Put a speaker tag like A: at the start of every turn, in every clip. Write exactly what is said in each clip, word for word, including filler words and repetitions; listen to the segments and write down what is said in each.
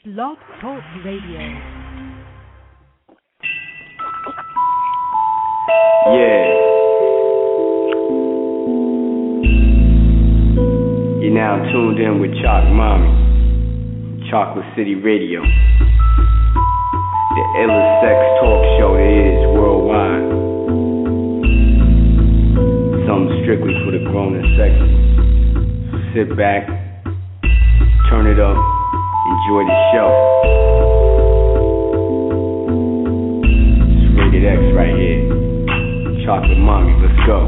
A: Blog Talk Radio.
B: Yeah. You're now tuned in with Chalk Mommy, Chocolate City Radio, the illest sex talk show there is worldwide. Something strictly for the grown and sexy. Sit back, turn it up, enjoy the show. It's Rated X right here. Chocolate Mommy, let's go.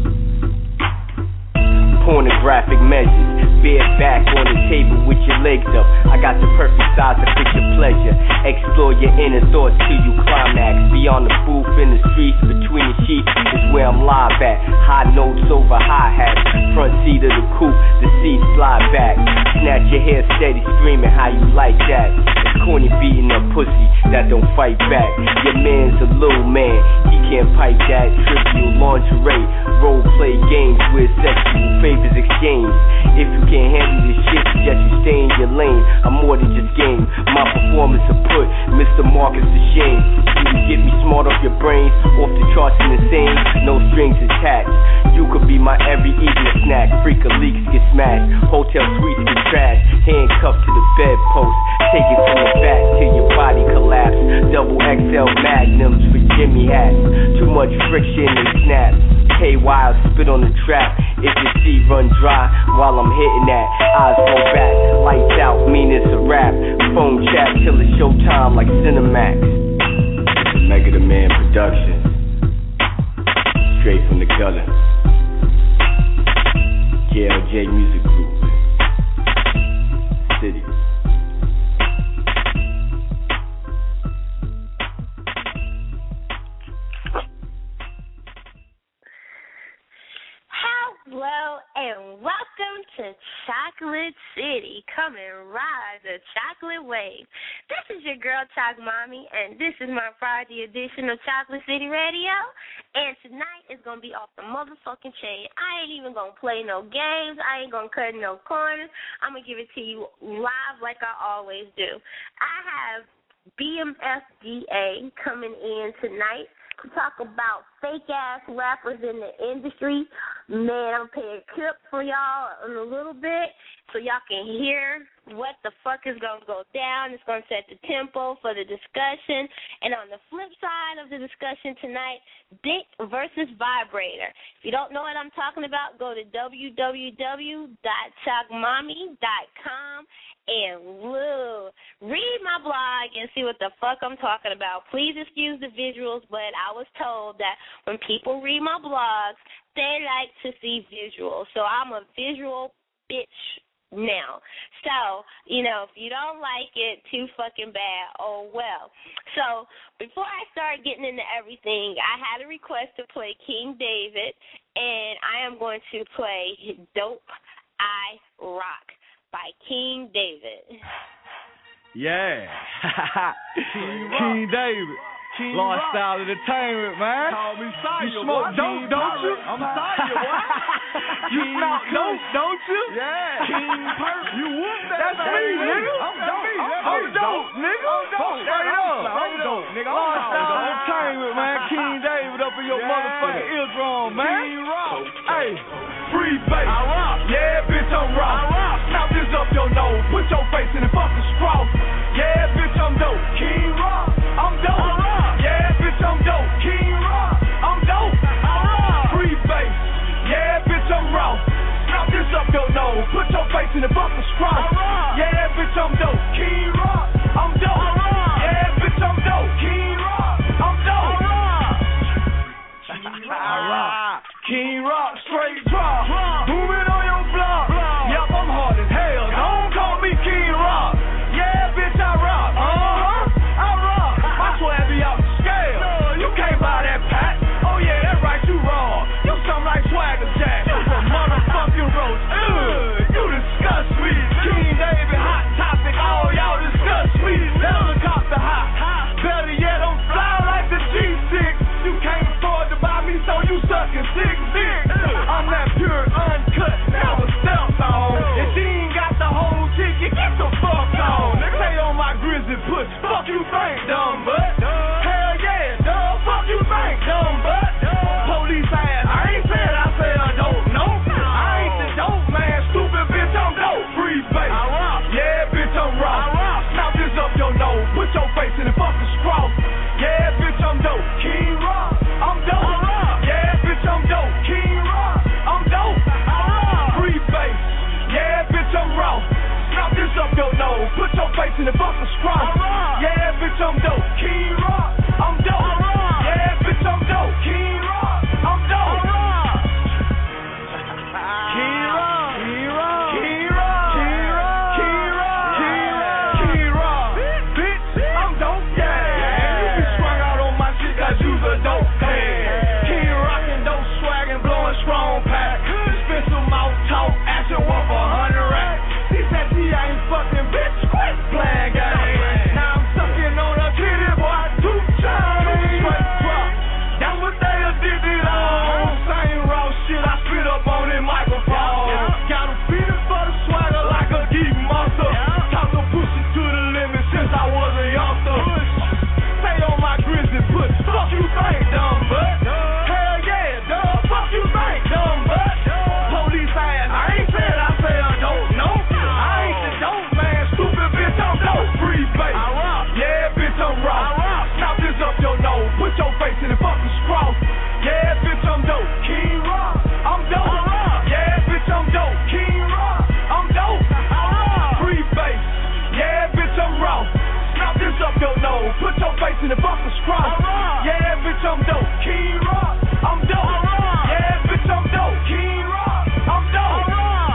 B: Pornographic measures, bareback on the table with your legs up. I got the perfect size to fit your pleasure. Explore your inner thoughts till you climax. Beyond the booth in the streets, between the sheets is where I'm live at. High notes over hi-hats. Front seat of the coupe, the seat slide back. Snatch your hair steady, screaming how you like that. It's corny beating up pussy that don't fight back. Your man's a little man, he can't pipe that. Trivial lingerie, role play games with sexual favors exchanged. If you can't handle this shit, suggest you stay in your lane. I'm more than just game. My performance will put Mister Marcus to shame. You can get me smart off your brains, off the charts and insane. No strings attached. You could be my every evening snack. Freaker leaks get smashed, hotel suites get trashed. Handcuffed to the bedpost, take it from the back till your body collapse. Double X L magnums for Jimmy hats. Too much friction and snap. K wild, spit on the trap. If your seat run dry while I'm hitting that, eyes roll back, lights out, mean it's a rap. Phone chat till it's showtime like Cinemax. It's a Mega the Man production, straight from the gutter. J L J Music Group, City.
C: Hello and welcome to Chocolate City. Come and ride the chocolate wave. This is your girl Chalk Mommy, and this is my Friday edition of Chocolate City Radio. And tonight is gonna be off the motherfucking chain. I ain't even gonna play no games. I ain't gonna cut no corners. I'm gonna give it to you live like I always do. I have B M F D A coming in tonight to talk about fake-ass rappers in the industry. Man, I'm paying a clip for y'all in a little bit so y'all can hear what the fuck is going to go down. It's going to set the tempo for the discussion. And on the flip side of the discussion tonight, dick versus vibrator. If you don't know what I'm talking about, go to w w w dot chalk mommy dot com and woo, read my blog and see what the fuck I'm talking about. Please excuse the visuals, but I was told that when people read my blogs, they like to see visuals. So I'm a visual bitch now. So, you know, if you don't like it, too fucking bad, oh well. So before I start getting into everything, I had a request to play King David, and I am going to play Dope I Rock by King David.
D: Yeah.
E: King,
D: King David.
E: King
D: Lifestyle Entertainment, man.
E: Call me Sire,
D: You smoke dope, don't you?
E: I'm Sire, what?
D: You smoke dope, don't you?
E: Yeah.
D: King Perk.
E: You whoop that
D: That's me,
E: thing,
D: nigga.
E: I'm dope.
D: I'm, I'm dope, nigga.
E: I'm dope.
D: Straight up.
E: I'm dope, nigga. I'm
D: Lifestyle
E: dope.
D: Entertainment, man. King David up in your
E: Yeah.
D: motherfucking eardrum, man.
E: King Rock.
D: Hey.
E: Free bass.
D: I rock.
E: Yeah, bitch, I'm rock.
D: I rock.
E: Now this up your nose. Put your face in the fucking straw. Yeah, bitch, I'm dope. King Rock. I'm dope. I rock. Yeah, bitch, I'm dope. King Rock. I'm dope. I rock. Free bass. Yeah, bitch, I'm raw. Now this up your nose. Put your face in the fucking straw. I rock. Yeah, bitch, I'm dope. King Rock. I'm dope. I rock. Yeah, bitch, I'm dope. King Rock. I'm dope. I rock. I rock. King Rock, straight drop. Booming on your block. Yup, I'm hard as hell. Don't call me King Rock. face and the fuck a scroll. Yeah, bitch, I'm dope. King Rock, I'm dope. Yeah, bitch, I'm dope. King Rock, I'm dope. King Rock, King Rock, King Rock, King Rock, King Rock, King Rock, King Rock. Bitch, I'm dope. Yeah, you be swung out on my shit 'cause you's a dope head. King Rock and dope swag and blowing strong pack. Expensive mouth talk, action one for a hundred racks. He said he ain't fucking bitch, quit playing games. Now I'm sucking on a kitty boy, two chains. Straight drop, that's what they addicted on. Same raw shit, I spit up on that microphone. Got him feeding for the swagger like a geek monster. Talk to push it to the limit since I was a youngster. Stay on my grizzly push, fuck you think, dumb butt. Hell yeah, dumb, fuck you think, dumb butt. Police ass, I ain't said I say I don't know. I ain't the dope man, stupid bitch, I'm dope. Free base, yeah, bitch, I'm raw. Stop this up your nose, put your face in the fucking scroll. Yeah, bitch, I'm dope. King Rock, I'm dope. Yeah, bitch, I'm dope. King Rock, I'm dope. Free base, yeah, bitch, I'm raw. Stop this up your nose, put your face in the fucking scroll. Yeah, bitch, I'm dope. King Rock, I'm dope. Yeah, bitch, I'm dope. King Rock, I'm dope.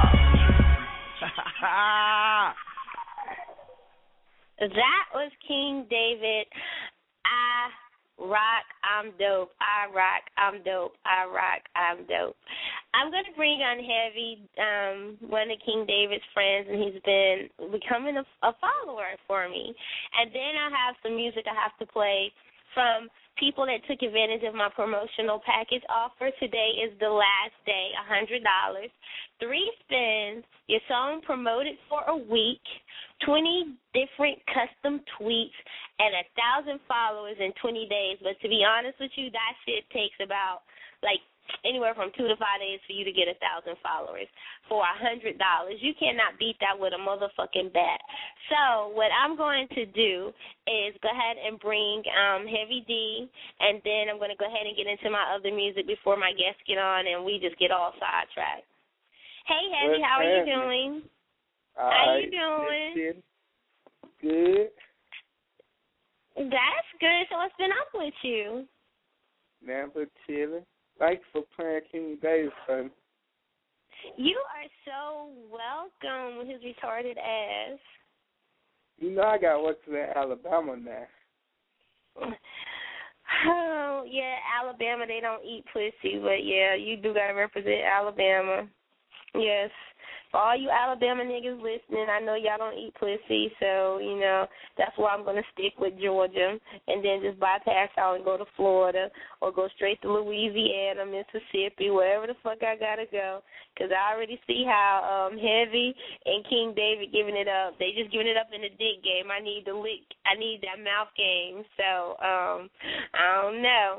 C: That was King David. I rock, I'm dope. I rock, I'm dope. I rock, I'm dope. I'm going to bring on Heavy, um, one of King David's friends, and he's been becoming a, a follower for me. And then I have some music I have to play from people that took advantage of my promotional package offer. Today is the last day, one hundred dollars. Three spins, your song promoted for a week, twenty different custom tweets, and a thousand followers in twenty days. But to be honest with you, that shit takes about, like, anywhere from two to five days for you to get a thousand followers for a hundred dollars. You cannot beat that with a motherfucking bat. So what I'm going to do is go ahead and bring um, Heavy D, and then I'm going to go ahead and get into my other music before my guests get on and we just get all sidetracked. Hey, Heavy,
A: What's
C: how are you
A: happening?
C: doing?
A: All
C: how
A: right.
C: you doing?
A: Good.
C: That's good. So what's been up with you?
A: Man, but chilling. Thanks for playing King David for me.
C: You are so welcome with his retarded ass.
A: You know I got what's in Alabama now.
C: Oh, yeah, Alabama, they don't eat pussy, but, yeah, you do got to represent Alabama. Yes. For all you Alabama niggas listening, I know y'all don't eat pussy, so, you know, that's why I'm going to stick with Georgia and then just bypass out and go to Florida or go straight to Louisiana, Mississippi, wherever the fuck I got to go, because I already see how um, Heavy and King David giving it up. They just giving it up in the dick game. I need the lick. I need that mouth game, so um, I don't know.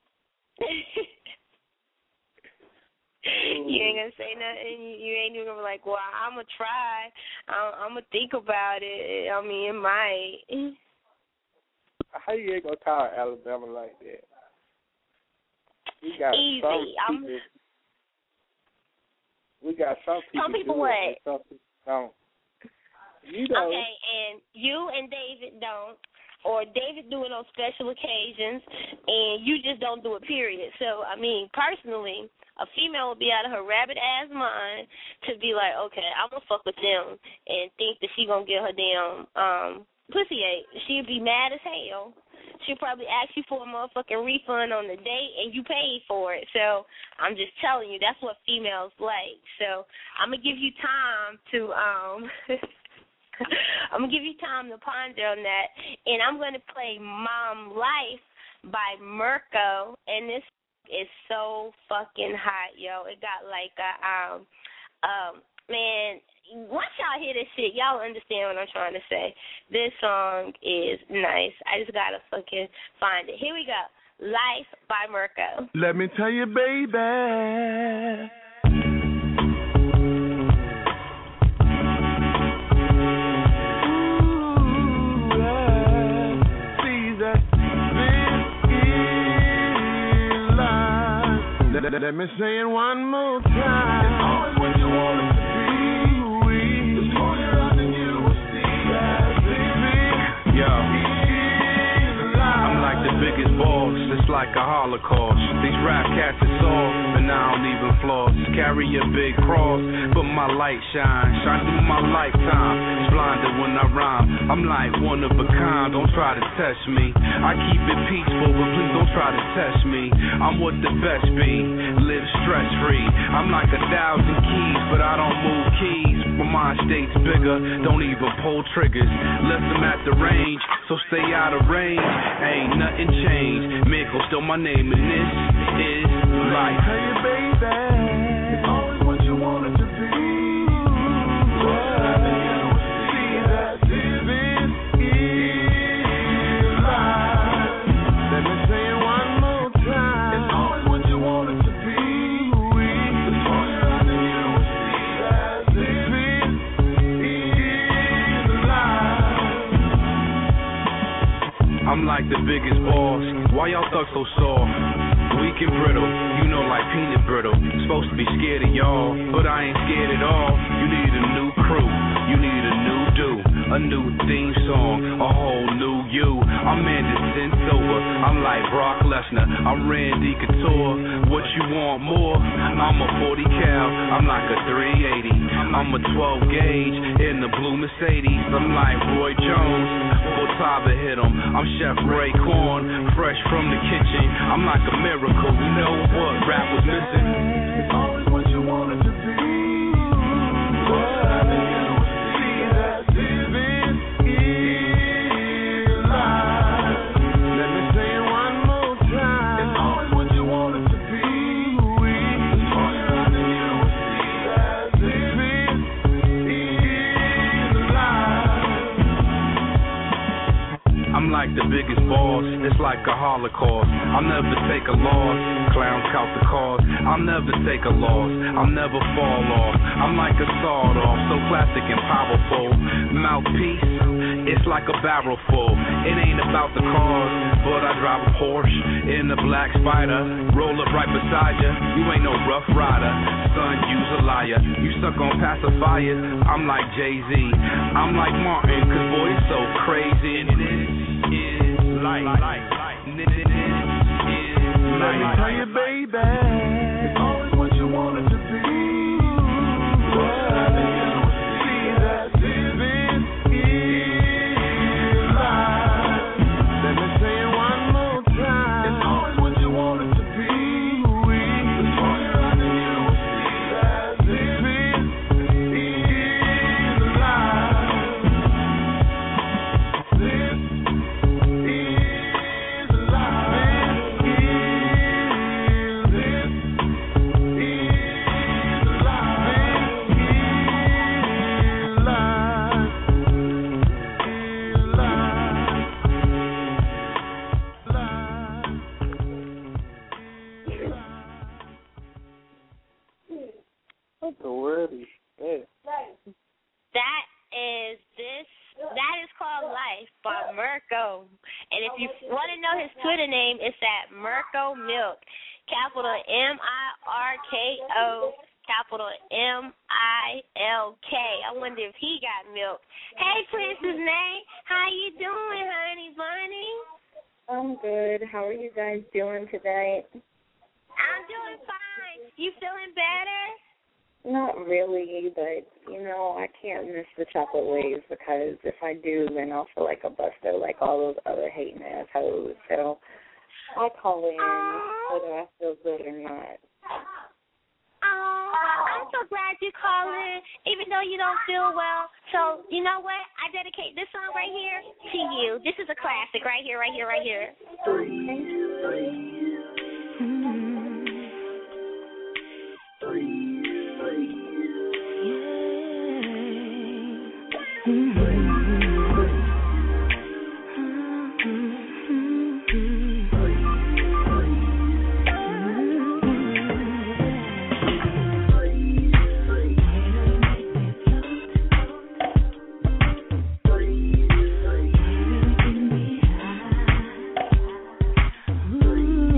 C: You ain't gonna say nothing. You ain't even gonna be like, well, I'm gonna try. I'm, I'm gonna think about it. I mean, it might.
A: How you ain't gonna call Alabama like that? We got
C: Easy.
A: some people. We got some people.
C: Some people
A: do
C: what?
A: it and some people don't. You know.
C: Okay, and you and David don't, or David do it on special occasions, and you just don't do it, period. So, I mean, personally, a female would be out of her rabbit-ass mind to be like, okay, I'm going to fuck with them and think that she going to get her damn um, pussy ate. She'd be mad as hell. She'll probably ask you for a motherfucking refund on the date, and you paid for it. So I'm just telling you, that's what females like. So I'm going to give you time to um, I'm going to give you time to ponder on that, and I'm going to play Mom Life by Mirko, and this is so fucking hot, yo. It got like a, um, um, man, once y'all hear this shit, y'all understand what I'm trying to say. This song is nice. I just gotta fucking find it. Here we go. Life by Mirko.
D: Let me tell you, baby. Let me say it one more time. It's always what you want it to be. This morning running you will see. As if boss, it's like a holocaust. These rap cats are soft, and I don't even floss. Carry a big cross, but my light shine. Shine through my lifetime, it's blinded when I rhyme. I'm like one of a kind, don't try to test me. I keep it peaceful, but please don't try to test me. I'm what the best be, live stress free. I'm like a thousand keys, but I don't move keys. My mind state's bigger, don't even pull triggers. Left them at the range, so stay out of range. Ain't nothing changed. Miracle still my name, and this is life.
E: Hey, baby, it's always what you want it to be. What's happening? See that this is life.
D: Let me say it one more time.
E: It's always what you want it to be. The more you're out there, you will see that this is life.
D: I'm like the biggest boss. Why y'all thugs so soft? Weak and brittle, you know, like peanut brittle. Supposed to be scared of y'all, but I ain't scared at all. You need a new crew, you need a new do, a new theme song, a whole new you. I'm Anderson Silva, I'm like Brock Lesnar, I'm Randy Couture. What you want more? I'm a forty cal, I'm like a three eighty. I'm a twelve gauge in the blue Mercedes. I'm like Roy Jones, before Tyler hit him. I'm Chef Ray Korn, fresh from the kitchen. I'm like a miracle. You know what rap was missing?
E: It's always what you want it to be. What's happening? See that this is life.
D: Let me say it one more time.
E: It's always what you want it to be. The more you're out there, you will see that this is life.
D: I'm like the biggest boss, it's like a holocaust. I'll never take a loss, clowns count the cost. I'll never take a loss, I'll never fall off. I'm like a sawed off, so classic and powerful. Mouthpiece, it's like a barrel full. It ain't about the cars, but I drive a Porsche in the black Spider. Roll up right beside ya, you ain't no rough rider. Son, you's a liar, you stuck on pacifiers. I'm like Jay-Z, I'm like Martin, cause boy it's so crazy. And this is life. This is
E: Let me tell you, baby, it's always what you want it to be. What's happening? See that this is life.
D: Let me say it one more time.
E: It's always what you want it to be. The more you're out there, you will see that this is life. This is life.
A: What the word is that?
C: That is this. That is called Life by Mirko. And if you want to know his Twitter name, it's at Mirko Milk. Capital M I R K O, capital M I L K. I wonder if he got milk. Hey, Princess May. How you doing, honey bunny?
F: I'm good. How are you guys doing tonight?
C: I'm doing fine. You feeling better?
F: Not really, but, you know, I can't miss the chocolate waves because if I do, then I'll feel like a buster like all those other hating ass hoes. So I call in whether I feel good or not.
C: Oh, I'm so glad you called in, even though you don't feel well. So, you know what? I dedicate this song right here to you. This is a classic right here, right here, right here.
F: Thank you.
C: Mm-hmm.
G: Ooh.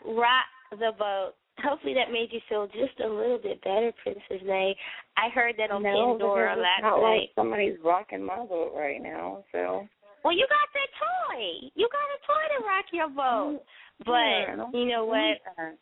C: rock the boat. Hopefully that made you feel just a little bit better, Princess May. I heard that on
F: no,
C: Pandora
F: it's
C: last
F: not
C: night.
F: Like somebody's rocking my boat right now, so.
C: Well, you got that toy. You got a toy to rock your boat. But
F: yeah,
C: you know what?
F: That.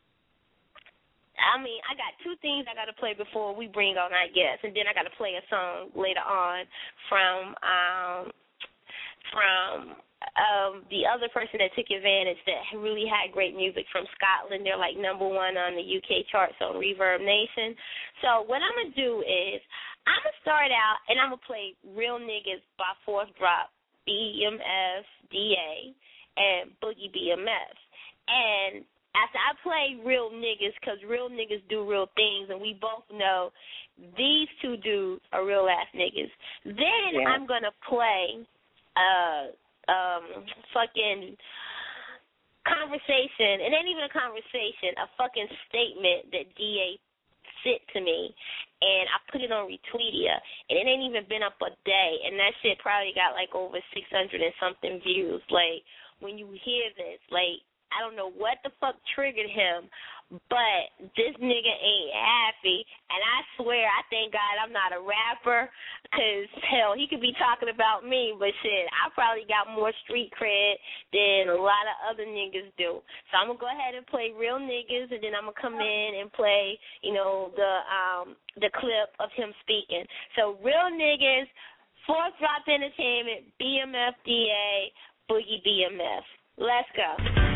C: I mean, I got two things I got to play before we bring on our guests, and then I got to play a song later on from um, from um, the other person that took advantage that really had great music from Scotland. They're like number one on the U K charts on Reverb Nation. So what I'm going to do is I'm going to start out, and I'm going to play Real Niggas by Fourth Drop, B M F, D A, and Boogie B M F. And after I play Real Niggas, because real niggas do real things, and we both know these two dudes are real-ass niggas, then
F: yeah.
C: I'm going to play uh, um, fucking conversation. It ain't even a conversation, a fucking statement that D A sent to me, and I put it on Retweetia, and it ain't even been up a day, and that shit probably got like over six hundred and something views. Like, when you hear this, like, I don't know what the fuck triggered him, but this nigga ain't happy, and I swear, I thank God I'm not a rapper, because, hell, he could be talking about me, but shit, I probably got more street cred than a lot of other niggas do. So I'm going to go ahead and play Real Niggas, and then I'm going to come in and play, you know, the um the clip of him speaking. So Real Niggas, Fourth Drop Entertainment, B M F D A, Boogie B M F. Let's go.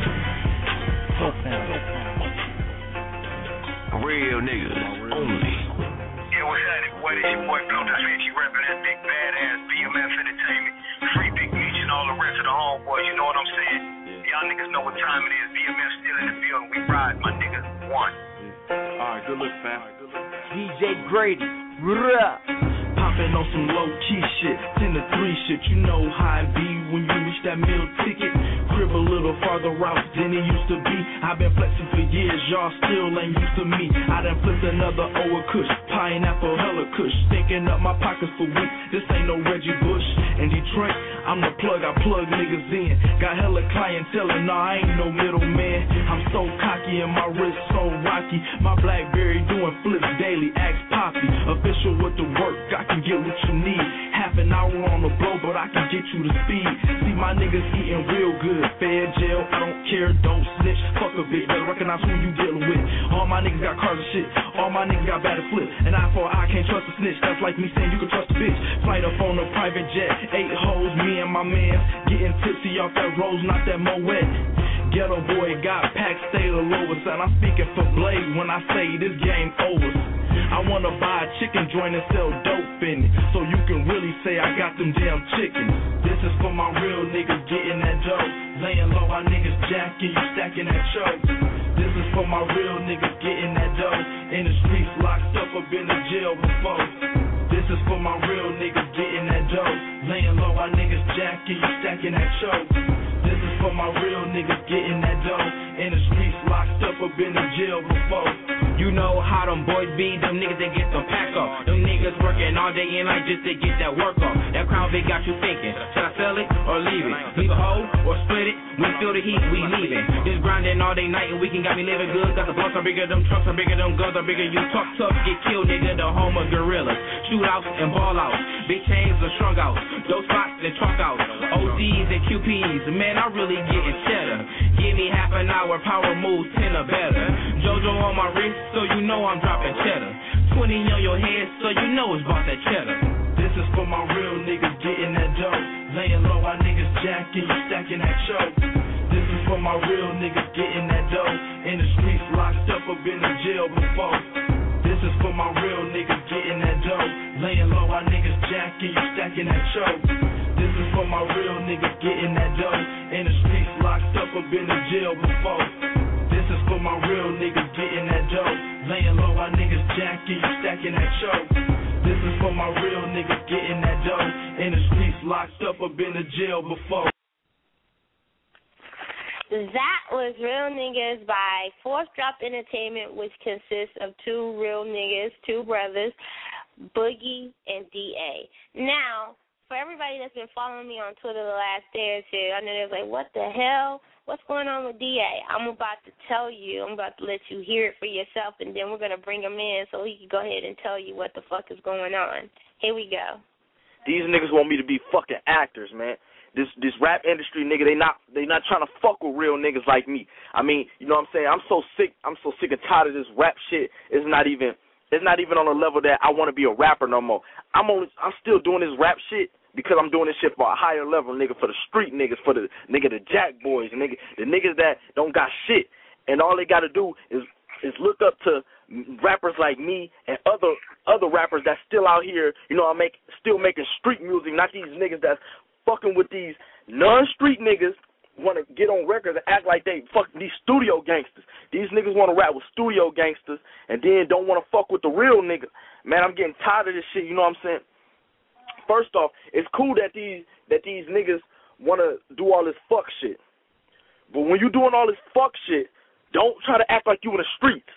D: Real niggas only.
G: Yeah, what's happening, boy? This your boy Blue Dutch. You repping that big badass B M F Entertainment. Free Big Meech and all the rest of the homeboys, you know what I'm saying? Y'all niggas know what time it is. B M F still in the building. We ride, my nigga. One.
D: Alright, good look, fam.
B: D J Grady. Ruh.
E: Popping on some low-key shit, ten to three shit, you know how it be when you reach that meal ticket. Crib a little farther out than it used to be. I've been flexing for years, y'all still ain't used to me. I done flipped another Oa Kush, pineapple hella kush, stinking up my pockets for weeks. This ain't no Reggie Bush. In Detroit, I'm the plug, I plug niggas in. Got hella clientele and nah, I ain't no middleman. I'm so cocky and my wrist so rocky. My Blackberry doing flips daily, ask Poppy. Official with the work, I can get what you need. Half an hour on the blow, but I can get you to speed. See my niggas eating real good. Fair jail, I don't care, don't snitch. Fuck a bitch, better recognize who you dealing with. All my niggas got cars and shit. All my niggas got battered flip. And eye for eye, can't trust a snitch. That's like me saying you can trust a bitch. Flight up on a private jet, eight hoes, me and my man getting tipsy off that rose, not that Moet. Ghetto boy got packed, stay the lowest. And I'm speaking for Blade when I say this game over. I wanna buy a chicken joint and sell dope in it, so you can really say I got them damn chickens. This is for my real niggas getting that dope. Laying low, our niggas jacking, you stacking that choke. This is for my real niggas getting that dope. In the streets, locked up, up in the jail before. This is for my real niggas getting that dope. Laying low, our niggas jacking, you stacking that choke. This is for my real niggas getting that dope. In the streets, locked up, up in the jail before.
H: You know how them boys be, them niggas that get the pack off. Them niggas working all day and night just to get that work off. That Crown Vic got you thinking, should I sell it or leave it? Leave a hoe or split it? We feel the heat, we leaving. Just grinding all day night and we can got me living good. Got the blocks are bigger, them trucks are bigger, them guns are bigger. You talk tough, get killed, nigga, the home of gorillas. Shootouts and ball outs, big chains are strung out. Those spots and truck outs, O Ds and Q Ps. Man, I really getting cheddar. Give me half an hour, power moves ten or better. JoJo on my wrist, so you know I'm dropping cheddar. twenty on your head, so you know it's about that cheddar.
E: This is for my real niggas getting that dope. Laying low, our niggas jacking, you stacking that choke. This is for my real niggas getting that dope. In the streets, locked up, up in the jail before. This is for my real niggas getting that dope. Laying low, our niggas jacking, you stacking that choke. This is for my real niggas getting that dope. In the streets, locked up, up in the jail before. This is for my real niggas getting that dope. Laying low, our niggas jacking, you stacking that choke. This is for my real niggas getting that dope. In the streets, locked up, up in the jail before.
C: That was Real Niggas by Fourth Drop Entertainment, which consists of two real niggas, two brothers, Boogie and D A. Now, for everybody that's been following me on Twitter the last day or two, I know they're like, what the hell? What's going on with D A? I'm about to tell you. I'm about to let you hear it for yourself, and then we're going to bring him in so he can go ahead and tell you what the fuck is going on. Here we go.
I: These niggas want me to be fucking actors, man. This this rap industry, nigga, they not they not trying to fuck with real niggas like me. I mean, you know what I'm saying? I'm so sick. I'm so sick and tired of this rap shit. It's not even it's not even on a level that I want to be a rapper no more. I'm only I'm still doing this rap shit because I'm doing this shit for a higher level, nigga, for the street niggas, for the nigga, the jack boys, nigga, the niggas that don't got shit. And all they got to do is is look up to rappers like me and other other rappers that's still out here, you know, I make still making street music, not these niggas that's fucking with these non-street niggas want to get on records and act like they fuck these studio gangsters. These niggas want to rap with studio gangsters and then don't want to fuck with the real nigga. Man, I'm getting tired of this shit, you know what I'm saying? First off, it's cool that these that these niggas want to do all this fuck shit. But when you doing all this fuck shit, don't try to act like you in the streets.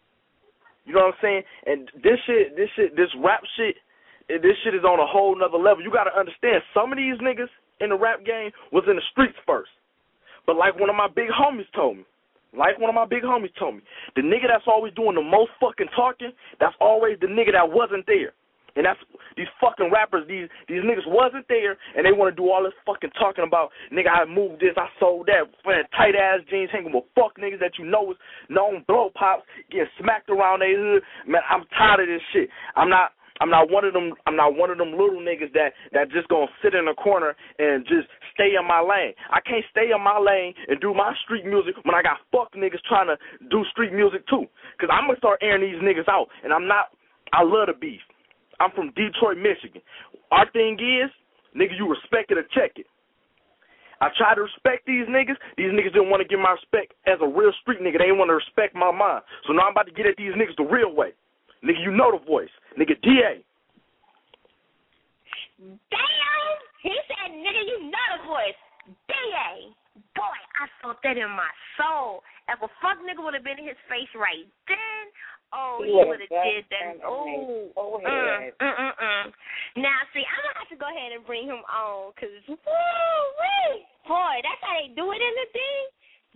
I: You know what I'm saying? And this shit, this shit, this rap shit, this shit is on a whole nother level. You got to understand, some of these niggas in the rap game was in the streets first. But like one of my big homies told me, like one of my big homies told me, the nigga that's always doing the most fucking talking, that's always the nigga that wasn't there. And that's these fucking rappers, these these niggas wasn't there, and they want to do all this fucking talking about, nigga, I moved this, I sold that, wearing tight-ass jeans, hanging with fuck niggas that you know is known blow pops, getting smacked around their hood. Man, I'm tired of this shit. I'm not I'm not one of them I'm not one of them little niggas that, that just gonna sit in a corner and just stay in my lane. I can't stay in my lane and do my street music when I got fuck niggas trying to do street music too. Because I'm gonna start airing these niggas out, and I'm not I love the beef. I'm from Detroit, Michigan. Our thing is, nigga, you respect it or check it. I try to respect these niggas. These niggas didn't want to give my respect as a real street nigga. They didn't want to respect my mind. So now I'm about to get at these niggas the real way. Nigga, you know the voice. Nigga, D A.
C: Damn! He said, nigga, you know the voice. D A. Boy, I felt that in my soul. If a fuck nigga would have been in his face right then, oh, he would have did that. Oh, oh mm, mm, mm, mm. Now, see, I'm going to have to go ahead and bring him on because, woo-wee, boy, that's how they do it in the thing.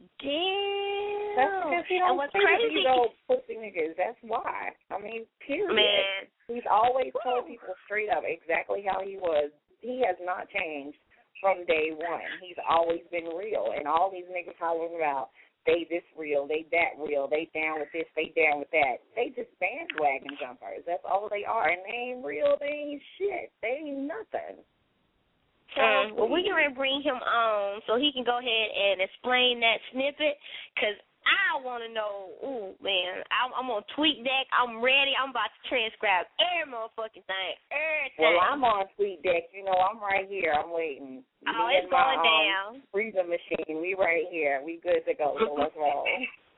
C: Damn.
F: That's because he don't
C: and what's
F: say
C: crazy,
F: you know, pussy niggas. That's why. I mean, period.
C: Man.
F: He's always told people straight up exactly how he was. He has not changed from day one. He's always been real. And all these niggas hollering about, they this real, they that real, they down with this, they down with that. They just bandwagon jumpers. That's all they are. And they ain't real, they ain't shit. They ain't nothing.
C: Um, well, we're going to bring him on so he can go ahead and explain that snippet because I want to know, ooh, man, I'm, I'm on TweetDeck. I'm ready. I'm about to transcribe every motherfucking thing, everything.
F: Well, I'm on TweetDeck. You know, I'm right here. I'm waiting.
C: Oh,
F: Me
C: it's
F: my,
C: going
F: um,
C: down.
F: Freezer machine. We right here. We good to go. So let's roll.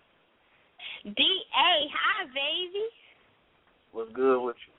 C: D A, hi, baby.
I: What's good with you?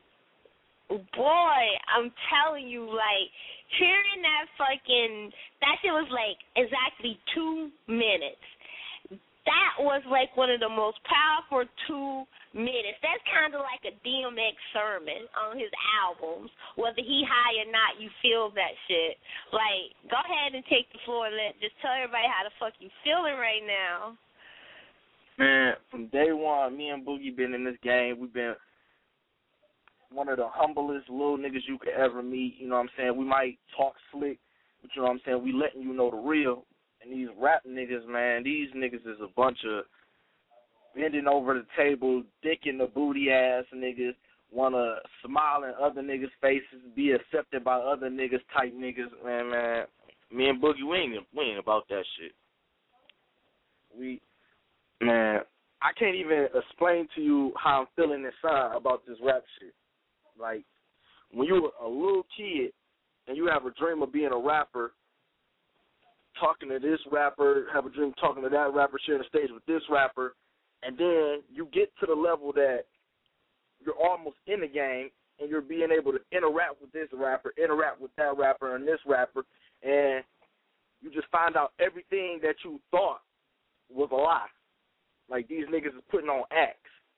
C: Boy, I'm telling you, like, hearing that fucking, that shit was like exactly two minutes. That was like one of the most powerful two minutes. That's kind of like a D M X sermon on his albums. Whether he high or not, you feel that shit. Like, go ahead and take the floor and let, just tell everybody how the fuck you feeling right now.
I: Man, from day one, me and Boogie been in this game. We've been one of the humblest little niggas you could ever meet. You know what I'm saying? We might talk slick, but you know what I'm saying? We letting you know the real. And these rap niggas, man, these niggas is a bunch of bending over the table, dick in the booty ass niggas, want to smile in other niggas' faces, be accepted by other niggas type niggas. Man, man, me and Boogie, we ain't, we ain't about that shit. We, man, I can't even explain to you how I'm feeling inside about this rap shit. Like, when you were a little kid and you have a dream of being a rapper, talking to this rapper, have a dream talking to that rapper, sharing the stage with this rapper, and then you get to the level that you're almost in the game and you're being able to interact with this rapper, interact with that rapper and this rapper, and you just find out everything that you thought was a lie. Like, these niggas is putting on acts.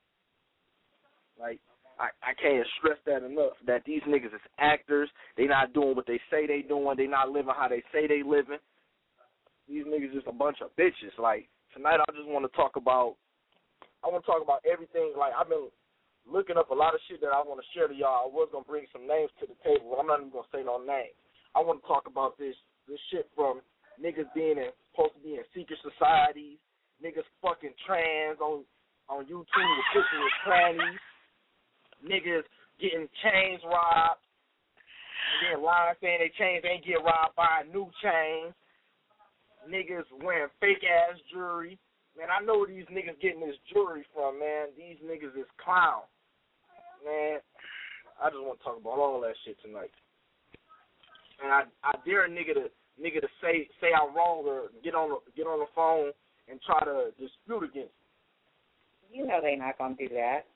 I: Like, I, I can't stress that enough, that these niggas is actors. They not doing what they say they doing. They not living how they say they living. these niggas just a bunch of bitches. Like, tonight I just want to talk about, I want to talk about everything. Like, I've been looking up a lot of shit that I want to share to y'all. I was going to bring some names to the table, but I'm not even going to say no names. I want to talk about this this shit from niggas being in, supposed to be in secret societies, niggas fucking trans on, on YouTube with pictures with trannies, niggas getting chains robbed, and then lying saying they chains ain't get robbed by new chains, niggas wearing fake-ass jewelry. Man, I know where these niggas getting this jewelry from, man. These niggas is clowns. Man, I just want to talk about all that shit tonight. And I, I dare a nigga to nigga to say say I'm wrong or get on the, get on the phone and try to dispute against me.
F: You know they not gonna do that.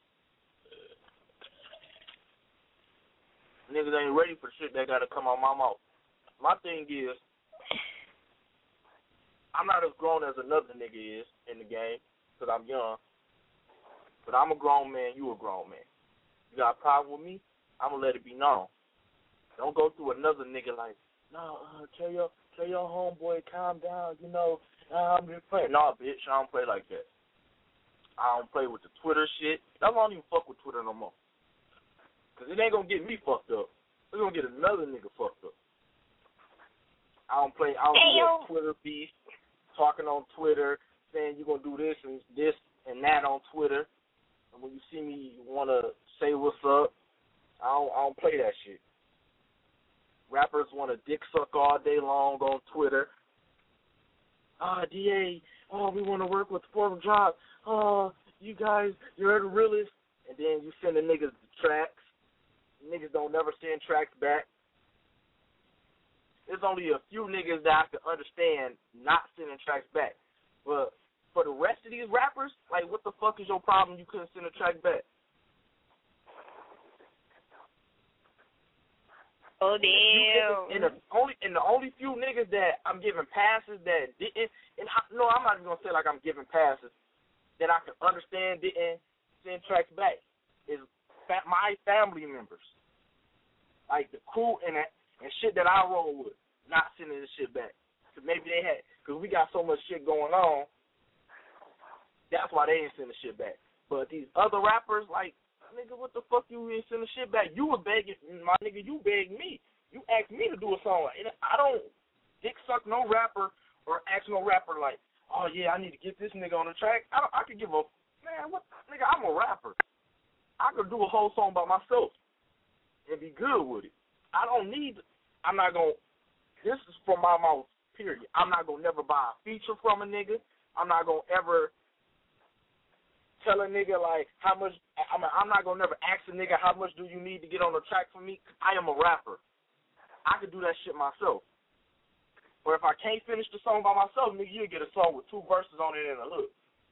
I: Niggas ain't ready for shit that gotta come out my mouth. My thing is, I'm not as grown as another nigga is in the game because I'm young. But I'm a grown man. You a grown man. You got a problem with me? I'm gonna let it be known. Don't go through another nigga like, no, uh, tell your tell your homeboy calm down. You know, uh, I'm just playing. No, bitch, I don't play like that. I don't play with the Twitter shit. I don't even fuck with Twitter no more. Cause it ain't gonna get me fucked up. It's gonna get another nigga fucked up. I don't play. I don't hey, do that Twitter beef, talking on Twitter, saying you gonna do this and this and that on Twitter. And when you see me, you wanna say what's up. I don't. I don't play that shit. Rappers want to dick suck all day long on Twitter. Ah, D A, oh, we want to work with Forbes Drop. Oh, you guys, you're the realest. And then you send the niggas the tracks. Niggas don't never send tracks back. There's only a few niggas that I can understand not sending tracks back. But for the rest of these rappers, like, what the fuck is your problem you couldn't send a track back?
C: Oh damn!
I: And the only and the only few niggas that I'm giving passes that didn't, and I, no, I'm not even gonna say like I'm giving passes that I can understand didn't send tracks back is fa- my family members, like the crew and that, and shit that I roll with, not sending this shit back. Cause maybe they had, cause we got so much shit going on. That's why they ain't send the shit back. But these other rappers, like, nigga, what the fuck you ain't sending shit back? You was begging, my nigga, you begged me. You asked me to do a song. And I don't dick suck no rapper or ask no rapper like, oh, yeah, I need to get this nigga on the track. I don't, I could give a, man, what, nigga, I'm a rapper. I could do a whole song by myself and be good with it. I don't need, I'm not going to, this is from my mouth, period. I'm not going to never buy a feature from a nigga. I'm not going to ever tell a nigga, like, how much, I mean, I'm not going to never ask a nigga how much do you need to get on the track for me. I am a rapper. I could do that shit myself. Or if I can't finish the song by myself, nigga, you'll get a song with two verses on it and a hook.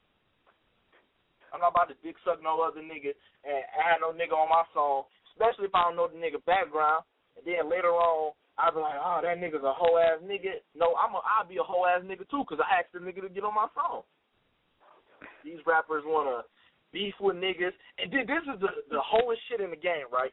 I: I'm not about to dick suck no other nigga and add no nigga on my song, especially if I don't know the nigga background. And then later on, I'll be like, oh, that nigga's a hoe-ass nigga. No, I'm a, I'll be a hoe-ass nigga, too, because I asked the nigga to get on my song. These rappers want to beef with niggas. And then this is the, the wholest shit in the game, right?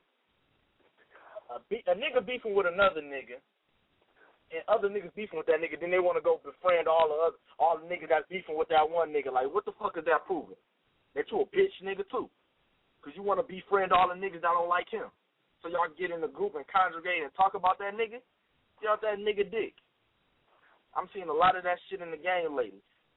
I: A, be, a nigga beefing with another nigga, and other niggas beefing with that nigga, then they want to go befriend all the other, all the niggas that's beefing with that one nigga. Like, what the fuck is that proving? That you a bitch nigga, too. Because you want to befriend all the niggas that don't like him. So y'all get in the group and congregate and talk about that nigga? Get out that nigga dick. I'm seeing a lot of that shit in the game lately.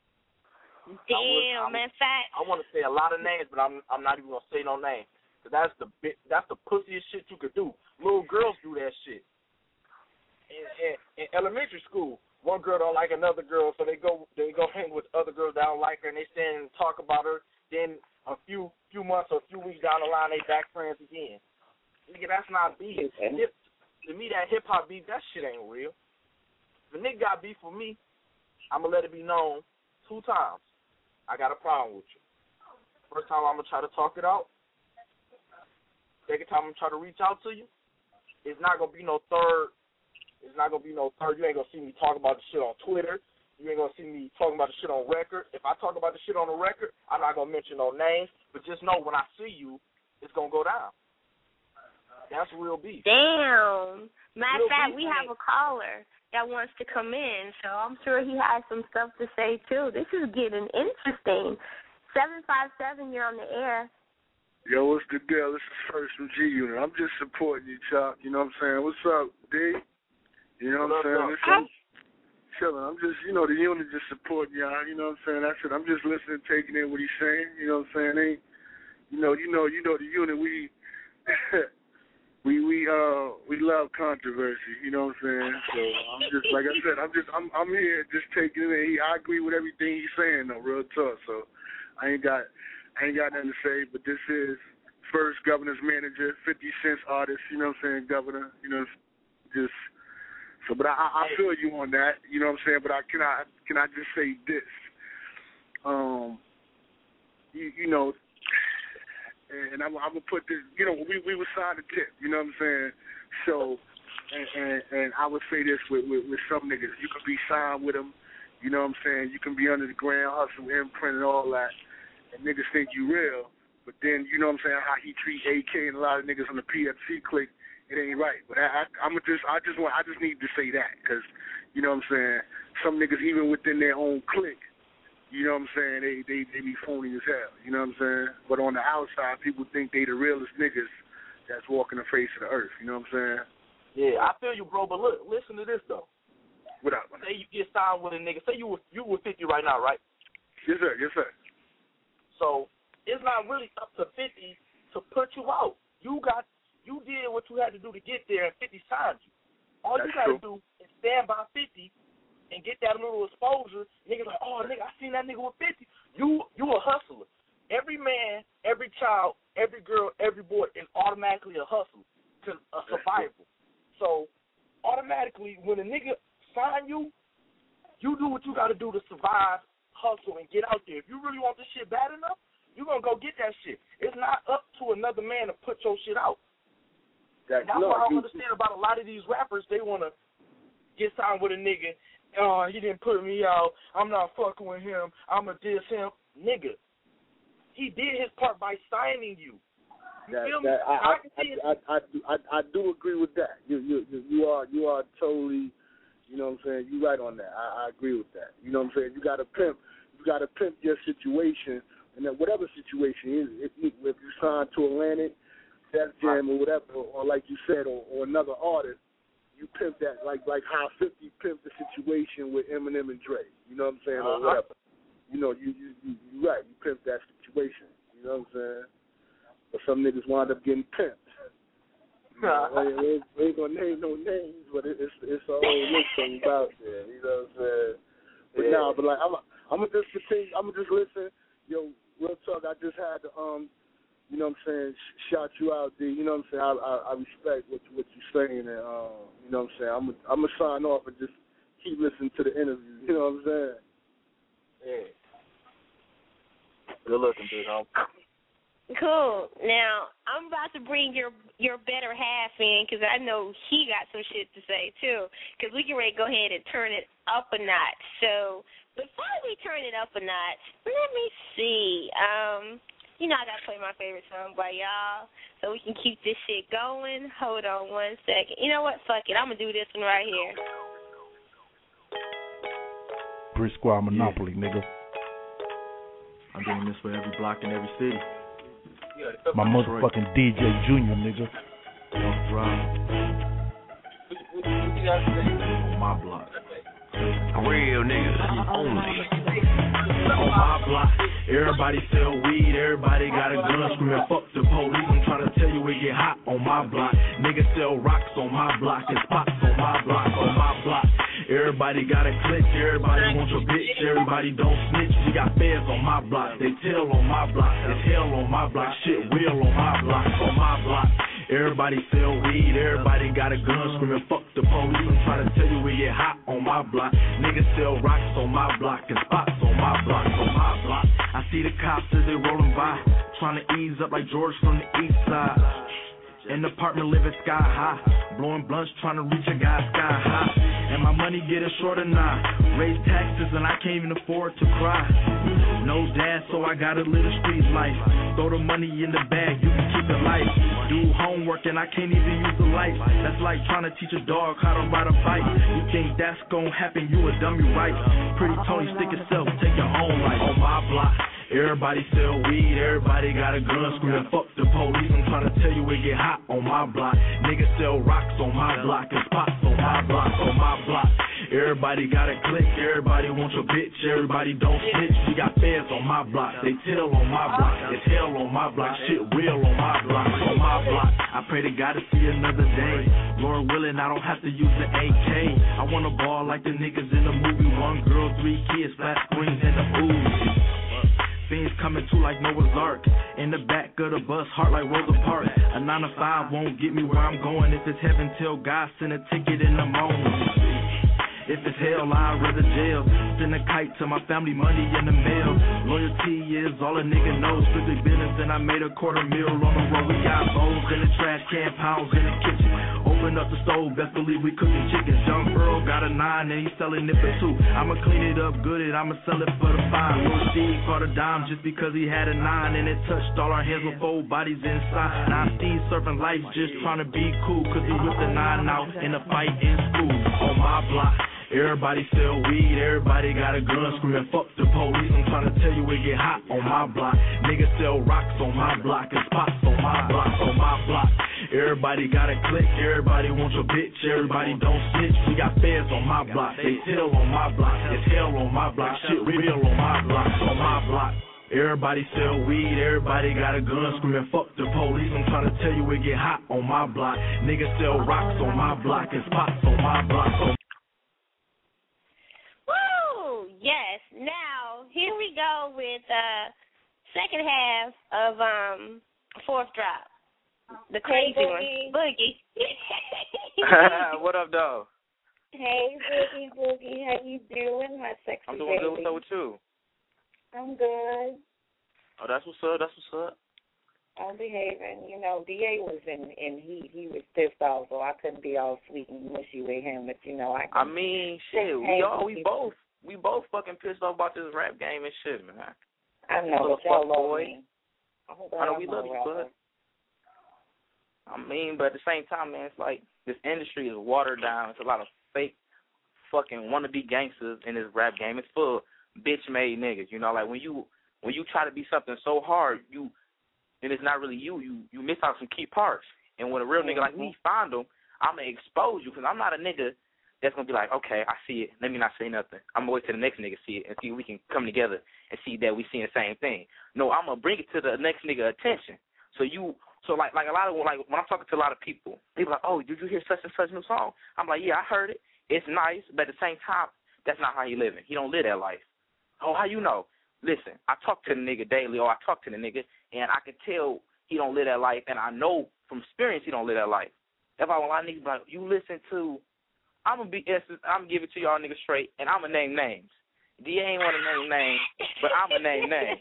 C: Damn, man, fact.
I: I want to say a lot of names, but I'm I'm not even gonna say no names, cause that's the bit, that's the pussiest shit you could do. Little girls do that shit. In, in, in elementary school, one girl don't like another girl, so they go they go hang with other girls that don't like her, and they stand and talk about her. Then a few few months or a few weeks down the line, they back friends again. Nigga, that's not beef. Hip, to me, that hip hop beef, that shit ain't real. If a nigga got beef with me, I'ma let it be known two times. I got a problem with you. First time I'm going to try to talk it out. Second time I'm going to try to reach out to you. It's not going to be no third. It's not going to be no third. You ain't going to see me talk about the shit on Twitter. You ain't going to see me talking about the shit on record. If I talk about the shit on the record, I'm not going to mention no names. But just know when I see you, it's going to go down. That's real beef.
C: Damn. Matter of fact, we have a caller. that wants to come in, so I'm sure he has some stuff to say, too. This is getting interesting. seven five seven, you're on the air.
J: Yo, what's the deal? This is First from G Unit. I'm just supporting you, Chuck. You know what I'm saying? What's up, D? You know what I'm saying? Listen, I'm chilling. I'm just, you know, the unit just supporting y'all. You know what I'm saying? That's it. I'm just listening, taking in what he's saying. You know what I'm saying? Ain't, you know, you know, you know the unit. We, we, we, uh, we love controversy. You know what I'm saying? So I'm just, like I said, I'm just, I'm, I'm here just taking it in. I agree with everything he's saying, though, real tough. So I ain't got. I ain't got nothing to say, but this is First Governor's Manager, fifty Cent's artist, you know what I'm saying, Governor, you know, just, so, but I, I feel you on that, you know what I'm saying, but I can I, can I just say this, um, you, you know, and I'm, I'm going to put this, you know, we, we were signed a tip, you know what I'm saying, so, and, and, and I would say this with, with, with some niggas, you can be signed with them, you know what I'm saying, you can be under the ground, hustle, imprint, and all that. And niggas think you real, but then, you know what I'm saying, how he treat A K and a lot of niggas on the P F C clique, it ain't right. But I, I, I'm just, I just want, I just need to say that, because, you know what I'm saying, some niggas even within their own clique, you know what I'm saying, they, they, they be phony as hell, you know what I'm saying. But on the outside, people think they the realest niggas that's walking the face of the earth, you know what I'm saying.
I: Yeah, I feel you, bro. But look, listen to this though.
J: What up? Man?
I: Say you get signed with a nigga. Say you were you were fifty right now, right?
J: Yes, sir. Yes, sir.
I: So it's not really up to fifty to put you out. You got, you did what you had to do to get there, and fifty signed you. All
J: That's
I: you got to
J: true.
I: do is stand by fifty and get that little exposure. Niggas like, oh, nigga, I seen that nigga with fifty. You, you a hustler. Every man, every child, every girl, every boy is automatically a hustler, to a survival. So automatically, when a nigga sign you, you do what you got to do to survive, hustle, and get out there. If you really want this shit bad enough, you're going to go get that shit. It's not up to another man to put your shit out.
J: That,
I: That's
J: no,
I: what I don't
J: you,
I: understand about a lot of these rappers. They want to get signed with a nigga. Oh, he didn't put me out. I'm not fucking with him. I'm going to diss him. Nigga, he did his part by signing you. You
J: that,
I: feel me?
J: that, I, I,
I: can see
J: I, I, I, I, I do agree with that. You, you, you are, you are totally, you know what I'm saying, you right on that. I, I agree with that. You know what I'm saying? You got to pimp, you got to pimp your situation, and then whatever situation is, if you, if you sign to Atlantic, Def Jam or whatever, or, or like you said, or, or another artist, you pimp that, like like how fifty pimped the situation with Eminem and Dre. You know what I'm saying, or
I: Uh-huh.
J: whatever. You know, you you you you right. You pimp that situation. You know what I'm saying? But some niggas wind up getting pimped. You know, we, ain't, we ain't gonna name no names, but it, it's it's a whole list of them out there. You know what I'm saying? But
I: Yeah.
J: nah, but like I'm I'm gonna just continue. I'm gonna just listen. Yo, real talk. I just had to um, you know what I'm saying, sh- shout you out, D. You know what I'm saying? I I, I respect what what you're saying, and um, you know what I'm saying. I'm a, I'm gonna sign off and just keep listening to the interview. You know what I'm saying?
I: Yeah. Good looking, big homie.
C: Cool. Now, I'm about to bring your your better half in because I know he got some shit to say, too, because we can ready to go ahead and turn it up a notch. So before we turn it up a notch, let me see. Um, you know I got to play my favorite song by y'all so we can keep this shit going. Hold on one second. You know what? Fuck it. I'm going to do this one right here.
K: Brick Squad Monopoly, yeah. Nigga.
L: I'm doing this for every block in every city.
K: My motherfucking D J Junior, nigga.
L: Don't drive. On my block.
M: Real niggas only. On my block, everybody sell weed, everybody got a gun screaming fuck the police. I'm trying to tell you it get hot on my block. Niggas sell rocks on my block, it's pops on my block, on my block. Everybody got a click, everybody wants your bitch, everybody don't snitch. We got feds on my block, they tell on my block, it's hell on my block, shit real on my block, on my block. Everybody sell weed, everybody got a gun screaming fuck the police. I'm trying to tell you we get hot on my block. Niggas sell rocks on my block and spots on my block, on my block. I see the cops as they rolling by, trying to ease up like George from the east side. In the apartment living sky high, blowing blunts trying to reach a guy sky high. And my money getting shorter now, raise taxes and I can't even afford to cry. No dad, so I got a little street life. Throw the money in the bag, you can keep it light. do homework and I can't even use the light. That's like trying to teach a dog how to ride a bike. You think that's gonna happen, you a dummy, right? Pretty Tony, stick yourself, take your own life. On my block, everybody sell weed, everybody got a gun, screaming fuck the police. I'm trying to tell you it get hot on my block. Niggas sell rocks on my block and spots on my block, on my block. Everybody got a click, everybody wants your bitch, everybody don't snitch. We got feds on my block, they tell on my block, it's hell on my block, shit real on my block, on my block. I pray to God to see another day. Lord willing, I don't have to use the A K. I wanna ball like the niggas in the movie. One girl, three kids, flat screens and the ooze. Fiends coming to like Noah's Ark. In the back of the bus, heart like Rosa Parks. A nine to five won't get me where I'm going. If it's heaven, tell God, send a ticket in the morning. If it's hell, I'd rather jail. Send a kite to my family, money in the mail. Loyalty is all a nigga knows. Strictly business, and I made a quarter meal on the road. We got bowls in the trash can, pounds in the kitchen. Open up the stove, best believe we cooking chickens. Young Earl got a nine and he's selling it for two. I'ma clean it up good and I'ma sell it for the fine. Lil Steve caught a dime just because he had a nine and it touched all our hands with four bodies inside. Now Steve surfing life just trying to be cool, cause he whipped the nine out in a fight in school. On my block, everybody sell weed, everybody got a gun, screaming fuck the police. I'm trying to tell you it get hot on my block. Niggas sell rocks on my block and spots on my block, on my block. Everybody got a click, everybody wants your bitch, everybody don't snitch. We got feds on my block, they tell on my block, it's hell on my block, shit real on my block, on my block. Everybody sell weed, everybody got a gun, screaming fuck the police. I'm trying to tell you it get hot on my block. Niggas sell rocks on my block and spots on my block. On
C: Woo! Yes. Now, here we go with uh second half of um fourth drop. The crazy
F: hey,
C: one. Boogie.
N: What up, dog?
F: Hey, Boogie, Boogie. How you doing, my sexy
N: I'm doing
F: baby?
N: good. What's up with you?
F: I'm good.
N: Oh, that's what's up. That's what's up.
F: I'm behaving. You know, D A was in, in heat. He was pissed off, so I couldn't be all sweet and mushy with him. But, you know, I
N: I mean, shit, we all, we both, we both fucking pissed off about this rap game and shit, man.
F: I know, but y'all love me.
N: I know we love you, bud. I mean, but at the same time, man, it's like this industry is watered down. It's a lot of fake fucking wannabe gangsters in this rap game. It's full of bitch-made niggas, you know? Like, when you when you try to be something so hard, you and it's not really you, you you miss out some key parts. And when a real nigga like me find them, I'm going to expose you because I'm not a nigga that's going to be like, okay, I see it. Let me not say nothing. I'm going to wait till the next nigga see it and see if we can come together and see that we see the same thing. No, I'm going to bring it to the next nigga attention. So you... So, like, like a lot of, like, when I'm talking to a lot of people, people are like, oh, did you hear such and such new song? I'm like, yeah, I heard it. It's nice, but at the same time, that's not how he living. He don't live that life. Oh, how you know? Listen, I talk to the nigga daily, or I talk to the nigga, and I can tell he don't live that life, and I know from experience he don't live that life. If I want a lot of niggas like, you listen to, I'm going to be, I'm going to give it to y'all niggas straight, and I'm going to name names. D A ain't want to name names, but I'm going to name names.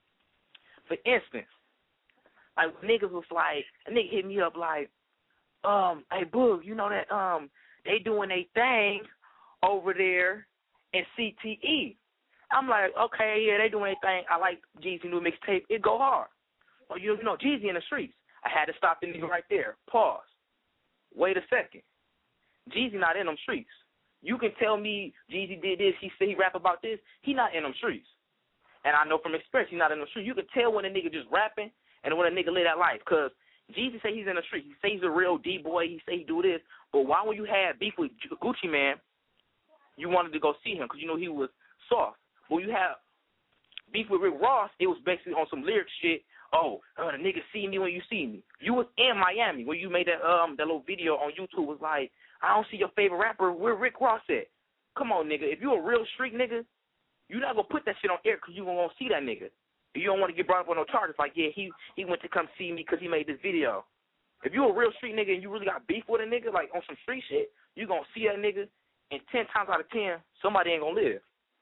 N: For instance, like, niggas was like, a nigga hit me up like, um, hey, Boog, you know that um they doing a thing over there in C T E. I'm like, okay, yeah, they doing a thing. I like Jeezy new mixtape. It go hard. Oh, you know, Jeezy in the streets. I had to stop the nigga right there. Pause. Wait a second. Jeezy not in them streets. You can tell me Jeezy did this, he said he rap about this. He not in them streets. And I know from experience he not in them streets. You can tell when a nigga just rapping and when a nigga live that life, because Jeezy say he's in the street. He say he's a real D-boy. He say he do this. But why when you had beef with Gucci Mane, you wanted to go see him because you know he was soft. When you have beef with Rick Ross, it was basically on some lyric shit. Oh, uh, the nigga see me when you see me. You was in Miami when you made that um that little video on YouTube. Was like, I don't see your favorite rapper. Where Rick Ross at? Come on, nigga. If you a real street nigga, you not gonna put that shit on air because you gonna see that nigga. You don't want to get brought up on no charges like, yeah, he, he went to come see me because he made this video. If you a real street nigga and you really got beef with a nigga, like on some street shit, you going to see that nigga, and ten times out of ten, somebody ain't going to live.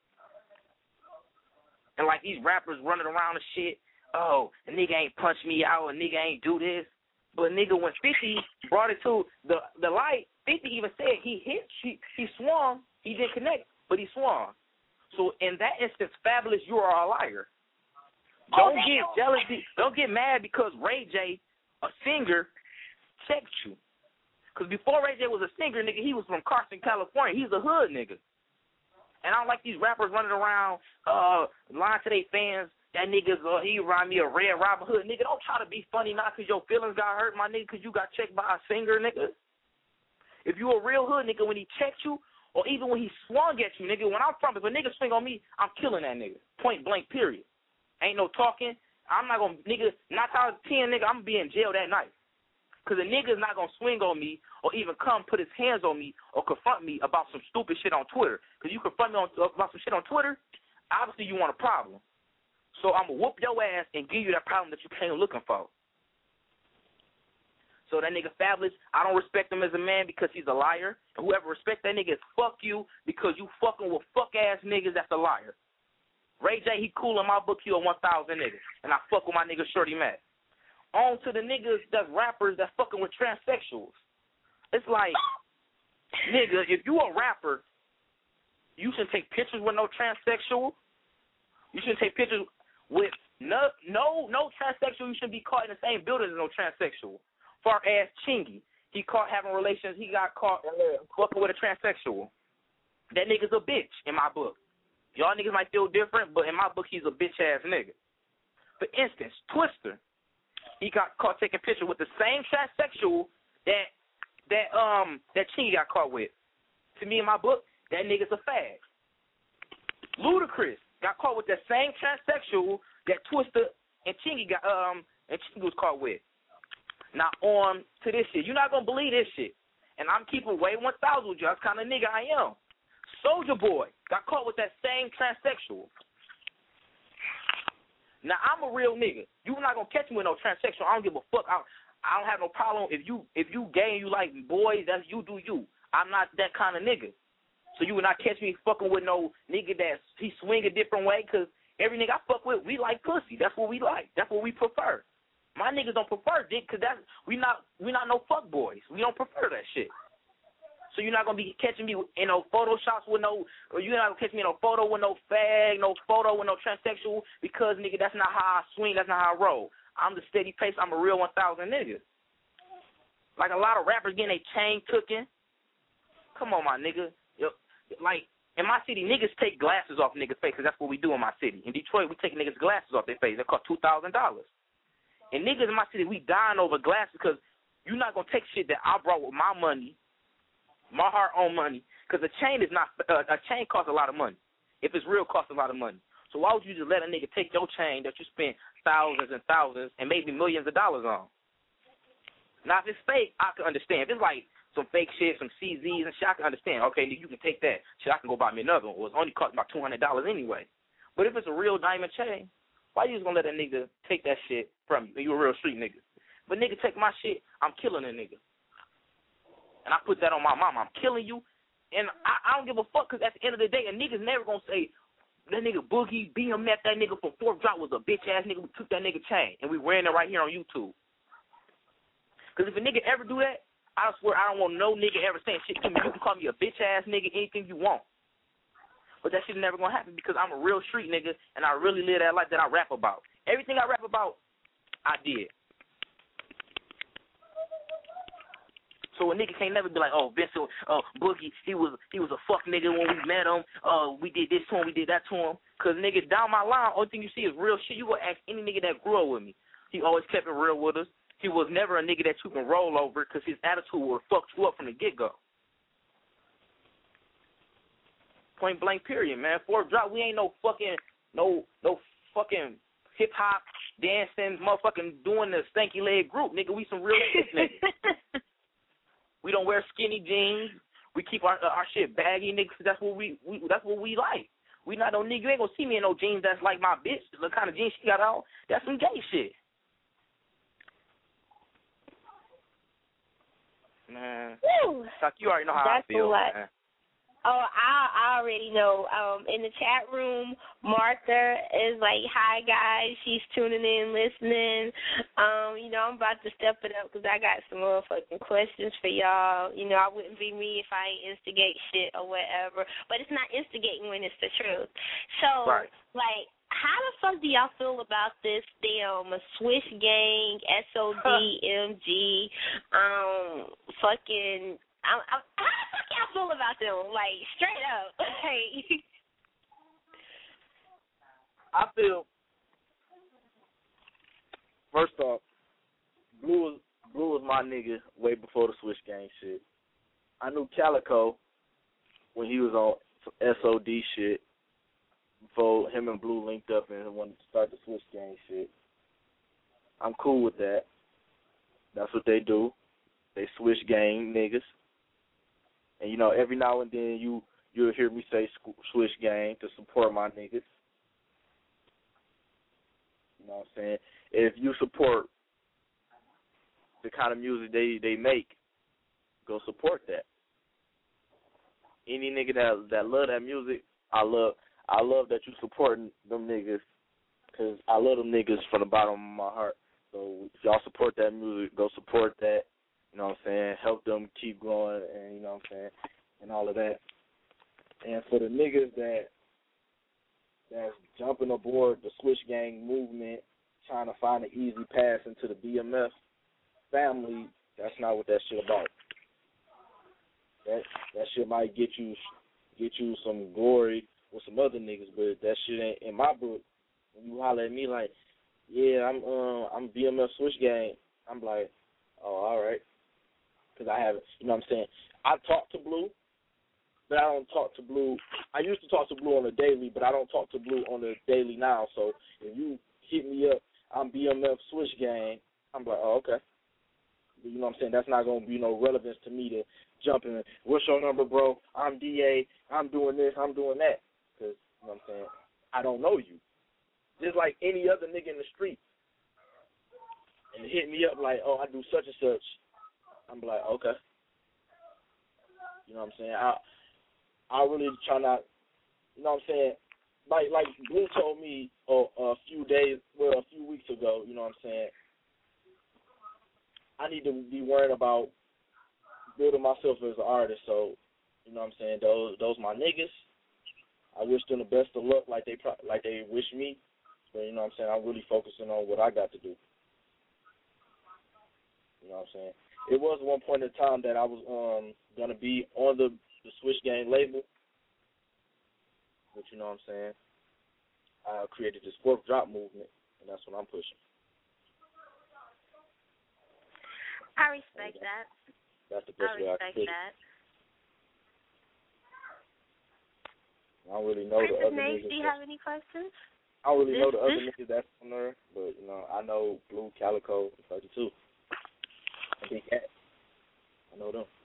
N: And like these rappers running around and shit, oh, a nigga ain't punch me out, a nigga ain't do this. But nigga, when fifty brought it to the the light, fifty even said he hit, he, he swung, he didn't connect, but he swung. So in that instance, Fabulous, you are a liar. Don't get jealous. Don't get mad because Ray J a singer checked you. Because before Ray J was a singer, nigga, he was from Carson, California. He's a hood nigga. And I don't like these rappers running around uh, lying to their fans. That nigga's, uh, he remind me of Red Robin Hood. Nigga, don't try to be funny not because your feelings got hurt, my nigga, because you got checked by a singer, nigga. If you a real hood nigga, when he checked you, or even when he swung at you, nigga, when I'm from, if a nigga swing on me, I'm killing that nigga. Point blank, period. Ain't no talking. I'm not going to, nigga, nine times ten, nigga, I'm going to be in jail that night. Because a nigga's not going to swing on me or even come put his hands on me or confront me about some stupid shit on Twitter. Because you confront me on, about some shit on Twitter, obviously you want a problem. So I'm going to whoop your ass and give you that problem that you came looking for. So that nigga Fabulous, I don't respect him as a man because he's a liar. And whoever respects that nigga is fuck you because you fucking with fuck-ass niggas that's a liar. Ray J, he cool in my book, he a one thousand nigga. And I fuck with my nigga Shorty Mac. On to the niggas that's rappers that's fucking with transsexuals. It's like, nigga, if you a rapper, you shouldn't take pictures with no transsexual. You shouldn't take pictures with no no no transsexual. You shouldn't be caught in the same building as no transsexual. Far as Chingy, he caught having relations. He got caught fucking with a transsexual. That nigga's a bitch in my book. Y'all niggas might feel different, but in my book, he's a bitch ass nigga. For instance, Twister, he got caught taking pictures with the same transsexual that that um that Chingy got caught with. To me, in my book, that nigga's a fag. Ludacris got caught with the same transsexual that Twister and Chingy got um and Chingy was caught with. Now on to this shit. You're not gonna believe this shit. And I'm keeping way one thousand with you. That's kind of nigga I am. Soulja Boy got caught with that same transsexual. Now I'm a real nigga. You're not gonna catch me with no transsexual. I don't give a fuck. I, I don't have no problem if you if you gay and you like boys. That's you do you. I'm not that kind of nigga. So you would not catch me fucking with no nigga that's he swing a different way. Cause every nigga I fuck with, we like pussy. That's what we like. That's what we prefer. My niggas don't prefer dick because that's we not we not no fuck boys. We don't prefer that shit. So you're not gonna be catching me in no photoshops with no, or you're not gonna catch me in no photo with no fag, no photo with no transsexual because nigga that's not how I swing. That's not how I roll. I'm the steady pace. I'm a real one thousand nigga. Like a lot of rappers getting their chain tooken. Come on, my nigga. Yo, like in my city, niggas take glasses off niggas' face because that's what we do in my city. In Detroit, we take niggas' glasses off their face. They cost two thousand dollars. And niggas in my city, we dying over glasses because you're not going to take shit that I brought with my money, my hard-earned money, because a chain is not, uh, a chain costs a lot of money. If it's real, it costs a lot of money. So why would you just let a nigga take your chain that you spent thousands and thousands and maybe millions of dollars on? Now, if it's fake, I can understand. If it's like some fake shit, some C Zs and shit, I can understand. Okay, you can take that. Shit, I can go buy me another one. Well, it's only cost about two hundred dollars anyway. But if it's a real diamond chain, why you just gonna let a nigga take that shit from you? You a real street nigga. But nigga take my shit, I'm killing a nigga. And I put that on my mama. I'm killing you. And I, I don't give a fuck because at the end of the day, a nigga's never gonna say, that nigga Boogie, B M F, that nigga from Fourth Drop was a bitch-ass nigga. We took that nigga chain. And we ran it right here on YouTube. Because if a nigga ever do that, I swear I don't want no nigga ever saying shit to me. You can call me a bitch-ass nigga, anything you want. But that shit never gonna happen because I'm a real street nigga and I really live that life that I rap about. Everything I rap about, I did. So a nigga can't never be like, oh, Vincent, uh, Boogie, he was he was a fuck nigga when we met him. Uh, we did this to him, we did that to him. Cause nigga, down my line, only thing you see is real shit. You go ask any nigga that grew up with me. He always kept it real with us. He was never a nigga that you can roll over because his attitude will fuck you up from the get go. Point blank, period, man. Fourth Drop, we ain't no fucking, no, no fucking hip hop dancing, motherfucking doing the stanky leg group, nigga. We some real shit, nigga. We don't wear skinny jeans. We keep our our shit baggy, nigga. Cause that's what we, we that's what we like. We not no nigga. You ain't gonna see me in no jeans that's like my bitch. The kind of jeans she got on, that's some gay shit. Man, Chuck, you already know how
C: that's
N: I feel,
C: what.
N: man.
C: Oh, I, I already know. Um, in the chat room, Martha is like, hi, guys. She's tuning in, listening. Um, you know, I'm about to step it up because I got some motherfucking questions for y'all. You know, I wouldn't be me if I ain't instigate shit or whatever. But it's not instigating when it's the truth. So,
N: right.
C: like, how the fuck do y'all feel about this damn Swish Gang, S O D, M G, um, fucking, I, I, how the fuck y'all feel about them? Like, straight up. Like,
I: I feel, first off, Blue was, Blue was my nigga way before the Swish Gang shit. I knew Calico when he was on S O D shit, before him and Blue linked up and wanted to start the Swish Gang shit. I'm cool with that. That's what they do. They Swish Gang niggas. And, you know, every now and then you, you'll hear me say Swish Gang to support my niggas. You know what I'm saying? If you support the kind of music they, they make, go support that. Any nigga that that love that music, I love I love that you supporting them niggas, because I love them niggas from the bottom of my heart. So if y'all support that music, go support that. You know what I'm saying? Help them keep growing, and you know what I'm saying, and all of that. And for the niggas that that's jumping aboard the Swish Gang movement, trying to find an easy pass into the B M F family, that's not what that shit about. That that shit might get you get you some glory with some other niggas, but that shit ain't in my book. When you holler at me like, yeah, I'm uh, I'm B M F Swish Gang, I'm like, oh, all right, because I haven't, you know what I'm saying. I talk to Blue, but I don't talk to Blue. I used to talk to Blue on the daily, but I don't talk to Blue on the daily now. So if you hit me up, I'm B M F Swish Gang, I'm like, oh, okay. You know what I'm saying? That's not going to be no relevance to me to jump in. What's your number, bro? I'm D A. I'm doing this. I'm doing that. Because, you know what I'm saying, I don't know you. Just like any other nigga in the street. And hit me up like, oh, I do such and such. I'm like, okay. You know what I'm saying? I I really try not, you know what I'm saying? Like like Blue told me oh, a few days, well, a few weeks ago, you know what I'm saying? I need to be worried about building myself as an artist. So, you know what I'm saying? Those those my niggas. I wish them the best of luck like they like they wish me. But, you know what I'm saying? I'm really focusing on what I got to do. You know what I'm saying? It was one point in time that I was um going to be on the, the Swish Gang label. But, you know what I'm saying? I created this fourth drop movement, and that's what I'm pushing.
C: I respect that.
I: That's the best
C: I
I: way I
C: respect
I: can
C: that.
I: I don't really know
C: Princess
I: the other
C: Names,
I: niggas.
C: do you have any questions?
I: I don't really
C: this,
I: know the other
C: this...
I: niggas that's on there, but, you know, I know Blue, Calico, thirty-two. I think that. I know them.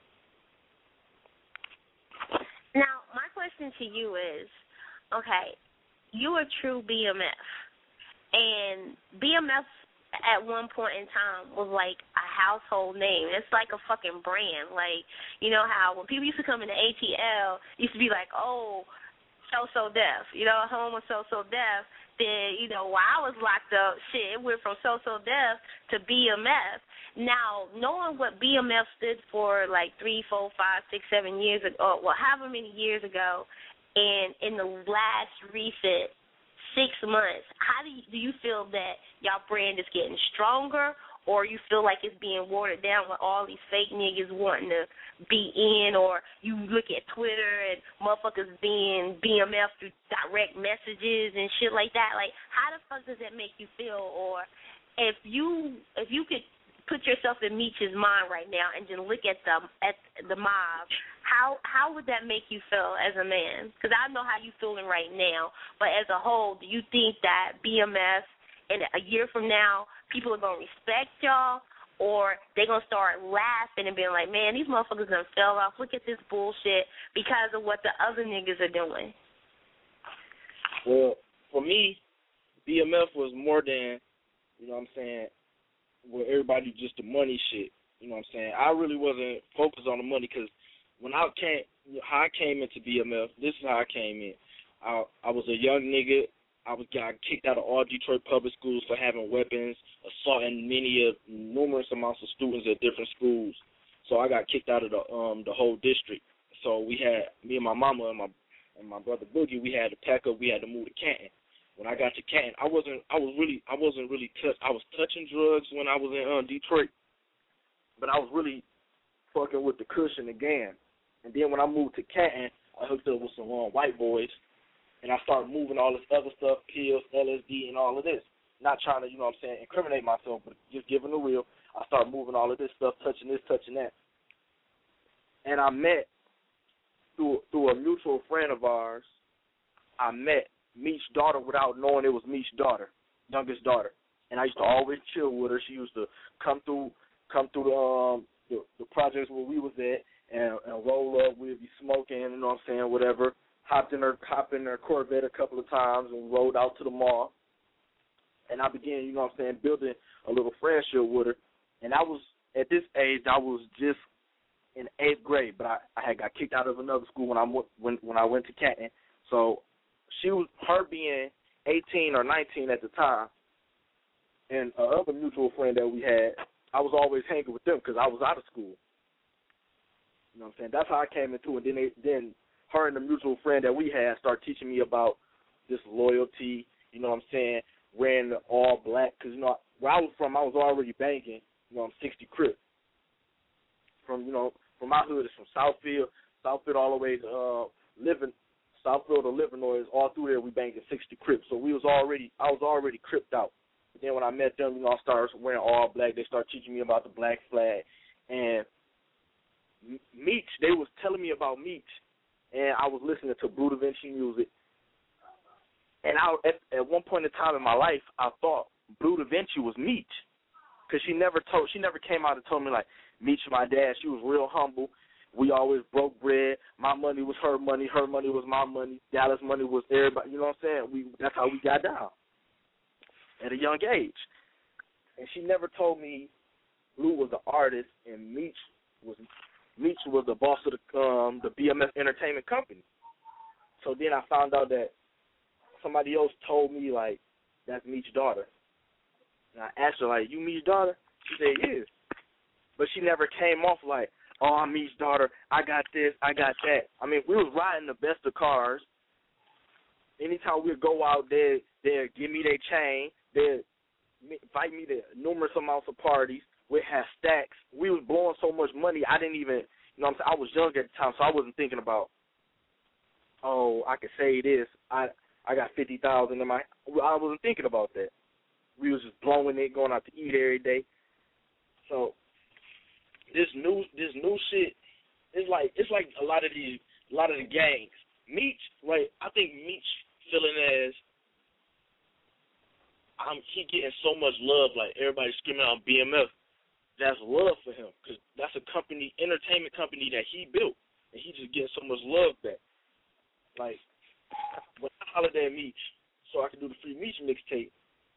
C: Now, my question to you is, okay, you are true B M F, and B M F at one point in time was like a household name. It's like a fucking brand. Like, you know how when people used to come into A T L, it used to be like, oh, so-so deaf. You know, home of so-so deaf. Then, you know, while I was locked up, shit, it went from so-so deaf to B M F. Now, knowing what B M F stood for like three, four, five, six, seven years ago, well, however many years ago, and in the last recent six months, how do you, do you feel that y'all brand is getting stronger, or you feel like it's being watered down with all these fake niggas wanting to be in, or you look at Twitter and motherfuckers being B M F through direct messages and shit like that? Like, how the fuck does that make you feel? Or if you if you could put yourself in Meech's mind right now and just look at the at the mob, how how would that make you feel as a man? Because I know how you feeling right now, but as a whole, do you think that B M F in a year from now, people are gonna respect y'all, or they gonna start laughing and being like, man, these motherfuckers done fell off. Look at this bullshit because of what the other niggas are doing.
I: Well, for me, B M F was more than, you know what I'm saying, where everybody just the money shit. You know what I'm saying? I really wasn't focused on the money, because when I came, how I came into B M F, this is how I came in. I I was a young nigga. I was got kicked out of all Detroit public schools for having weapons, assaulting many of numerous amounts of students at different schools. So I got kicked out of the um the whole district. So we had me and my mama and my and my brother Boogie. We had to pack up. We had to move to Canton. when I got to Canton, I wasn't I was really I wasn't really touch I was touching drugs when I was in uh, Detroit, but I was really fucking with the cushion again. And then when I moved to Canton, I hooked up with some uh, white boys, and I started moving all this other stuff, pills, L S D, and all of this. Not trying to, you know what I'm saying, incriminate myself, but just giving the real. I started moving all of this stuff, touching this, touching that. And I met, through through a mutual friend of ours, I met Meech's daughter without knowing it was Meech's daughter, youngest daughter. And I used to always chill with her. She used to come through come through the um the, the projects where we was at and, and roll up. We'd be smoking, you know what I'm saying, whatever. Hopped in her hopped in her Corvette a couple of times and rode out to the mall. And I began, you know what I'm saying, building a little friendship with her. And I was, at this age, I was just in eighth grade, but I, I had got kicked out of another school when I when when I went to Canton. So she was, her being eighteen or nineteen at the time, and another mutual friend that we had, I was always hanging with them because I was out of school. You know what I'm saying? That's how I came into it. Then they, then her and the mutual friend that we had started teaching me about this loyalty. You know what I'm saying? Wearing all black, because you know where I was from, I was already banking. You know, I'm sixty Crip. From you know, from my hood is from Southfield, Southfield all the way to uh, living. Southfield to Livernois, all through there we banked in sixty Crips. So we was already, I was already cripped out. But then when I met them, you know, I started wearing all black. They started teaching me about the black flag. And Meech, they was telling me about Meech, and I was listening to Blue Da Vinci music. And I, at, at one point in time in my life, I thought Blue Da Vinci was Meech, because she never told, she never came out and told me like Meech, my dad. She was real humble. We always broke bread. My money was her money. Her money was my money. Dallas money was everybody. You know what I'm saying? We that's how we got down at a young age. And she never told me Blue was the artist and Meech was Meech was the boss of the um, the B M F Entertainment Company. So then I found out that somebody else told me like that's Meech's daughter. And I asked her like, "You Meech's daughter?" She said, "Yes." But she never came off like, "Oh, I'm Meech's daughter. I got this. I got that." I mean, we was riding the best of cars. Anytime we'd go out there, they'd give me their chain. They'd invite me to numerous amounts of parties. We'd have stacks. We was blowing so much money, I didn't even, you know what I'm saying, I was young at the time, so I wasn't thinking about, oh, I could say this. I I got fifty thousand dollars in my, I wasn't thinking about that. We was just blowing it, going out to eat every day. So this new this new shit is like it's like a lot of these a lot of the gangs. Meech, like I think Meech feeling as I'm he getting so much love, like everybody screaming out B M F. That's love for him because that's a company, entertainment company that he built, and he just getting so much love back. Like when I hollered at Meech so I could do the Free Meech mixtape,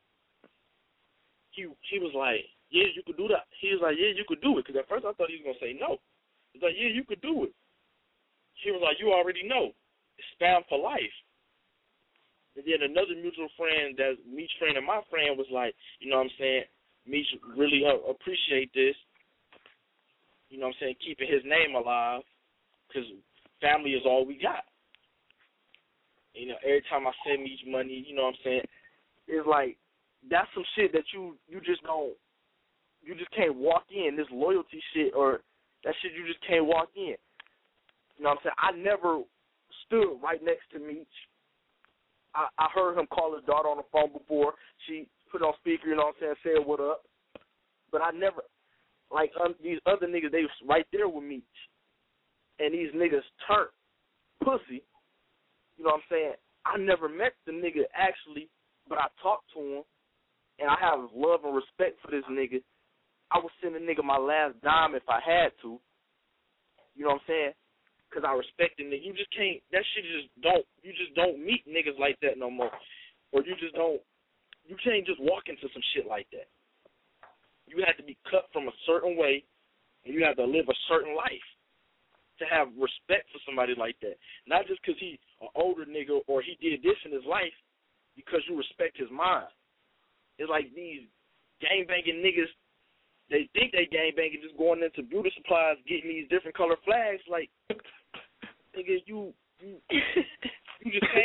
I: he he was like, "Yeah, you could do that." He was like, "Yeah, you could do it." Because at first I thought he was gonna say no. He's like, "Yeah, you could do it." He was like, "You already know, it's spam for life." And then another mutual friend, that's Meech friend and my friend, was like, "You know what I'm saying? Meech really uh, appreciate this. You know what I'm saying? Keeping his name alive, because family is all we got." You know, every time I send Meech money, you know what I'm saying? It's like that's some shit that you you just don't. You just can't walk in, this loyalty shit, or that shit you just can't walk in. You know what I'm saying? I never stood right next to Meech. I, I heard him call his daughter on the phone before. She put on speaker, you know what I'm saying, said what up. But I never, like um, these other niggas, they was right there with Meech. And these niggas turned pussy. You know what I'm saying? I never met the nigga actually, but I talked to him. And I have love and respect for this nigga. I would send a nigga my last dime if I had to. You know what I'm saying? Because I respect the nigga. You just can't, that shit just don't, you just don't meet niggas like that no more. Or you just don't, you can't just walk into some shit like that. You have to be cut from a certain way, and you have to live a certain life to have respect for somebody like that. Not just because he an older nigga or he did this in his life, because you respect his mind. It's like these gangbanging niggas, they think they gangbanging, just going into beauty supplies, getting these different color flags. Like, nigga, you, you, you just can't,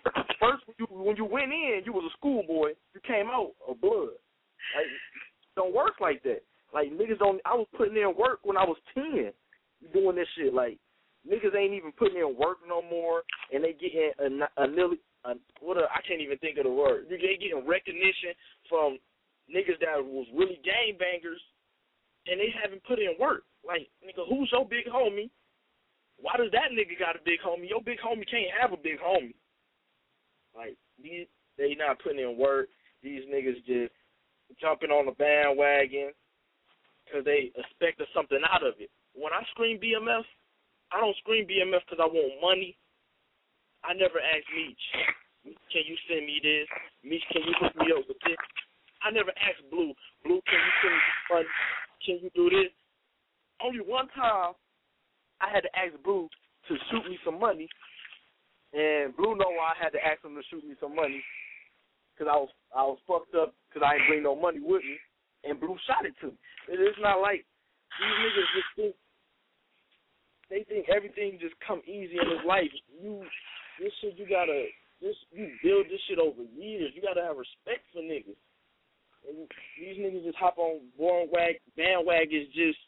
I: first when you when you went in, you was a schoolboy. You came out a blood. Like, it don't work like that. Like, niggas don't. I was putting in work when I was ten, doing this shit. Like, niggas ain't even putting in work no more, and they getting a, a, a, a what a, I can't even think of the word. They getting recognition from niggas that was really gangbangers, and they haven't put in work. Like, nigga, who's your big homie? Why does that nigga got a big homie? Your big homie can't have a big homie. Like, these, they not putting in work. These niggas just jumping on the bandwagon because they expected something out of it. When I scream B M F, I don't scream B M F because I want money. I never ask Meech, can you send me this? Meech, can you hook me up with this? I never asked Blue, Blue, can you send me money? Can you do this? Only one time I had to ask Blue to shoot me some money, and Blue know why I had to ask him to shoot me some money, because I was I was fucked up because I didn't bring no money with me, and Blue shot it to me. It's not like these niggas just think, they think everything just come easy in this life. You, this shit, you gotta, this, you build this shit over years. You gotta have respect for niggas. And these niggas just hop on bandwagons just,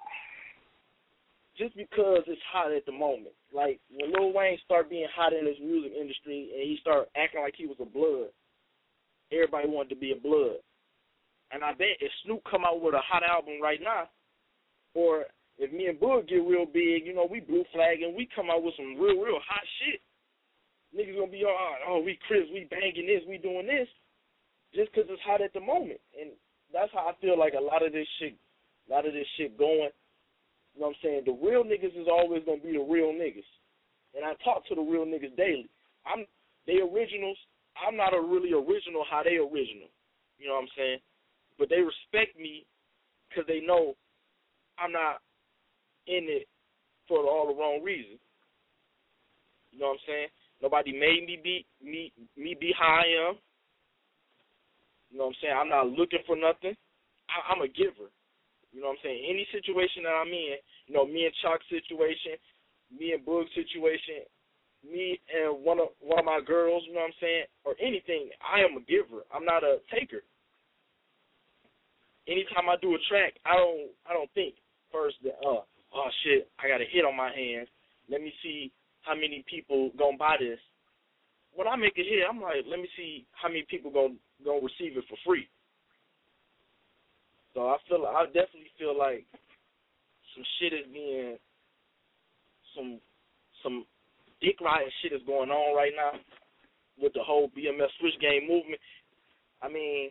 I: just because it's hot at the moment. Like, when Lil Wayne started being hot in this music industry and he started acting like he was a blood, everybody wanted to be a blood. And I bet if Snoop come out with a hot album right now, or if me and Bug get real big, you know, we blue flag and we come out with some real, real hot shit, niggas gonna be all, oh, we Chris, we banging this, we doing this, just because it's hot at the moment. And that's how I feel like a lot of this shit, a lot of this shit going. You know what I'm saying? The real niggas is always gonna be the real niggas. And I talk to the real niggas daily. I'm they originals. I'm not a really original how they original. You know what I'm saying? But they respect me because they know I'm not in it for all the wrong reasons. You know what I'm saying? Nobody made me be me me be how I am. You know what I'm saying? I'm not looking for nothing. I, I'm a giver. You know what I'm saying? Any situation that I'm in, you know, me and Chalk's situation, me and Boog's situation, me and one of one of my girls, you know what I'm saying, or anything, I am a giver. I'm not a taker. Anytime I do a track, I don't I don't think first that, uh, oh shit, I got a hit on my hands. Let me see how many people gonna buy this. When I make a hit, I'm like, let me see how many people gonna gonna receive it for free. So I feel I definitely feel like some shit is being some some dick riding shit is going on right now with the whole B M F Switch Game movement. I mean,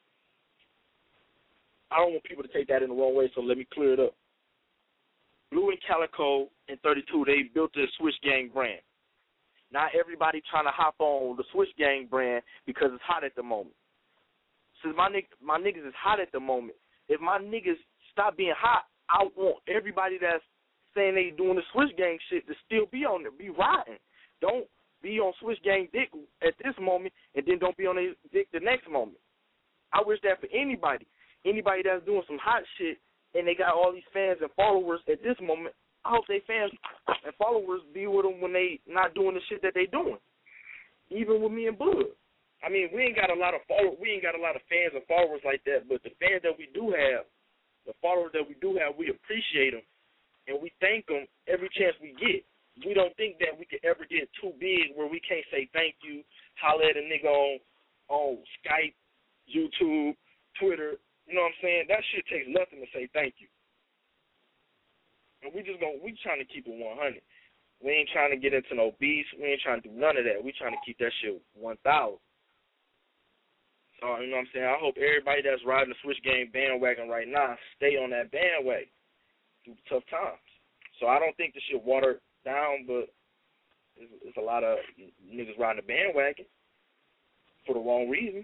I: I don't want people to take that in the wrong way, so let me clear it up. Blue and Calico and thirty-two, they built the Switch Gang brand. Not everybody trying to hop on the Switch Gang brand because it's hot at the moment. Since my nig- my niggas is hot at the moment, if my niggas stop being hot, I want everybody that's saying they doing the Switch Gang shit to still be on there, be riding. Don't be on Switch Gang dick at this moment and then don't be on their dick the next moment. I wish that for anybody. Anybody that's doing some hot shit and they got all these fans and followers at this moment, I hope they fans and followers be with them when they not doing the shit that they doing. Even with me and Blood. I mean, we ain't got a lot of follow, we ain't got a lot of fans and followers like that, but the fans that we do have, the followers that we do have, we appreciate them, and we thank them every chance we get. We don't think that we could ever get too big where we can't say thank you, holler at a nigga on, on Skype, YouTube, Twitter. You know what I'm saying? That shit takes nothing to say thank you. And we just gonna, we trying to keep it one hundred. We ain't trying to get into no beefs. We ain't trying to do none of that. We trying to keep that shit one thousand. So, you know what I'm saying? I hope everybody that's riding the Switch Game bandwagon right now stay on that bandwagon through the tough times. So I don't think the shit watered down, but it's, it's a lot of niggas riding the bandwagon for the wrong reasons.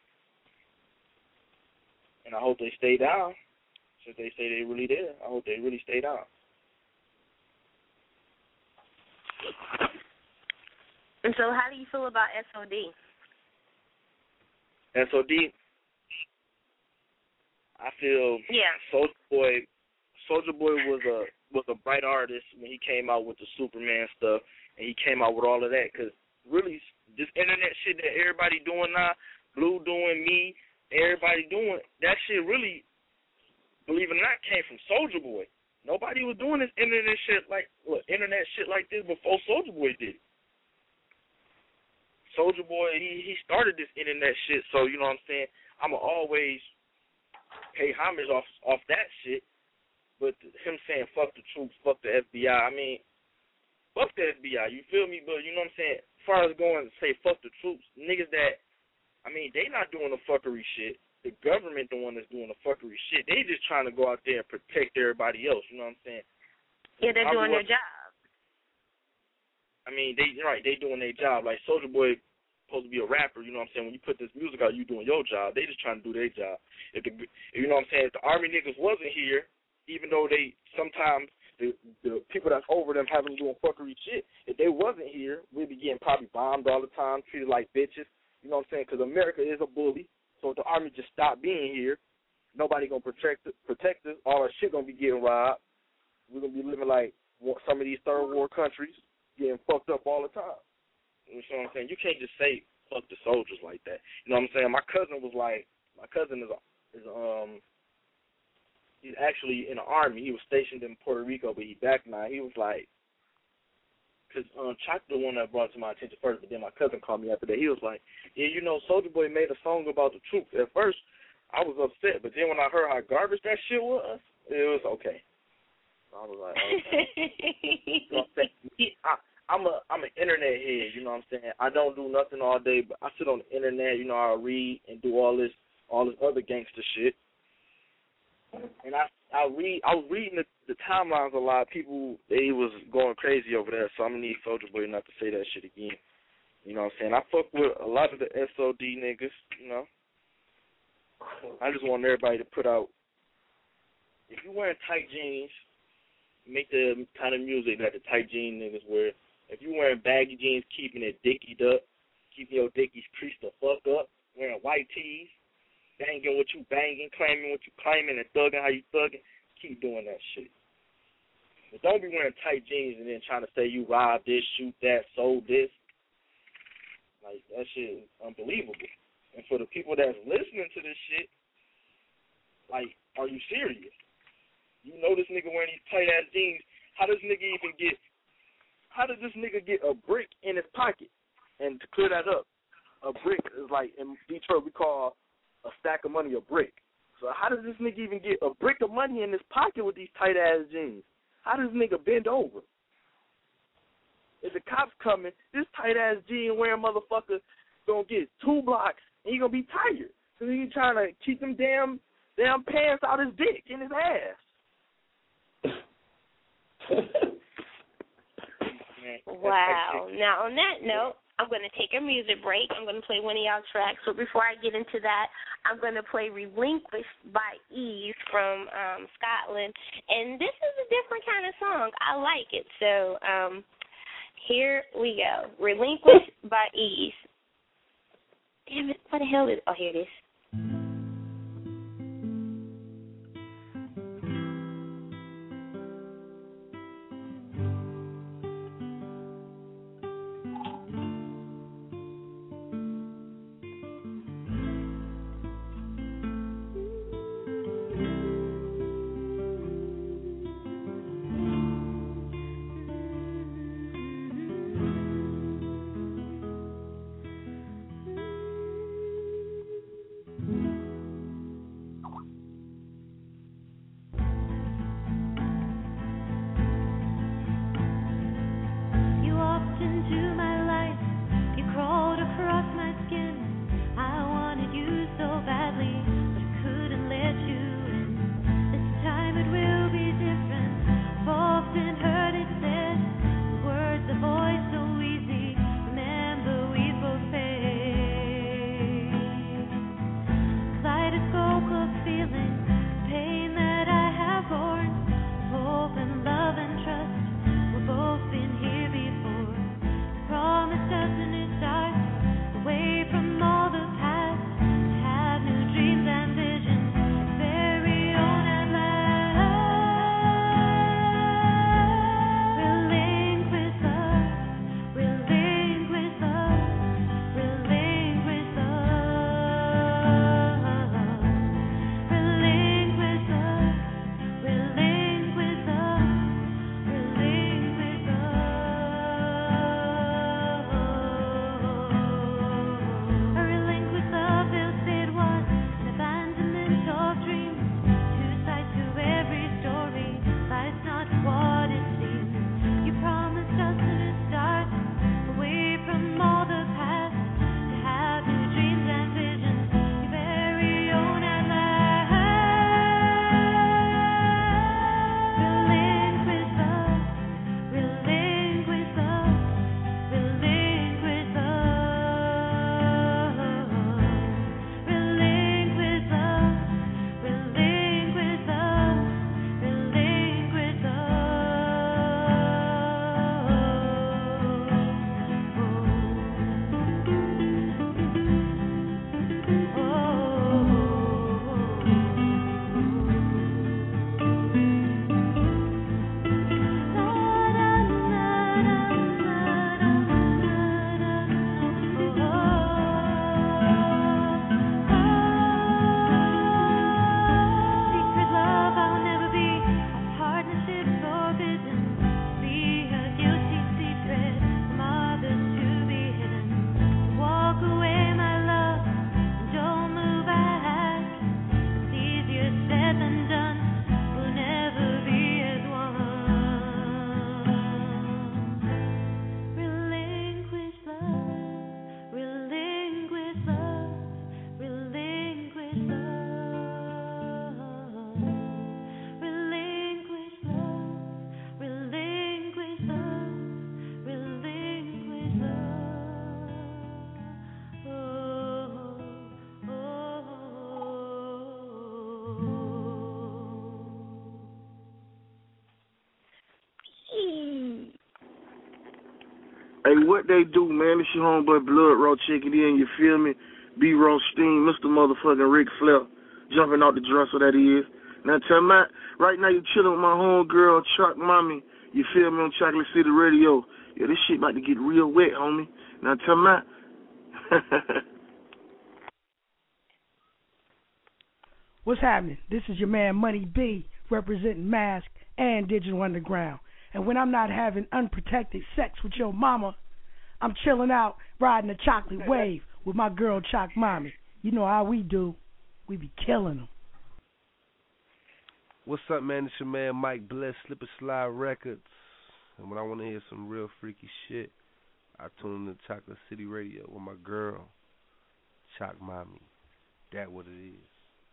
I: And I hope they stay down. Since they say they really there, I hope they really stay down.
C: And so how do you feel about S O D?
I: S O D, I feel
C: yeah.
I: Soulja Boy, Soulja Boy was a was a bright artist when he came out with the Superman stuff, and he came out with all of that because really this internet shit that everybody doing now, Blue doing, me, everybody doing, that shit really, believe it or not, came from Soulja Boy. Nobody was doing this internet shit like look, internet shit like this before Soulja Boy did it. Soulja Boy, he he started this internet shit, so you know what I'm saying. I'ma always pay homage off off that shit. But him saying fuck the troops, fuck the F B I, I mean, fuck the F B I. You feel me? But you know what I'm saying. As far as going to say fuck the troops, niggas that, I mean, they not doing the fuckery shit. The government the one that's doing the fuckery shit. They just trying to go out there and protect everybody else. You know what I'm saying?
C: Yeah, they're doing their job.
I: I mean, they right, they doing their job. Like Soulja Boy supposed to be a rapper. You know what I'm saying? When you put this music out, you doing your job. They just trying to do their job. If the, you know what I'm saying? If the Army niggas wasn't here, even though they sometimes the the people that's over them having doing fuckery shit, if they wasn't here, we'd be getting probably bombed all the time, treated like bitches. You know what I'm saying? Because America is a bully. So if the Army just stopped being here, nobody gonna protect protect us. All our shit gonna be getting robbed. We're gonna be living like some of these third world countries, getting fucked up all the time. You know what I'm saying? You can't just say fuck the soldiers like that. You know what I'm saying? My cousin was like, my cousin is is um, he's actually in the Army. He was stationed in Puerto Rico, but he's back now. He was like, because um, Chuck the one that brought it to my attention first, but then my cousin called me after that. He was like, yeah, you know, Soulja Boy made a song about the troops. At first, I was upset, but then when I heard how garbage that shit was, it was okay. I was like, okay. You know what I'm saying? I, I'm a I'm an internet head. You know what I'm saying? I don't do nothing all day, but I sit on the internet. You know, I read and do all this all this other gangster shit. And I I read I was reading the, the timelines a lot. People they was going crazy over there, so I'm gonna need Soulja Boy not to say that shit again. You know what I'm saying? I fuck with a lot of the S O D niggas, you know. I just want everybody to put out, if you wearing tight jeans, make the kind of music that the tight jean niggas wear. If you wearing baggy jeans, keeping it dickied up, keeping your dickies creased the fuck up, wearing white tees, banging what you banging, claiming what you claiming, and thugging how you thugging, keep doing that shit. But don't be wearing tight jeans and then trying to say you robbed this, shoot that, sold this. Like, that shit is unbelievable. And for the people that's listening to this shit, like, are you serious? You know this nigga wearing these tight-ass jeans. How does nigga even get, how does this nigga get a brick in his pocket? And to clear that up, a brick is like, in Detroit we call a stack of money a brick. So how does this nigga even get a brick of money in his pocket with these tight-ass jeans? How does this nigga bend over? If the cops coming, this tight-ass jean wearing motherfucker gonna get two blocks and he gonna be tired. So he trying to keep them damn damn pants out his dick in his ass.
C: Wow. Now, on that note, I'm going to take a music break. I'm going to play one of y'all tracks. But before I get into that, I'm going to play Relinquished by Eve from um, Scotland. And this is a different kind of song. I like it. So um, here we go. Relinquished by Eve. Damn it. What the hell is... Oh, here it is.
J: Hey, what they do, man? It's your homeboy Blood Raw checking in, you feel me? B. Rothstein, Mister Motherfucking Ric Flair, jumping out the dresser that he is. Now tell me, right now you chilling with my homegirl, Chuck Mommy, you feel me, on Chocolate City Radio. Yeah, this shit about to get real wet, homie. Now tell me.
O: What's happening? This is your man Money B, representing Mask and Digital Underground. And when I'm not having unprotected sex with your mama, I'm chilling out, riding a chocolate wave with my girl Choc Mommy. You know how we do. We be killing them.
P: What's up, man? It's your man Mike Bliss, Slip and Slide Records. And when I want to hear some real freaky shit, I tune in to Chocolate City Radio with my girl, Choc Mommy. That what it is.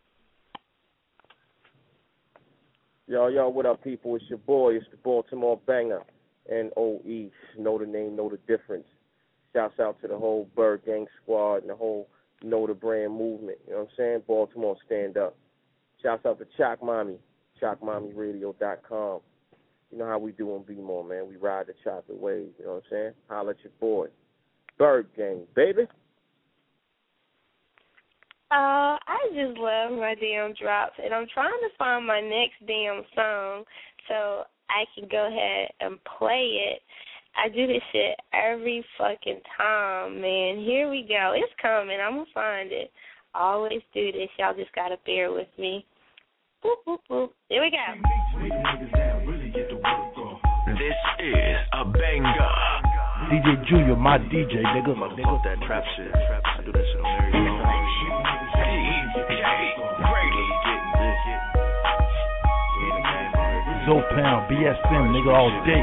Q: Yo, yo, what up, people? It's your boy. It's the Baltimore Banger. N O E. Know the name, know the difference. Shouts out to the whole Bird Gang squad and the whole Know the Brand movement. You know what I'm saying? Baltimore, stand up. Shouts out to Choc Mommy, choc mommy radio dot com. You know how we do on B-More, man. We ride the chocolate wave. You know what I'm saying? Holla at your boy. Bird Gang, baby.
C: Uh, I just love my damn drops, and I'm trying to find my next damn song so I can go ahead and play it. I do this shit every fucking time, man. Here we go. It's coming. I'm going to find it. I always do this. Y'all just got to bear with me. Boop, boop, boop. Here we go.
E: This is a banger.
K: D J Junior, my D J, nigga.
L: Fuck that trap shit. I do that shit on every song.
K: Zopound, B S M, nigga, all day.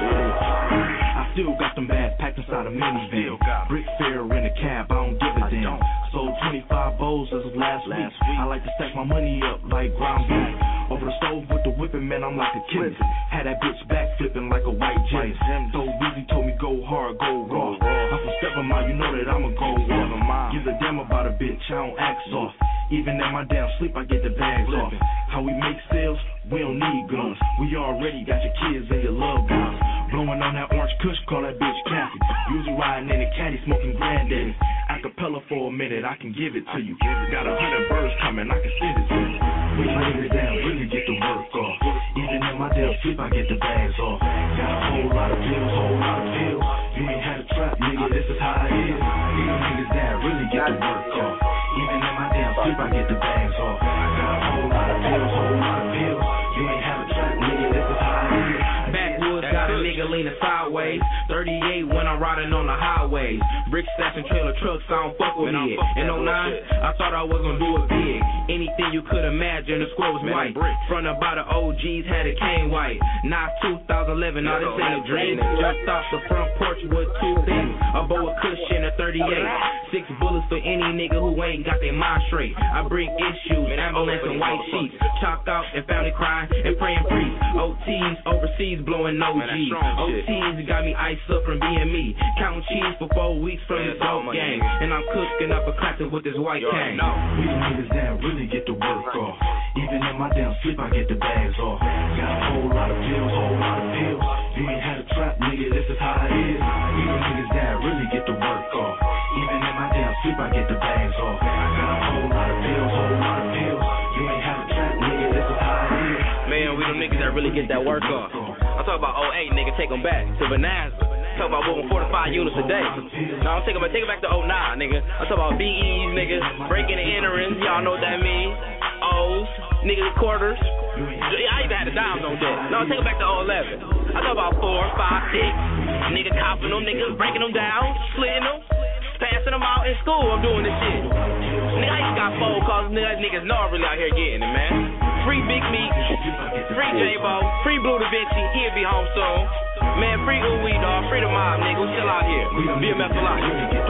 M: I still got them bags packed inside a minivan. Brick fair in a cab, I don't give a damn. Sold twenty-five bowls as of last week. I like to stack my money up like ground beef. Over the stove with the whipping, man, I'm like a kid. Had that bitch back flipping like a white gem. So Weezy told me go hard, go raw. I'm from Stepper Mile, you know that I'ma go off. Give a damn about a bitch, I don't act soft. Even in my damn sleep, I get the bags off. How we make sales, we don't need guns. We already got your kids and your loved ones. Blowing on that orange kush, call that bitch Kathy. Usually riding in a caddy, smoking granddaddy. Acapella for a minute, I can give it to you. Got a hundred birds coming, I can send it to you. We niggas down, really get the work off. Even in my damn sleep, I get the bags off. Got a whole lot of pills, whole lot of pills. You ain't had a trap, nigga, this is how it is. These niggas down, really get the work off. Even in my damn sleep, I get the bags off. Got a whole lot of pills, whole lot of pills. You ain't had a trap, nigga, this is how it is.
H: Backwoods got a nigga leaning sideways. thirty-eight when I'm riding on the highways. Brick stacks and trailer trucks, I don't fuck with it. In oh nine, I thought I was gonna do it big. Anything you could imagine, the square was white. Front about the O Gs had it cane white. Now two thousand eleven, now this ain't a dream. Just off the front porch with two things. A boa cushion, a thirty-eight. Six bullets for any nigga who ain't got their mind straight. I bring issues, ambulance and white sheets. Chopped out and family crying and praying priests. O Ts overseas blowing no G's. O Ts got me iced up from being me. Counting cheese for four weeks from this dope game. And I'm cooking up a classic with this white cane.
M: We niggas down, really get the work off. Even in my damn sleep, I get the bags off. Got a whole lot of pills, whole lot of pills. You ain't had a trap, nigga, this is how it is. We niggas down, really get the work off. Even in my damn sleep, I get the bags off. I got a whole lot of pills, whole lot of pills. You ain't had a trap, nigga, this is how it is.
H: Man, we them niggas that really get that work off. I'm talking about oh eight, nigga, take them back to Bonanza. Talking about moving four to five units a day. No, I'm taking it take it back to oh nine, nigga. I'm talking about B Es, nigga, breaking and entering. Y'all know what that means. O's, nigga, quarters. I even had the dimes on deck. No, I'm taking it back to oh eleven. I'm talking about four, five, six. Nigga copping them, niggas breaking them down, slitting them, passing them out in school. I'm doing this shit. Nigga, I just got phone calls. Niggas, niggas know I'm really out here getting it, man. Free Big Meat, free J-Bo, free Blue Da Vinci. He'll be home soon. Man, free Ooh Wee, dog. Free the mob, nigga. We still out here. B M F a lot.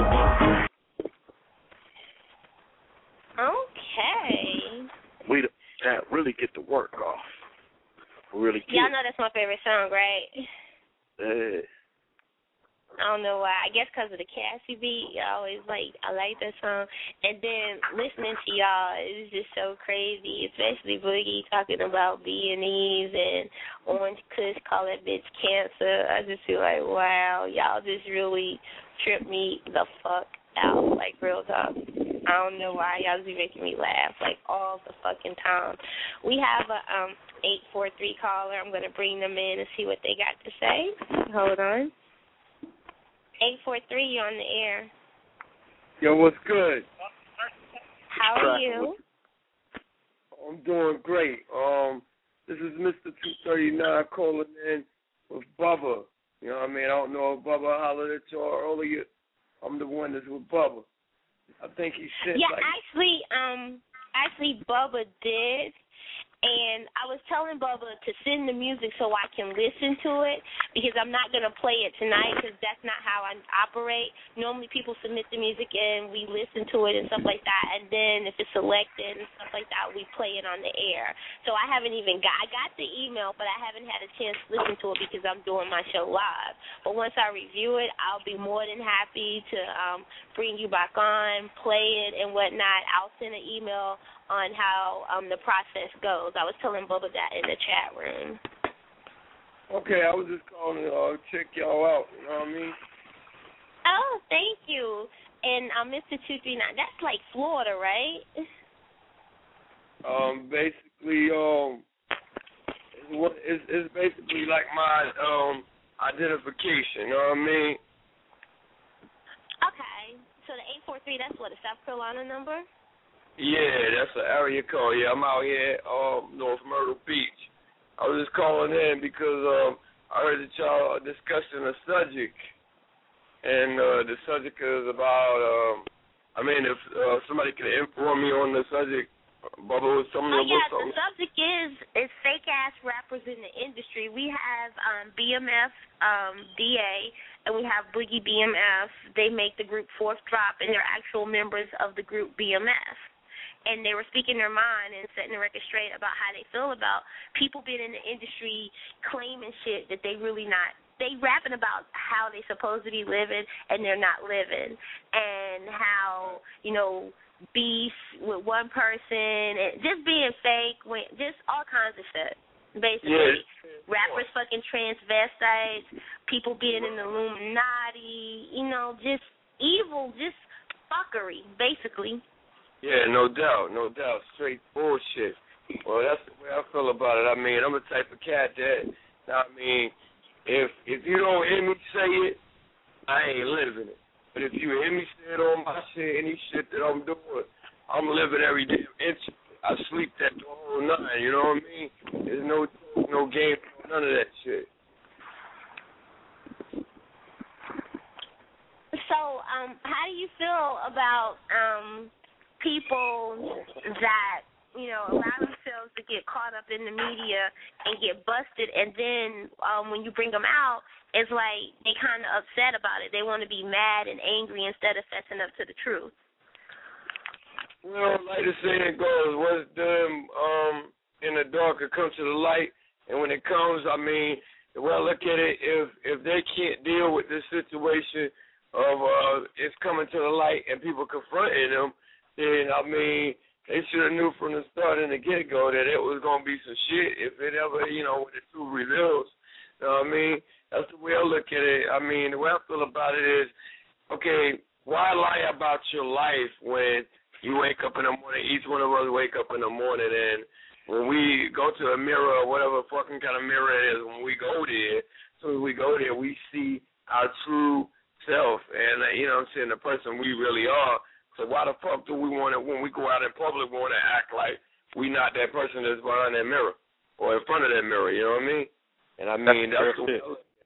C: Okay.
J: We the, that really get the work off. Really get.
C: Y'all know that's my favorite song, right?
J: Yeah.
C: I don't know why. I guess because of the Cassie beat. I always like, I like that song. And then listening to y'all, it was just so crazy, especially Boogie talking about B and E's and Orange Kush, call that bitch cancer. I just feel like, wow, y'all just really trip me the fuck out, like real talk. I don't know why y'all just be making me laugh like all the fucking time. We have a um eight four three caller. I'm gonna bring them in and see what they got to say. Hold on. eight four three, you're on the air.
R: Yo, what's good?
C: How are you?
R: I'm doing great. Um, this is Mister two thirty-nine calling in with Bubba. You know what I mean? I don't know if Bubba hollered at y'all earlier. I'm the one that's with Bubba. I think he said
C: Yeah,
R: like...
C: actually, um, actually Bubba did. And I was telling Bubba to send the music so I can listen to it because I'm not going to play it tonight because that's not how I operate. Normally people submit the music and we listen to it and stuff like that, and then if it's selected and stuff like that, we play it on the air. So I haven't even got, I got the email, but I haven't had a chance to listen to it because I'm doing my show live. But once I review it, I'll be more than happy to um, bring you back on, play it and whatnot. I'll send an email on how um, the process goes. I was telling Bubba that in the chat room.
R: Okay, I was just calling to uh, check y'all out, you know what I mean?
C: Oh, thank you. And um, Mister two three nine, that's like Florida, right?
R: Um, basically, um, it's, it's basically like my um identification, you know what I mean?
C: Okay, so the eight four three, that's what, a South Carolina number?
R: Yeah, that's an area code. Yeah, I'm out here um, North Myrtle Beach. I was just calling in because um, I heard that y'all are discussing a subject, and uh, the subject is about, um, I mean, if uh, somebody can inform me on the subject, Bubba was telling me
C: Oh, yeah,
R: something.
C: the subject is, is fake-ass rappers in the industry. We have um, B M F um, D A, and we have Boogie B M F. They make the group Fourth Drop, and they're actual members of the group B M F. And they were speaking their mind and setting the record straight about how they feel about people being in the industry claiming shit that they really not. They rapping about how they supposed to be living and they're not living, and how, you know, beef with one person and just being fake, just all kinds of shit. Basically, yeah. Rappers fucking transvestites, people being in the Illuminati, you know, just evil, just fuckery, basically.
R: Yeah, no doubt, no doubt. Straight bullshit. Well, that's the way I feel about it. I mean, I'm the type of cat that, I mean, if if you don't hear me say it, I ain't living it. But if you hear me say it on my shit, any shit that I'm doing, I'm living every damn inch. I sleep that the whole nine, you know what I mean? There's no no game, none of that shit.
C: So, um, how do you feel about um? people that, you know, allow themselves to get caught up in the media and get busted, and then um, when you bring them out, it's like they kind of upset about it. They want to be mad and angry instead of fessing up to the truth.
R: Well, like the saying goes, what's done um, in the dark will come to the light, and when it comes, I mean, the way I look at it, if if they can't deal with this situation of uh, it's coming to the light and people confronting them, then, I mean, they should have knew from the start in the get-go that it was going to be some shit if it ever, you know, when the truth reveals. You know what I mean? That's the way I look at it. I mean, the way I feel about it is, okay, why lie about your life when you wake up in the morning? Each one of us wake up in the morning, and when we go to a mirror or whatever fucking kind of mirror it is, when we go there, as soon as we go there, we see our true self and, uh, you know what I'm saying, the person we really are. So why the fuck do we want to, when we go out in public, we want to act like we not that person that's behind that mirror or in front of that mirror, you know what I mean? And I mean, that's, that's the way.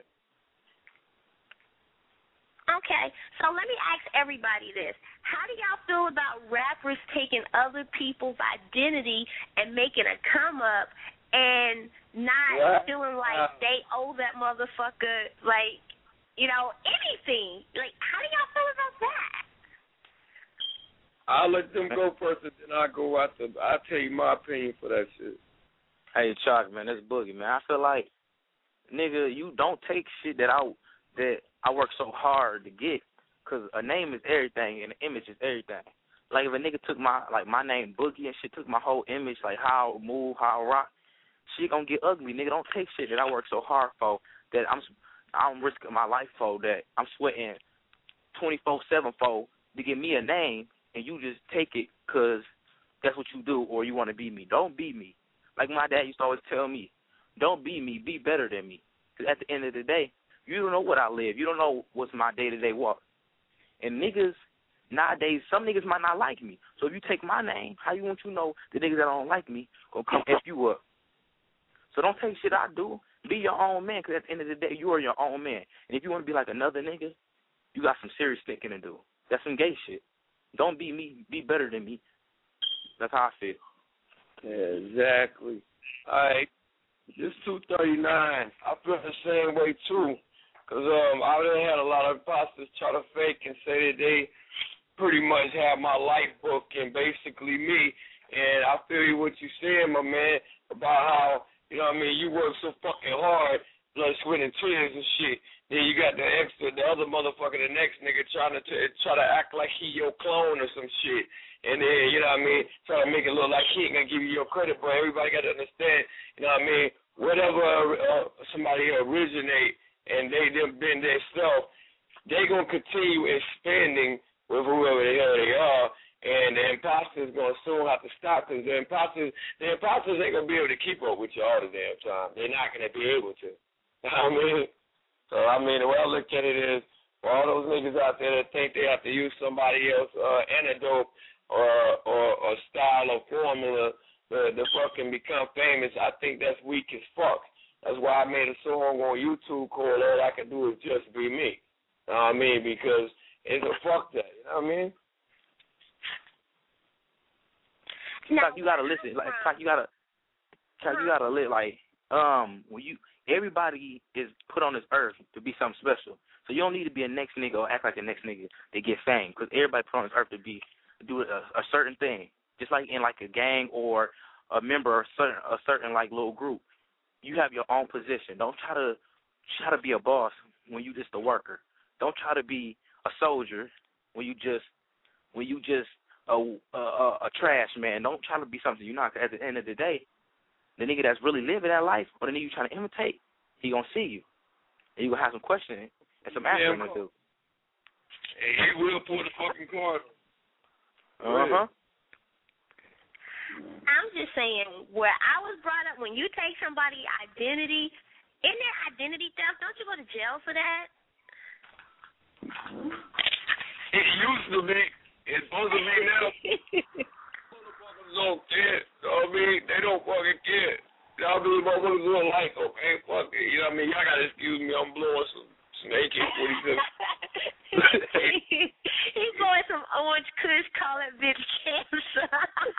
C: Okay, so let me ask everybody this. How do y'all feel about rappers taking other people's identity and making a come up and not what? feeling like uh, they owe that motherfucker, like, you know, anything? Like, how do y'all feel about that?
R: I'll let them go first, and then I'll go out the, I'll tell you my opinion for that shit.
N: Hey, Chalk, man, that's Boogie, man. I feel like, nigga, you don't take shit that I, that I work so hard to get, because a name is everything, and an image is everything. Like, if a nigga took my, like, my name, Boogie, and shit, took my whole image, like, how I move, how I rock, shit gonna get ugly, nigga. Don't take shit that I work so hard for, that I'm I'm risking my life for, that I'm sweating twenty-four seven for to get me a name, and you just take it because that's what you do or you want to be me. Don't be me. Like my dad used to always tell me, don't be me, be better than me. Because at the end of the day, you don't know what I live. You don't know what's my day-to-day walk. And niggas, nowadays, some niggas might not like me. So if you take my name, how you want you know the niggas that don't like me gonna come F you up? So don't take shit I do. Be your own man, because at the end of the day, you are your own man. And if you want to be like another nigga, you got some serious thinking to do. That's some gay shit. Don't be me. Be better than me. That's how I feel.
R: Yeah, exactly. All right. This two thirty-nine. I feel the same way, too. Because um, I done had a lot of imposters try to fake and say that they pretty much have my life book and basically me. And I feel you what you saying, my man, about how, you know what I mean, you work so fucking hard, blood, sweat, and tears and shit. Then you got the extra, the other motherfucker, the next nigga trying to t- try to act like he your clone or some shit. And then, you know what I mean, try to make it look like he ain't going to give you your credit, but everybody got to understand, you know what I mean, whatever uh, somebody originate and they them been their self, they going to continue expanding with whoever the hell they are, and the imposters going to soon have to stop, because the imposters, the imposters ain't going to be able to keep up with you all the damn time. They're not going to be able to. You know what I mean? So, I mean, the way I look at it is, for all those niggas out there that think they have to use somebody else's uh, antidote or, or or style or formula to, to fucking become famous, I think that's weak as fuck. That's why I made a song on YouTube called All I Can Do Is Just Be Me. You know what I mean? Because it's a fuck that. You know what I mean?
N: Now, you gotta listen. Like, like you gotta, like you gotta live. Like, um, when you, everybody is put on this earth to be something special. So you don't need to be a next nigga or act like a next nigga to get fame. Because everybody put on this earth to be do a, a certain thing. Just like in like a gang or a member of certain a certain like little group. You have your own position. Don't try to try to be a boss when you just a worker. Don't try to be a soldier when you just when you just a a, a, a trash man. Don't try to be something you're not. 'Cause at the end of the day, the nigga that's really living that life or the nigga you trying to imitate, he gonna see you, and you gonna have some questioning and some answering to do.
R: Hey, he will pull the fucking card.
N: Uh huh.
C: I'm just saying, where I was brought up, when you take somebody's identity, isn't there identity theft? Don't you go to jail for that?
R: It used to be. It's supposed to be now. Motherfuckers don't care. You know what I mean? They don't fucking care. Y'all be motherfuckers doing like, okay, fuck it. You know what I mean? Y'all gotta excuse me. I'm blowing some snake in forty-six.
C: He's blowing some orange kush, call it bitch cancer.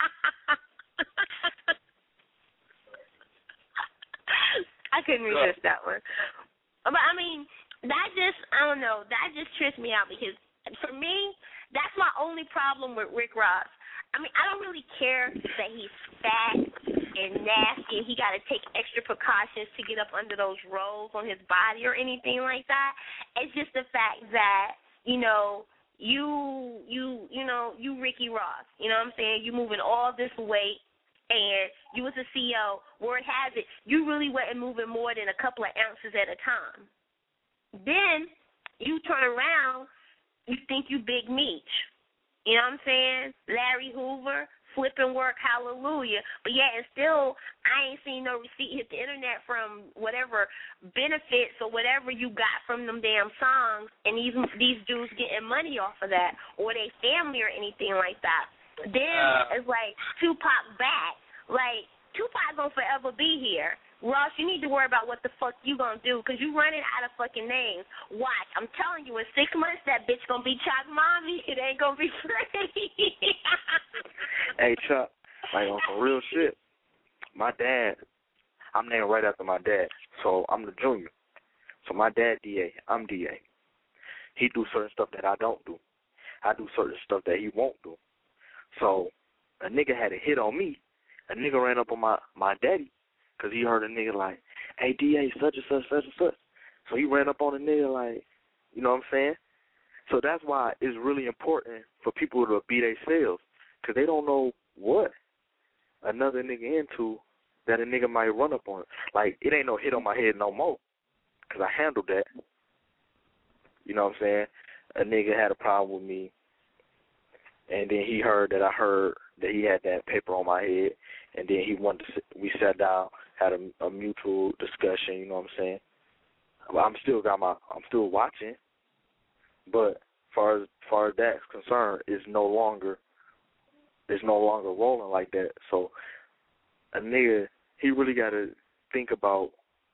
C: I couldn't resist that one. But, I mean, that just, I don't know, that just trips me out because, for me, that's my only problem with Rick Ross. I mean, I don't really care that he's fat and nasty and he got to take extra precautions to get up under those rolls on his body or anything like that. It's just the fact that, you know, you, you, you know, you Ricky Ross, you know what I'm saying? You moving all this weight. And you was a C E O, word has it, you really wasn't moving more than a couple of ounces at a time. Then you turn around, you think you Big Meech. You know what I'm saying? Larry Hoover, flipping work, hallelujah. But yeah, and still, I ain't seen no receipt hit the internet from whatever benefits or whatever you got from them damn songs, and these these dudes getting money off of that, or they family or anything like that. Then uh, it's like Tupac back. Like, Tupac gonna forever be here. Ross, you need to worry about what the fuck you gonna do, because you running out of fucking names. Watch, I'm telling you, in six months, that bitch gonna be Chuck Mommy. It ain't gonna be pretty.
I: Hey, Chuck, like on some real shit, my dad, I'm named right after my dad, so I'm the junior. So my dad D A, I'm D A. He do certain stuff that I don't do. I do certain stuff that he won't do. So a nigga had a hit on me. A nigga ran up on my, my daddy because he heard a nigga like, hey, D A, such and such, such and such. So he ran up on a nigga like, you know what I'm saying? So that's why it's really important for people to be themselves, because they don't know what another nigga into that a nigga might run up on. Like, it ain't no hit on my head no more, because I handled that. You know what I'm saying? A nigga had a problem with me, and then he heard that I heard that he had that paper on my head, and then he wanted to, we sat down, had a, a mutual discussion, you know what I'm saying? I'm still got my, I'm still watching, but as far as, as far as that's concerned, it's no longer, it's no longer rolling like that. So a nigga, he really got to think about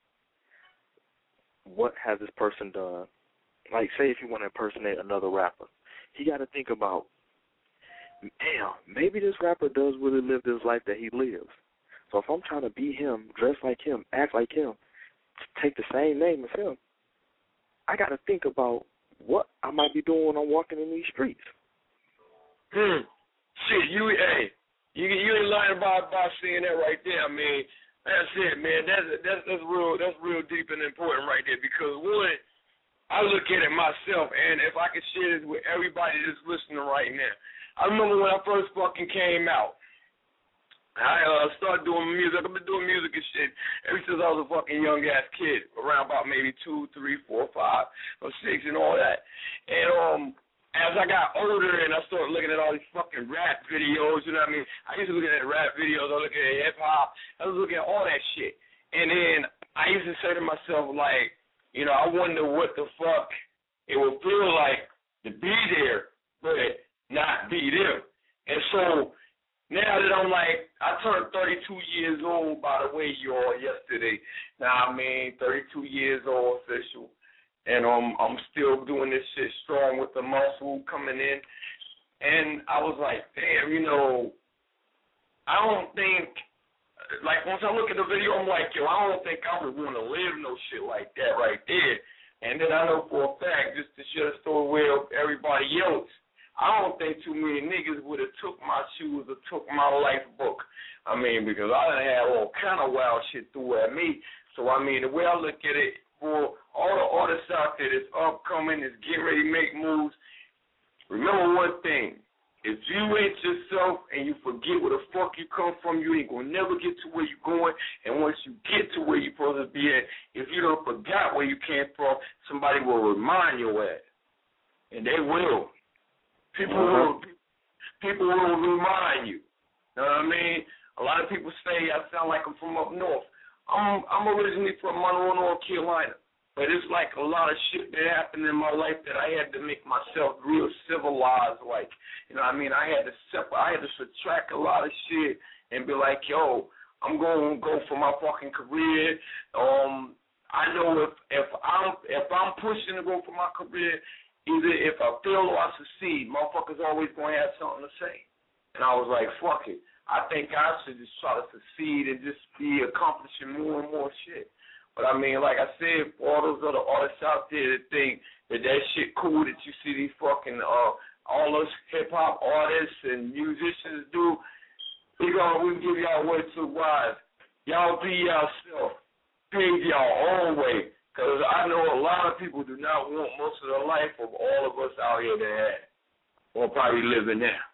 I: what has this person done. Like, say if you want to impersonate another rapper, he got to think about, damn, maybe this rapper does really live this life that he lives. So if I'm trying to be him, dress like him, act like him, take the same name as him, I got to think about what I might be doing when I'm walking in these streets.
R: Hmm. Shit, you, hey, you you ain't lying about, about seeing that right there. I mean, that's it, man. That's that's that's real. That's real deep and important right there. Because one, I look at it myself, and if I could share this with everybody that's listening right now, I remember when I first fucking came out. I uh, started doing music. I've been doing music and shit ever since I was a fucking young ass kid, around about maybe two, three, four, five, or six, and all that. And um, as I got older and I started looking at all these fucking rap videos, you know what I mean? I used to look at rap videos. I was looking at hip hop. I was looking at all that shit. And then I used to say to myself, like, you know, I wonder what the fuck it would feel like to be there, but not be them. And so now that I'm like, I turned thirty-two years old, by the way, y'all, yesterday. Now, I mean, thirty-two years old official. And um, I'm still doing this shit strong with the muscle coming in. And I was like, damn, you know, I don't think, like, once I look at the video, I'm like, yo, I don't think I would want to live no shit like that right there. And then I know for a fact, just to share the story with everybody else, I don't think too many niggas would have took my shoes or took my life book. I mean, because I done had all kind of wild shit through at me. So, I mean, the way I look at it, for all the artists out there that's upcoming, that's getting ready to make moves, remember one thing. If you ain't yourself and you forget where the fuck you come from, you ain't going to never get to where you're going. And once you get to where you're supposed to be at, if you don't forgot where you came from, somebody will remind you at. And they will. People will, people will remind you. You know what I mean? A lot of people say I sound like I'm from up north. I'm I'm originally from Monroe, North Carolina, but it's like a lot of shit that happened in my life that I had to make myself real civilized. Like, you know what I mean? I had to separate, I had to subtract a lot of shit and be like, yo, I'm going to go for my fucking career. Um, I know if if I'm if I'm pushing to go for my career, either if I fail or I succeed, motherfuckers always going to have something to say. And I was like, fuck it. I think I should just try to succeed and just be accomplishing more and more shit. But, I mean, like I said, for all those other artists out there that think that that shit cool that you see these fucking, uh, all those hip-hop artists and musicians do, we gonna we give y'all way too wise. Y'all be yourself. Pave y'all own way. Because I know a lot of people do not want most of the life of all of us out here that have, or probably living now.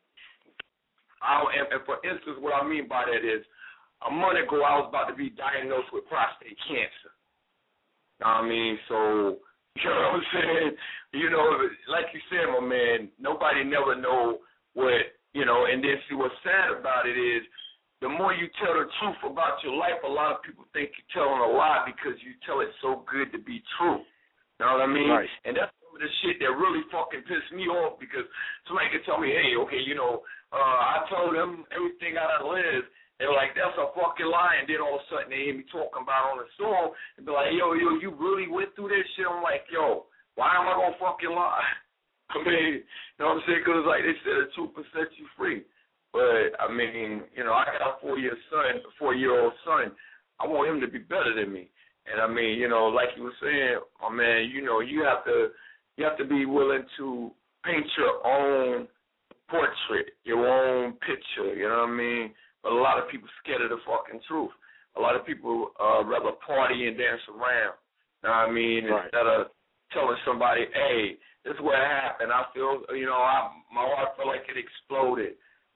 R: I, and, and for instance, what I mean by that is, a month ago I was about to be diagnosed with prostate cancer. I mean, so, you know what I'm saying? You know, like you said, my man, nobody never know what, you know, and then see what's sad about it is, the more you tell the truth about your life, a lot of people think you're telling a lie because you tell it so good to be true. You know what I mean? Right. And that's some of the shit that really fucking pissed me off because somebody could tell me, hey, okay, you know, uh, I told them everything I done lived. They were like, that's a fucking lie. And then all of a sudden they hear me talking about it on the song and be like, yo, yo, you really went through this shit? I'm like, yo, why am I going to fucking lie? I mean, you know what I'm saying? Because like they said, the truth will set you free. But, I mean, you know, I got a four-year son, a four-year-old son. I want him to be better than me. And, I mean, you know, like you were saying, oh, man, you know, you have to you have to be willing to paint your own portrait, your own picture, you know what I mean? But a lot of people scared of the fucking truth. A lot of people uh, rather party and dance around, you know what I mean, right. Instead of telling somebody, hey, this is what happened. I feel, you know, I, my heart felt like it exploded.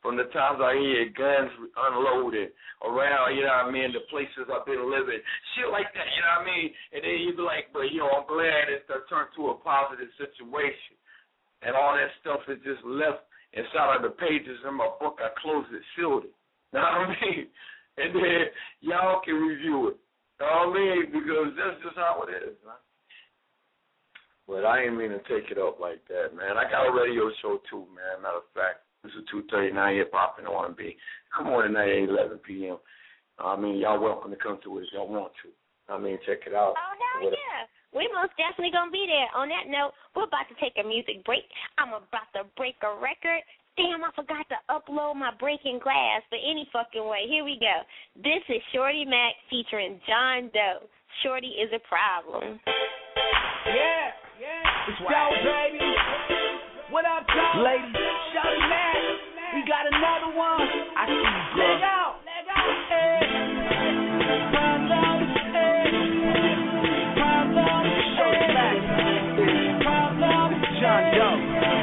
R: from the times I hear guns unloaded around, you know what I mean, the places I've been living, shit like that, you know what I mean? And then you be like, but, you know, I'm glad it's turned to a positive situation. And all that stuff is just left inside of the pages in my book. I closed it, sealed it. You know what I mean? And then y'all can review it. You know what I mean? Because that's just how it is, man. But I ain't mean to take it up like that, man. I got a radio show, too, man. Matter of fact. This is two thirty-nine Hip Hop and R and B. Come on tonight at eleven p.m. I mean, y'all welcome to come to it if y'all want to. I mean, check it out.
C: Oh, hell yeah. We most definitely going to be there. On that note, we're about to take a music break. I'm about to break a record. Damn, I forgot to upload my Breaking Glass, but any fucking way. Here we go. This is Shorty Mac featuring John Doe. Shorty is a problem.
E: Yeah, yeah. It's dope, baby. What up, Joe? Ladies, Shorty Mac, we got another one. I see you, girl. Leg out, leg out, hey. Problem, hey. Problem, Shorty Mac. Problem, John Doe.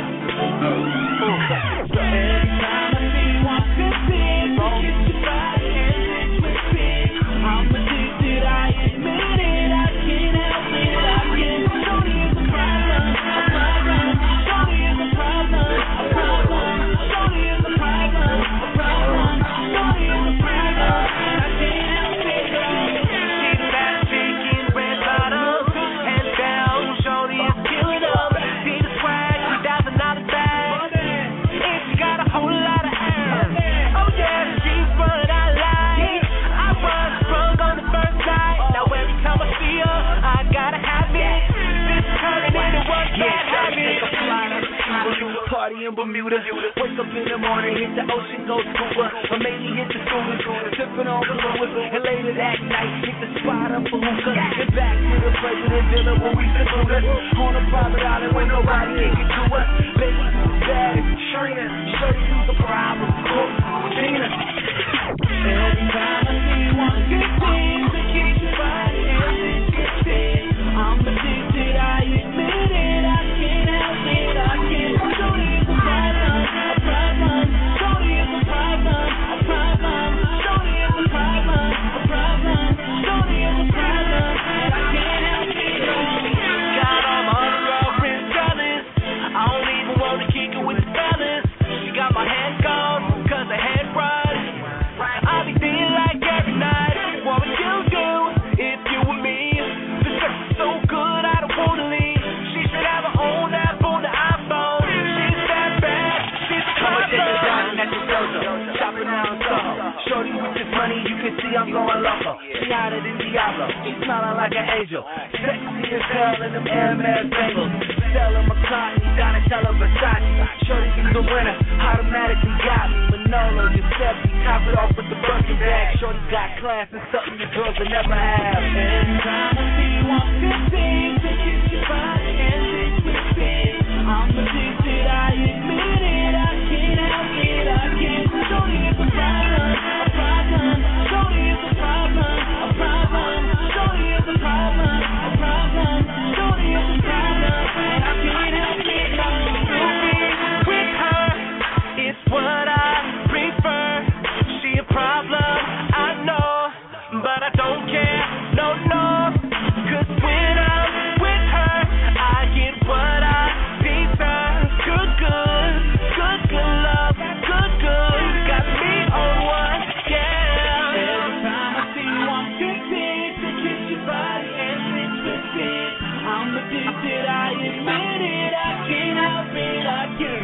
E: Every time I see one fifteen, get your body and twisted. I'm addicted, I admit it. I can't help it, I can't. Shorty is a problem, a problem. Shorty is a problem, a problem. Shorty is a problem, a problem. Shorty is a problem, and I can't help it. She's fat, chicken, red bottom, hands down. Shorty is killing up. See the swag, two thousand dollars bag, and she got a whole lot of ass. Oh yeah, she's what I like. I was sprung on the first night. Now every time I see her, I gotta have it. This turning into what that habit. Party in Bermuda, wake up in the morning, hit the ocean, go scuba, or maybe hit the scuba, sipping on fluid, and later that night, hit the spot up for hookah, and back to the president dinner when we salute us, on a private island where nobody can get to us, baby, bad, Trina, show you the problem, Gina. Every time I see one good thing, to keep your body and twisted, I'm addicted, I admit it, I can't help it, I can't. Shorty is a problem, a problem. Shorty is a problem, a problem. Shorty is a problem, a problem. Shorty is a problem, and I can't help it. Got all my other girlfriends jealous. I don't even want to kick it with the fellas. She got my head gone, cause her head right. I be feeling like every night, what would you do if you were me? The sex is so good, I don't want to leave. She should have her own app on the iPhone. She's that bad, she's a problem. At the dojo, shopping down Soho. Shorty with this money, you can see I'm going loco. She hotter than Diablo, she smelling like an angel. Sexy as hell in them Air Max bangles. Stella McCartney, Donatella Versace. Shorty is the winner, automatically got me. Manolo, Giuseppe, top it off with the Birkin bag. Shorty got class and something the girls will never have. Every time I see one fifteen, to get your body and it's twisted. I'm addicted, I admit it. I can't help it, I can't. Shorty is a problem, a problem. Shorty is a problem, a problem. Shorty is a problem, a problem. Shorty is a problem, and I can't help it. With her, it's what I prefer. She a problem, I know, but I don't care, no, no. Cause when I'm with her, I get what I deserve. Good, good, good, good love, good, good. Got me on one, yeah. Every time I see one fifteen, to kiss your body and it's twisted. I'm addicted, I admit it. I can't help it, I can't.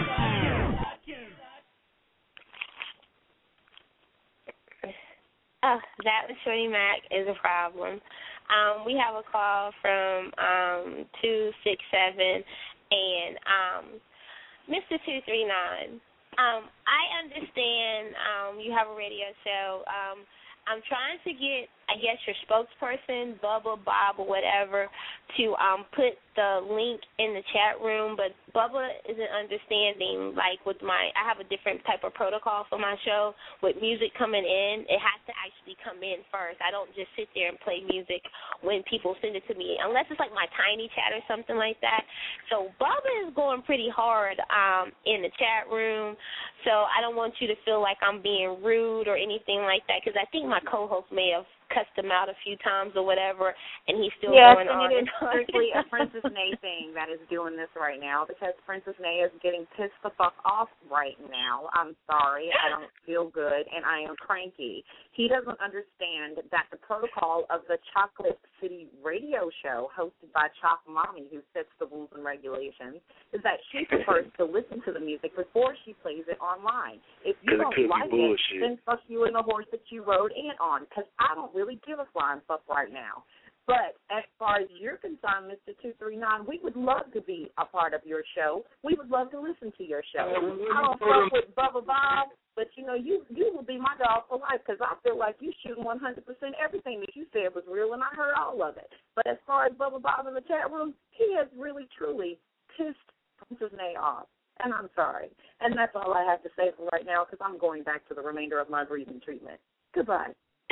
C: Oh, that was Shorty Mac is a problem. Um, we have a call from um, two six seven, and um, Mister two three nine. Um, I understand um, you have a radio show. Um, I'm trying to get, I guess, your spokesperson, Bubba, Bob, or whatever, to um put the link in the chat room, but Bubba isn't understanding, like, with my, I have a different type of protocol for my show. With music coming in, it has to actually come in first. I don't just sit there and play music when people send it to me, unless it's like my Tiny Chat or something like that. So Bubba is going pretty hard um, in the chat room, so I don't want you to feel like I'm being rude or anything like that, because I think my co-host may have cussed him out a few times or whatever, and he's still
S: yes,
C: going on.
S: Yes, and it is
C: on.
S: strictly a Princess Nay thing that is doing this right now, because Princess Nay is getting pissed the fuck off right now. I'm sorry. I don't feel good, and I am cranky. He doesn't understand that the protocol of the Chocolate City radio show hosted by Chalk Mommy, who sets the rules and regulations, is that she prefers to listen to the music before she plays it online. If you don't like it, then fuck you and the horse that you rode in on, because I don't really give a flying fuck right now. But as far as you're concerned, Mister two three nine, we would love to be a part of your show. We would love to listen to your show. I don't fuck with Bubba Bob, but, you know, you you will be my dog for life, because I feel like you shooting one hundred percent everything that you said was real, and I heard all of it. But as far as Bubba Bob in the chat room, he has really, truly pissed Princess Nay off. And I'm sorry. And that's all I have to say for right now, because I'm going back to the remainder of my breathing treatment. Goodbye.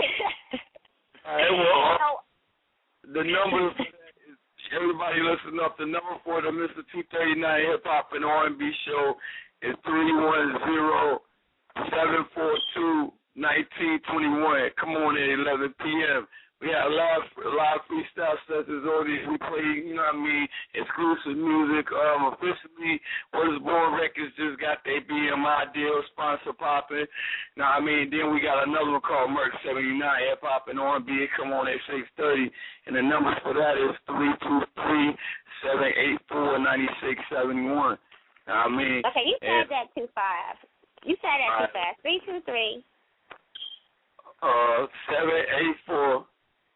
R: Hey, well, the number is, everybody listen up, the number for the Mister two thirty-nine Hip Hop and R and B show is three one zero, seven four two, one nine two one. Come on at eleven p.m. We have live, live freestyle sessions on these. We play, you know what I mean, exclusive music. Um, officially, What Is Born Records just got their B M I deal, sponsor popping. Now, I mean, then we got another one called Merc seventy-nine, Hip Hop and R and B. Come on at six thirty. And the number for that is three two three, seven eight four, nine six seven one. Now, I mean.
C: Okay, you said
R: and,
C: that too fast. You said that too fast. three two three.
R: Uh, seven eight four.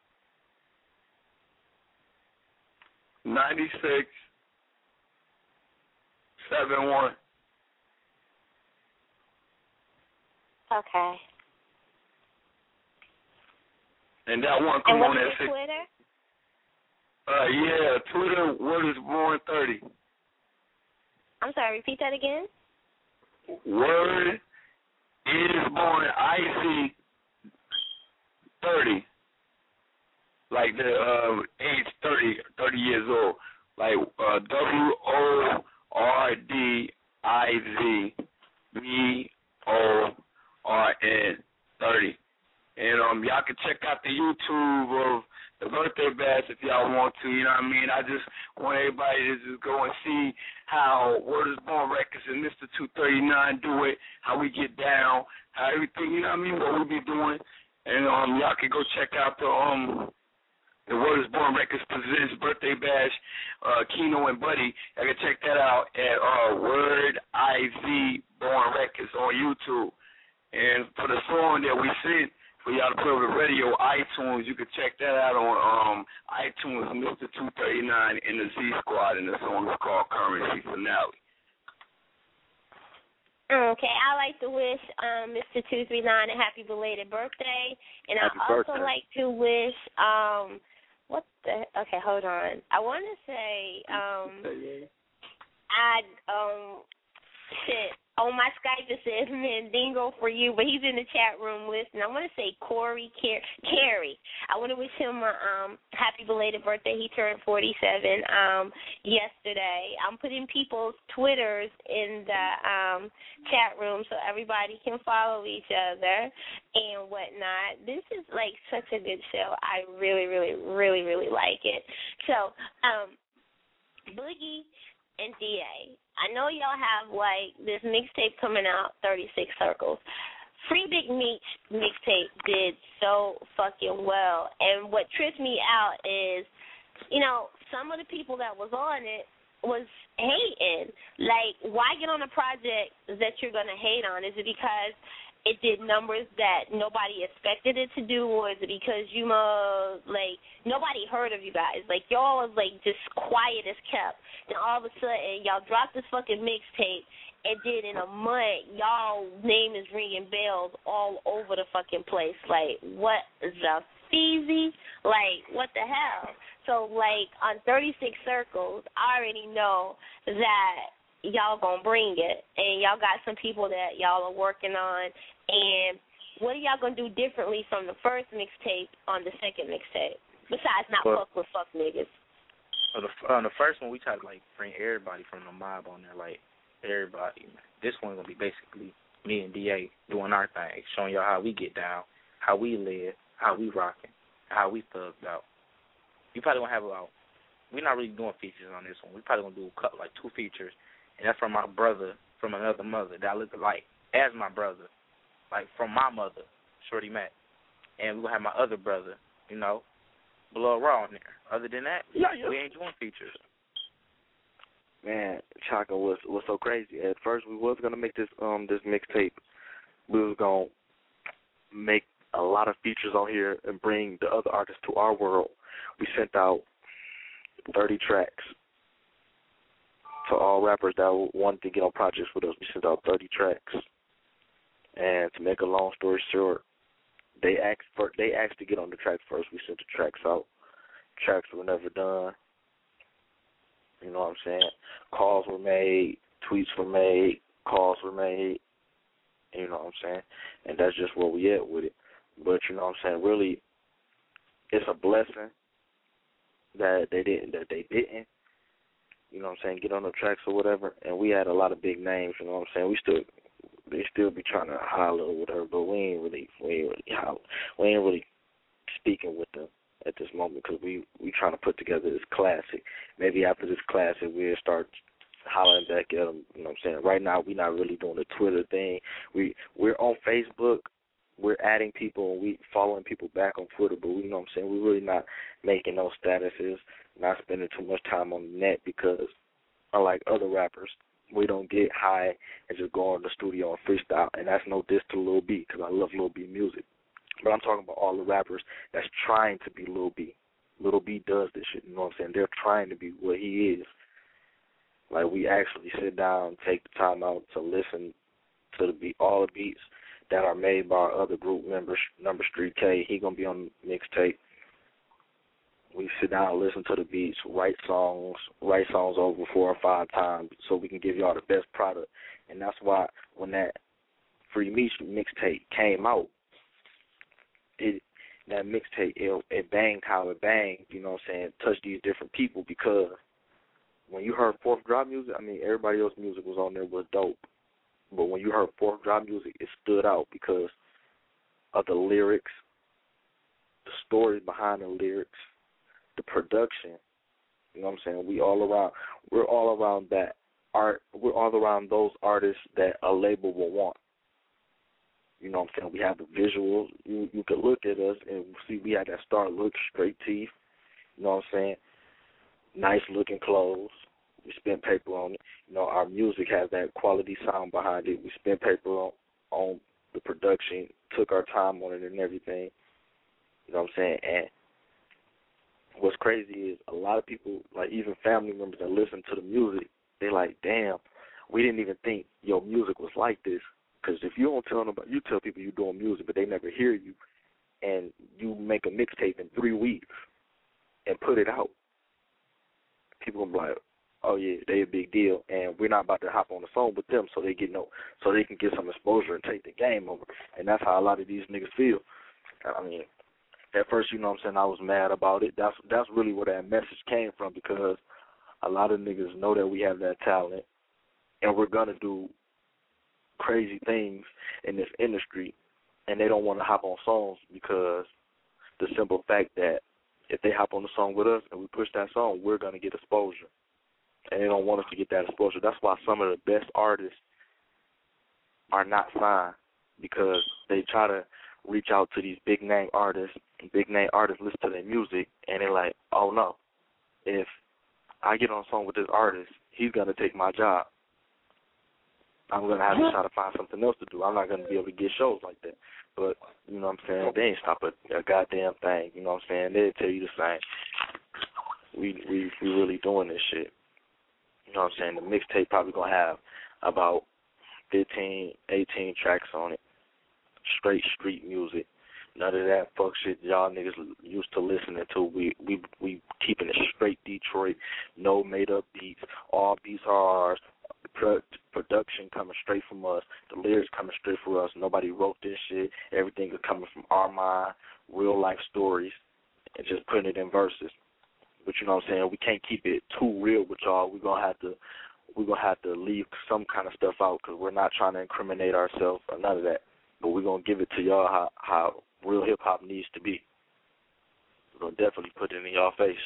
R: ninety-six, seven one.
C: Okay.
R: And that one come
C: and
R: on at
C: six.
R: six.
C: Twitter?
R: Uh, yeah, Twitter, Word Is Born thirty.
C: I'm sorry, repeat that again?
R: Word Is Born I C thirty. Like the uh, age thirty, thirty years old. Like uh, W O R D I Z B O R N thirty. And um, y'all can check out the YouTube of the Birthday Bash if y'all want to, you know what I mean? I just want everybody to just go and see how Word Is Born Records and Mister two thirty-nine do it, how we get down, how everything, you know what I mean, what we be doing. And um, y'all can go check out the um. The Word Is Born Records presents Birthday Bash, uh, Keno and Buddy. I can check that out at uh, Word I Z Born Records on YouTube. And for the song that we sent for y'all to put over the radio, iTunes, you can check that out on um, iTunes, Mister two thirty-nine and the Z Squad, and the song is called Currency Finale.
C: Okay, I like to wish um, Mister two three nine a happy belated birthday, and I also
R: birthday.
C: like to wish um, what the okay, hold on. I want to say um, I um shit on my Skype it says Mandingo for you, but he's in the chat room listening. I want to say Corey Car- Carey. I want to wish him a um, happy belated birthday. He turned forty-seven um, yesterday. I'm putting people's Twitters in the um, chat room so everybody can follow each other and whatnot. This is like such a good show. I really, really, really, really like it. So, um, Boogie and D A, I know y'all have, like, this mixtape coming out, thirty-six Circles. Free Big Meech mixtape did so fucking well. And what tripped me out is, you know, some of the people that was on it was hating. Like, why get on a project that you're going to hate on? Is it because it did numbers that nobody expected it to do, or is it because you know, like, nobody heard of you guys? Like, y'all was, like, just quiet as kept. Then all of a sudden, y'all dropped this fucking mixtape, and then in a month, y'all name is ringing bells all over the fucking place. Like, what the Feezy. Like, what the hell? So, like, on thirty-six Circles, I already know that y'all gonna bring it, and y'all got some people that y'all are working on, and what are y'all gonna do differently from the first mixtape on the second mixtape, besides not
N: well,
C: fuck with fuck niggas?
N: On the, on the first one, we tried to, like, bring everybody from the mob on there, like, everybody. This one's going to be basically me and D A doing our thing, showing y'all how we get down, how we live, how we rocking, how we thugged out. You probably going to have about, we're not really doing features on this one. We're probably going to do a couple, like two features, and that's from my brother, from another mother that I look like as my brother, like from my mother, Shorty Mac. And we're going to have my other brother, you know, Blood Raw on there. Other than that, yeah, yeah. we ain't doing features.
I: Man, Chaka was was so crazy. At first, we was gonna make this um this mixtape. We was gonna make a lot of features on here and bring the other artists to our world. We sent out thirty tracks to all rappers that wanted to get on projects with us. We sent out thirty tracks, and to make a long story short, they asked for they asked to get on the track first. We sent the tracks out. Tracks were never done. You know what I'm saying? Calls were made, tweets were made, calls were made. You know what I'm saying? And that's just where we at with it. But you know what I'm saying? Really, it's a blessing that they didn't. That they didn't. You know what I'm saying? Get on the tracks or whatever. And we had a lot of big names. You know what I'm saying? We still. They still be trying to holler or whatever, but we ain't really, we ain't really holler. We ain't really speaking with them at this moment because we we trying to put together this classic. Maybe after this classic, we'll start hollering back at them. You know what I'm saying? Right now, we're not really doing the Twitter thing. We we're on Facebook. We're adding people and we following people back on Twitter, but we, you know what I'm saying? We're really not making those statuses, not spending too much time on the net because, unlike other rappers, we don't get high and just go in the studio and freestyle, and that's no diss to Lil B because I love Lil B music. But I'm talking about all the rappers that's trying to be Lil B. Lil B does this shit, you know what I'm saying? They're trying to be what he is. Like, we actually sit down, take the time out to listen to the beat, all the beats that are made by our other group members, Number Street K. He going to be on the mixtape. We sit down and listen to the beats, write songs, write songs over four or five times so we can give y'all the best product. And that's why when that Free Meech mixtape came out, it that mixtape, it, it banged how it banged, you know what I'm saying, touched these different people because when you heard Fourth Drop music, I mean, everybody else's music was on there was dope. But when you heard Fourth Drop music, it stood out because of the lyrics, the story behind the lyrics, the production, you know what I'm saying? We all around, we're all around that art. We're all around those artists that a label will want. You know what I'm saying? We have the visuals. You you can look at us and see we have that star look, straight teeth. You know what I'm saying? Nice looking clothes. We spend paper on it. You know, our music has that quality sound behind it. We spend paper on on the production, took our time on it and everything. You know what I'm saying? And what's crazy is a lot of people, like even family members that listen to the music, they like, damn, we didn't even think your music was like this. Because if you don't tell them about, you tell people you're doing music, but they never hear you, and you make a mixtape in three weeks and put it out, people gonna be like, oh yeah, they a big deal, and we're not about to hop on the phone with them so they get no, so they can get some exposure and take the game over. And that's how a lot of these niggas feel. I mean, at first, you know what I'm saying, I was mad about it. That's that's really where that message came from because a lot of niggas know that we have that talent, and we're gonna do crazy things in this industry, and they don't want to hop on songs because the simple fact that if they hop on the song with us and we push that song, we're going to get exposure, and they don't want us to get that exposure. That's why some of the best artists are not signed because they try to reach out to these big name artists, and big name artists listen to their music, and they're like, oh no, if I get on a song with this artist, he's going to take my job. I'm going to have to try to find something else to do. I'm not going to be able to get shows like that. But, you know what I'm saying, they ain't stop a, a goddamn thing. You know what I'm saying? They'll tell you the same. We we we really doing this shit. You know what I'm saying? The mixtape probably going to have about fifteen, eighteen tracks on it. Straight street music. None of that fuck shit y'all niggas used to listening to. We we we keeping it straight Detroit. No made up beats. All beats are ours. Pro- production coming straight from us. The lyrics coming straight from us. Nobody wrote this shit. Everything is coming from our mind. Real life stories, and just putting it in verses. But you know what I'm saying? We can't keep it too real with y'all. We're gonna have to we're gonna have to leave some kind of stuff out because we're not trying to incriminate ourselves or none of that. But we're gonna give it to y'all how how real hip hop needs to be. We're gonna definitely put it in y'all face.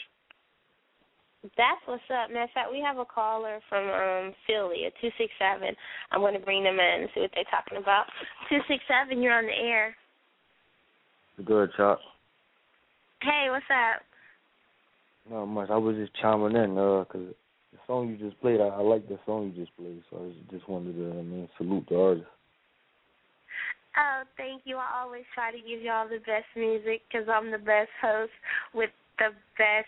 C: That's what's up. Matter of fact, we have a caller from um, Philly, a two six seven. I'm going to bring them in and see what they're talking about. two six seven, you're on the air.
T: Good, Chop.
C: Hey, what's up?
T: Not much. I was just chiming in uh, because the song you just played, I, I like the song you just played, so I just wanted to, I mean, salute the artist.
C: Oh, thank you. I always try to give y'all the best music because I'm the best host with the best.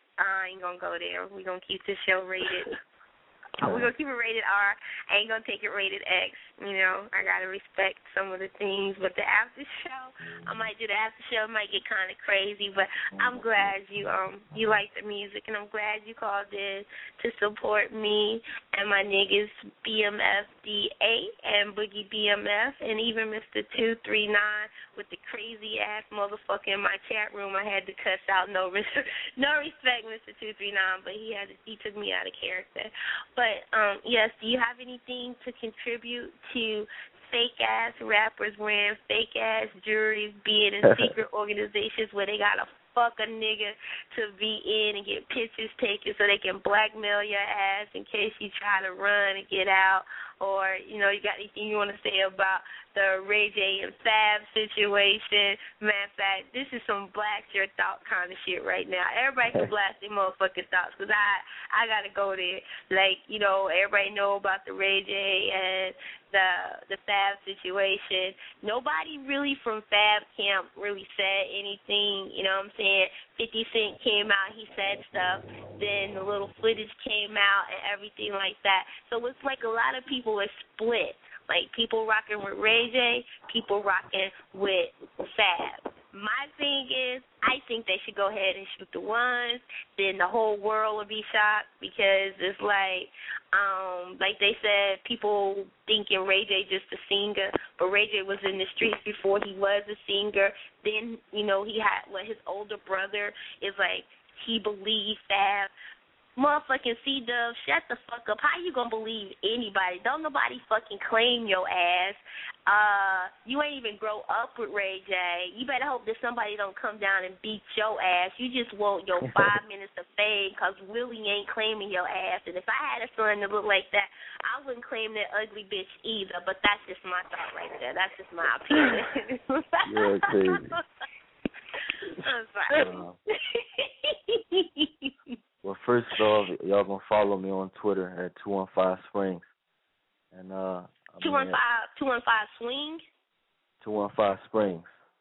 C: I ain't going to go there. We're going to keep this show rated. We're going to keep it rated R. I ain't going to take it rated X. You know, I got to respect some of the things. But the after show, I might do the after show. It might get kind of crazy. But I'm glad you um you like the music, and I'm glad you called in to support me and my niggas B M F D A and Boogie B M F and even Mister two three nine with the crazy-ass motherfucker in my chat room. I had to cuss out. No, no respect, Mister two three nine, but he had to, he took me out of character. But, um, yes, do you have anything to contribute to fake-ass rappers wearing fake-ass jewelry, being in secret organizations where they got to fuck a nigga to be in and get pictures taken so they can blackmail your ass in case you try to run and get out? Or, you know, you got anything you want to say about the Ray J and Fab situation? Matter of fact, this is some blast your thought kind of shit right now. Everybody can blast their motherfucking thoughts because I, I got to go there. Like, you know, everybody know about the Ray J and the the Fab situation. Nobody really from Fab camp really said anything, you know what I'm saying? fifty Cent came out, he said stuff, then the little footage came out and everything like that. So it's like a lot of people are split. Like people rocking with Ray J, people rocking with Fab. My thing is, I think they should go ahead and shoot the ones. Then the whole world will be shocked because it's like, um, like they said, people thinking Ray J just a singer, but Ray J was in the streets before he was a singer. Then, you know, he had, well, his older brother is like, he believed Fab. Motherfucking C-Dub, shut the fuck up. How you gonna believe anybody? Don't nobody fucking claim your ass. Uh, you ain't even grow up with Ray J. You better hope that somebody don't come down and beat your ass. You just want your five minutes of fame because Willie ain't claiming your ass. And if I had a son that looked like that, I wouldn't claim that ugly bitch either. But that's just my thought right there. That's just my opinion.
T: You're crazy.
C: I'm sorry.
T: Uh, Well, first off, y'all gonna follow me on Twitter at two one five Springs, and uh,
C: two one five two one five Swing.
T: Two one five Springs.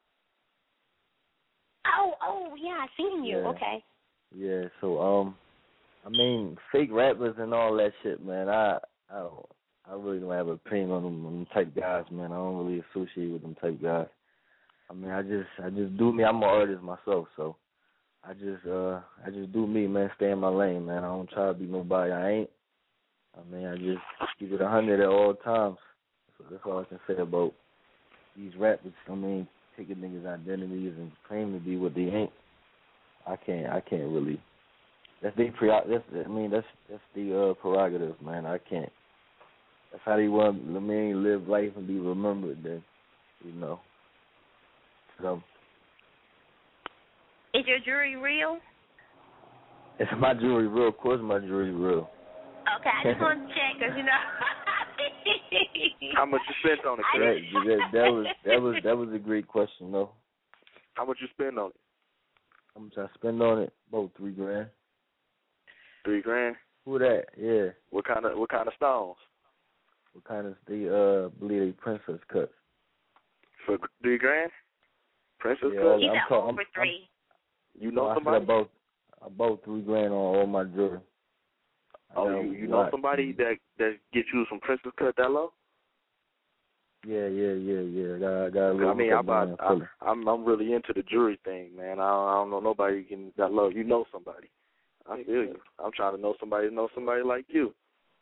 C: Oh, oh, yeah, I seen you.
T: Yeah.
C: Okay.
T: Yeah. So, um, I mean, fake rappers and all that shit, man. I, I don't, I really don't have an opinion on them, on them type guys, man. I don't really associate with them type guys. I mean, I just, I just do me. I'm an artist myself, so. I just uh I just do me, man, stay in my lane, man. I don't try to be nobody I ain't. I mean, I just keep it a hundred at all times. So that's all I can say about these rappers. I mean, taking niggas' identities and claim to be what they ain't. I can't I can't really that's they pre that's I mean, that's that's the uh prerogative, man. I can't. That's how they want I mean live life and be remembered then, you know. So
C: is your jewelry real?
T: Is my jewelry real? Of course my jewelry real.
C: Okay, I just want to check because, you know.
I: How much you spent on it,
T: That, that, that, was, that, was, that was a great question, though.
I: How much you spend on it?
T: How much I spend on it? About three grand.
I: Three grand?
T: Who that? Yeah.
I: What kind of what kind of stones?
T: What kind of, they, uh, believe they princess cuts.
I: For three grand? Princess
T: yeah,
I: cuts?
C: He's
T: I'm
C: at
T: talking,
C: over
T: I'm,
C: three.
T: I'm,
I: you know
T: I
I: somebody?
T: About, about three grand on all my jewelry.
I: Oh, you, you know somebody that that get you some princess cut that low?
T: Yeah, yeah, yeah, yeah. I got, I got a little
I: I mean, I'm,
T: about,
I: I, I'm I'm really into the jury thing, man. I don't, I don't know nobody you can that love. You know somebody. I feel you. I'm trying to know somebody to know somebody like you.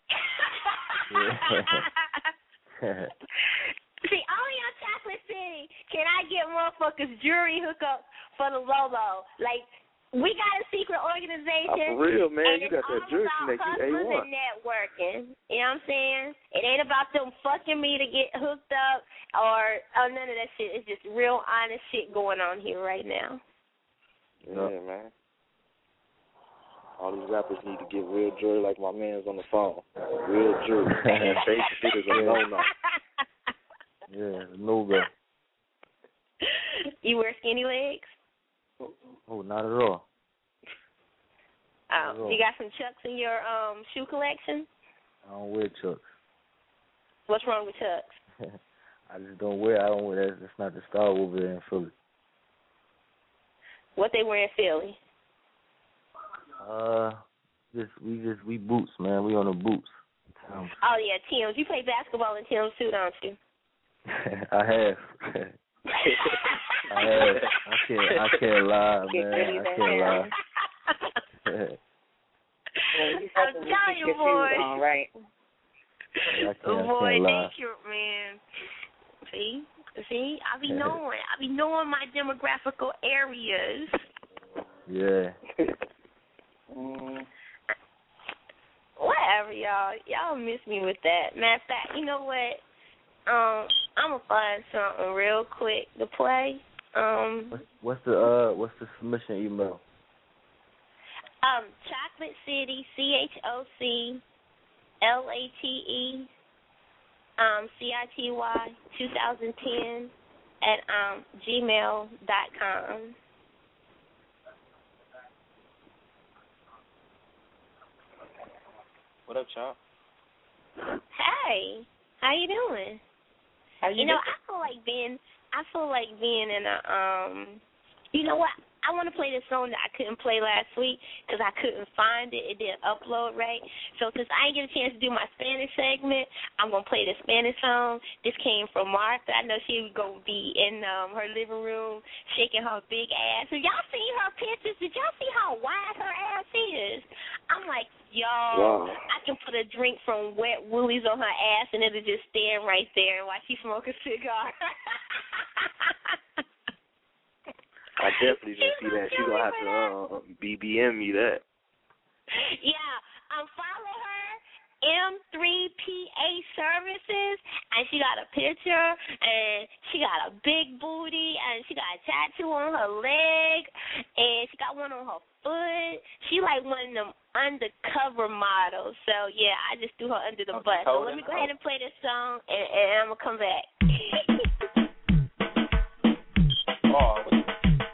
C: See, only on Chocolate City can I get motherfuckers jury hookup for the Lolo. Like, we got a secret organization.
I: Oh, for real, man.
C: And
I: You got that jury connect. You A one.
C: And networking. You know what I'm saying? It ain't about them fucking me to get hooked up or oh, none of that shit. It's just real honest shit going on here right now.
I: Yeah, man. All these rappers need to get real jury like my man's on the phone. Real jury. And fake shit is a no-no.
T: Yeah, no go.
C: You wear skinny legs?
T: Oh, not at all.
C: Um, you got some Chucks in your um shoe collection?
T: I don't wear Chucks.
C: What's wrong with Chucks?
T: I just don't wear. I don't wear that. That's not the style over there in Philly.
C: What they wear in Philly?
T: Uh, just we just we boots, man. We on the boots. Um,
C: oh yeah, Tim's. You play basketball in Tim's too, don't you?
T: I have. I have. I can't. I can't lie, man. I can't lie.
C: I'm telling you, boy.
F: All right.
T: I can't,
C: boy,
T: I can't lie.
C: thank you, man. See, see, I be knowing. I be knowing my demographical areas.
T: Yeah.
C: Mm. Whatever, y'all. Y'all miss me with that. Matter of fact, you know what? Um, I'm gonna find something real quick to play. Um,
T: what's, what's the uh, what's the submission email?
C: Um, Chocolate City, C H O C L A T E, um, C I T Y twenty ten at um gmail dot com.
N: What up, y'all?
C: Hey, how you doing?
F: How you,
C: you know,
F: doing?
C: I feel like being, I feel like being in a, um, you know what? I want to play this song that I couldn't play last week because I couldn't find it. It didn't upload right. So since I didn't get a chance to do my Spanish segment, I'm going to play the Spanish song. This came from Martha. I know she was going to be in um, her living room shaking her big ass. Have y'all seen her pictures? Did y'all see how wide her ass is? I'm like, y'all, wow. I can put a drink from Wet Woolies on her ass and it'll just stand right there while she smoke a cigar.
I: I definitely didn't see that. She's going to have to uh, B B M me that.
C: Yeah. Um, follow her, M three P A Services, and she got a picture, and she got a big booty, and she got a tattoo on her leg, and she got one on her foot. She like one of them undercover models. So, yeah, I just threw her under the bus. So let me go ahead and play this song, and, and I'm going to come back.
N: Oh, what's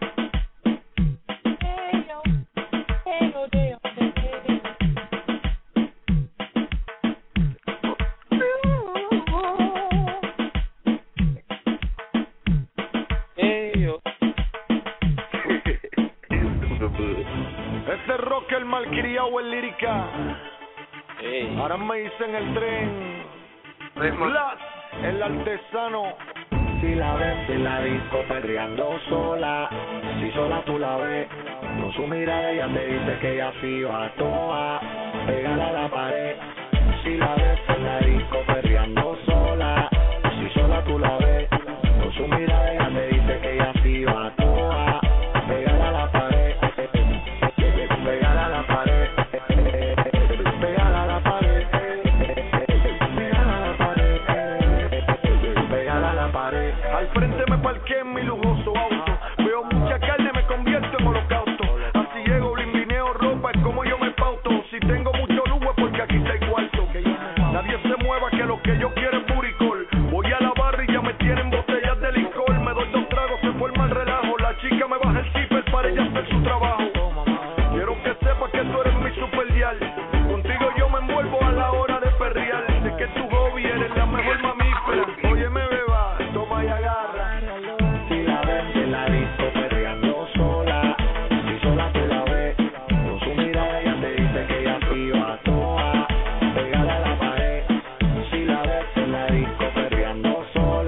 E: Este rock el malcriado en lírica.
N: Hey.
E: Ahora me dicen el tren. Blas, el artesano.
U: Si la ves en la disco perreando sola, si sola tú la ves, con su mirada ella te dice que ella sí va a toa, pégala a la pared. Si la ves en la disco perreando sola, si sola tú la ves, con su mirada ella te dice que ella sí va a toa, pégala a la pared, pégala a la pared, pégala a la pared, pégala a la pared, pégala a la pared.
E: Al frente me parqué en mi lujoso auto. Veo mucha carne, me convierto en holocausto. Así llego, blimbineo ropa, es como yo me pauto. Si tengo mucho lujo es porque aquí está el cuarto. Nadie se mueva que lo que yo quiero es buricol. Voy a la barra y ya me tienen botellas de licor. Me doy dos tragos, se forma el relajo. La chica me baja el zipper para ella hacer su trabajo. Quiero que sepas que tú eres mi super dial. Contigo yo me envuelvo a la hora de perrear. Sé que tu hobby eres la mejor mamífera. Óyeme beba, toma y agarra.
U: Si la ves en la disco perreando sola, si sola tú la ves, con su mirada ella te dice que ella sí va a toa, pégala a la pared. Si la ves en la disco perreando sola,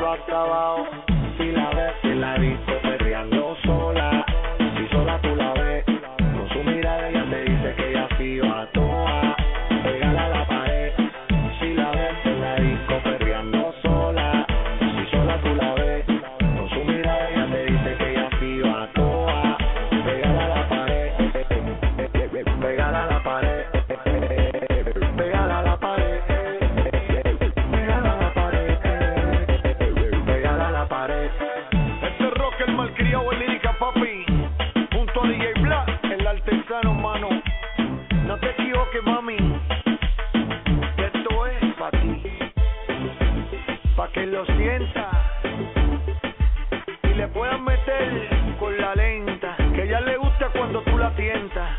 U: arriba hasta abajo. Si la ves en la disco perreando sola, si sola tú la ves, con su mirada ella te dice que ella sí va a toa. Pégala a la pared. Si la ves en la disco perreando sola, si sola tú la ves, con su mirada ella te dice que ella sí va a toa. Pégala a la pared. Pégala a la pared. Pégala a la pared. Pégala a la pared. Pégala a la pared.
E: Este rock el malcriado en lírica, papi. Junto a D J Black, el artesano, mano. No te equivoques, mami. Esto es pa' ti. Pa' que lo sienta. Y le puedas meter con la lenta. Que a ella le gusta cuando tú la tientas.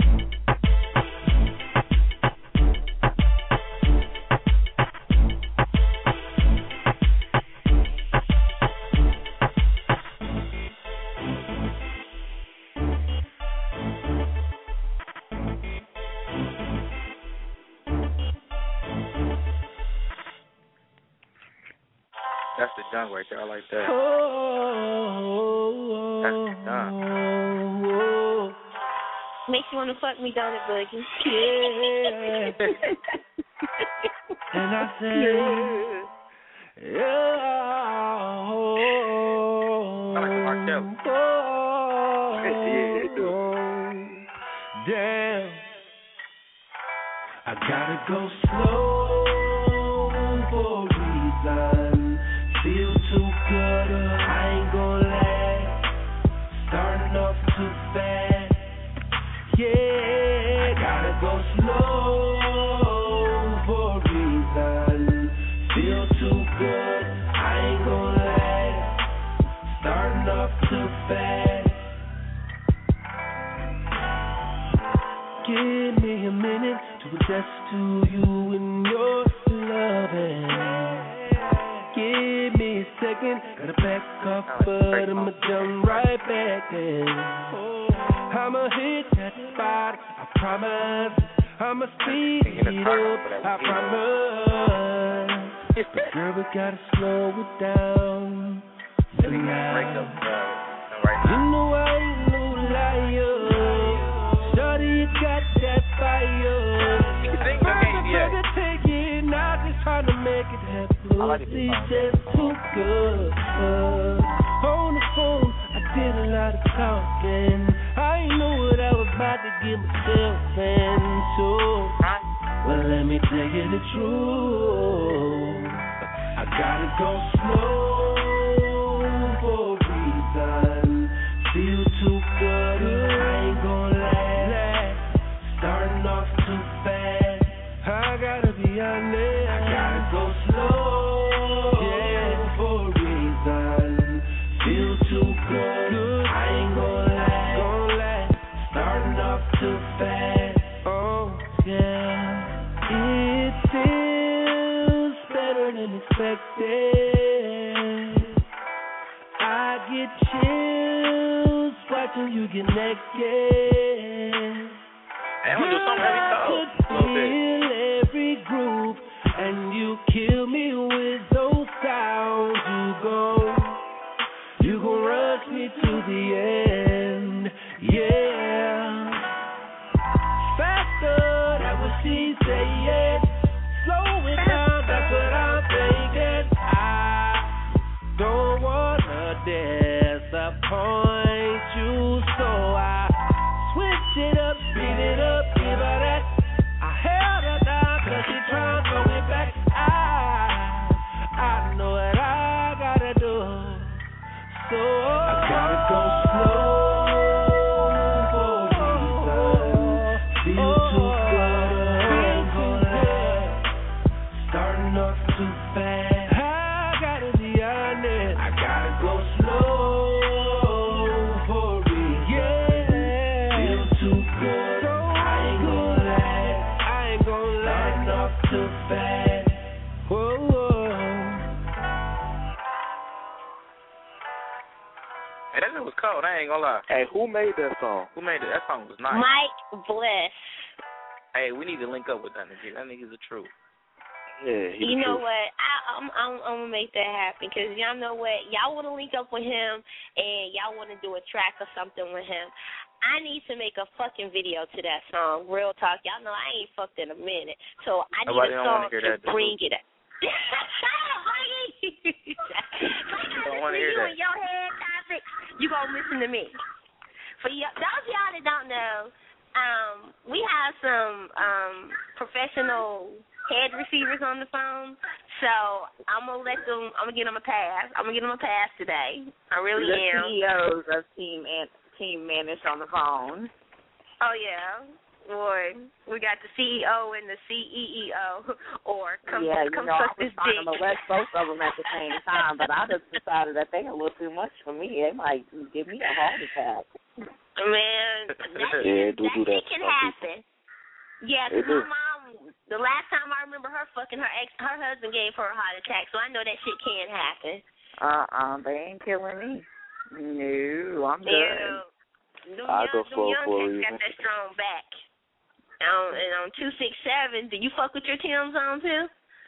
N: That's the junk right there. I like that. That's the junk.
C: Makes you want to fuck me, don't it, Boogie?
P: Yeah. And I said, yeah.
N: I like the Markel.
P: Oh, damn. I gotta go slow for a reason. Feel too good, I ain't gon' last. Starting off too fast. Yeah, gotta go slow for a reason. Feel too good, I ain't gon' last. Starting off too fast. Give me a minute to adjust to you and your loving. Give me a second, gotta back up, but I'ma jump right back in. I'ma hit that spot, I promise. I'ma speed it up, I promise. But girl, we gotta slow it down. Tonight. You know I ain't no liar. Shorty, you got that fire. I'm trying to take it, not just trying to make it happen. Pussy just too good. On the phone, I did a lot of talking. I ain't know what I was about to get myself into. Well, let me tell you the truth. I gotta go slow for a reason. Feel too good, I ain't gon' last. Starting off too fast. I gotta be honest. I gotta go slow, yeah, for a reason. Feel too good, I ain't gon' last. Gon' last. Starting off too fast. Oh yeah, it feels better than expected. I get chills watching you get naked.
N: Hey, I'm gonna do something heavy cold.
P: Feel every groove, and you kill me with those sounds. You go, you gon' rush me to the end, yeah. Faster, that's what she saying. Slow it down, that's what I'm thinking. I don't wanna disappoint you, so I switch it up, speed it up, give her that. I held her down cause she tryna throw it back. I, I know what I gotta do. So I gotta go slow for a reason. Feel too good, ain't gonna last. Starting off too fast. I gotta be honest. I gotta go slow for a reason. Feel too good, I ain't gonna last. I ain't gonna last. Starting off too fast. Whoa, whoa.
N: Hey, that shit was cold. I ain't gonna lie.
I: Hey, who made that song?
N: Who made it? That song was nice.
C: Mike Bliss.
N: Hey, we need to link up with that nigga. That nigga's the truth.
I: Yeah, he
C: you know
I: truth.
C: what? I, I'm, I'm, I'm gonna make that happen because y'all know what? Y'all want to link up with him and y'all want to do a track or something with him. I need to make a fucking video to that song. Real talk, y'all know I ain't fucked in a minute, so I need
N: Nobody
C: a
N: don't
C: song
N: wanna hear
C: to
N: that,
C: bring
N: dude.
C: it up.
N: Don't want to hear
C: you
N: that.
C: and your head topic, you gonna listen to me. For y- those of y'all that don't know, um, we have some um, professional head receivers on the phone, so I'm gonna let them. I'm gonna get them a pass. I'm gonna get them a pass today. I really
S: the
C: am.
S: C E Os of Team and Team Managed on the phone.
C: Oh yeah, boy, we got the C E O and the C E E O, or come
S: yeah, you
C: come
S: know,
C: suck
S: I was
C: this
S: trying
C: dick.
S: to molest both of them at the same time, but I just decided that they a little too much for me. They might give me a heart attack.
C: Man, that,
I: Yeah, do
C: that
I: do that
C: shit can
I: to some
C: happen. Yeah,
I: They
C: 'cause
I: do.
C: my mom, the last time I remember her fucking her ex, her husband gave her a heart attack, so I know that shit can happen.
S: Uh-uh, they ain't killing me. No, I'm good.
C: Yeah, them
I: I
C: young,
I: go
C: them
I: slow
C: young
I: for a
C: cats
I: reason.
C: got that strong back. Um, and on two six seven, do you fuck with your Tim's on too?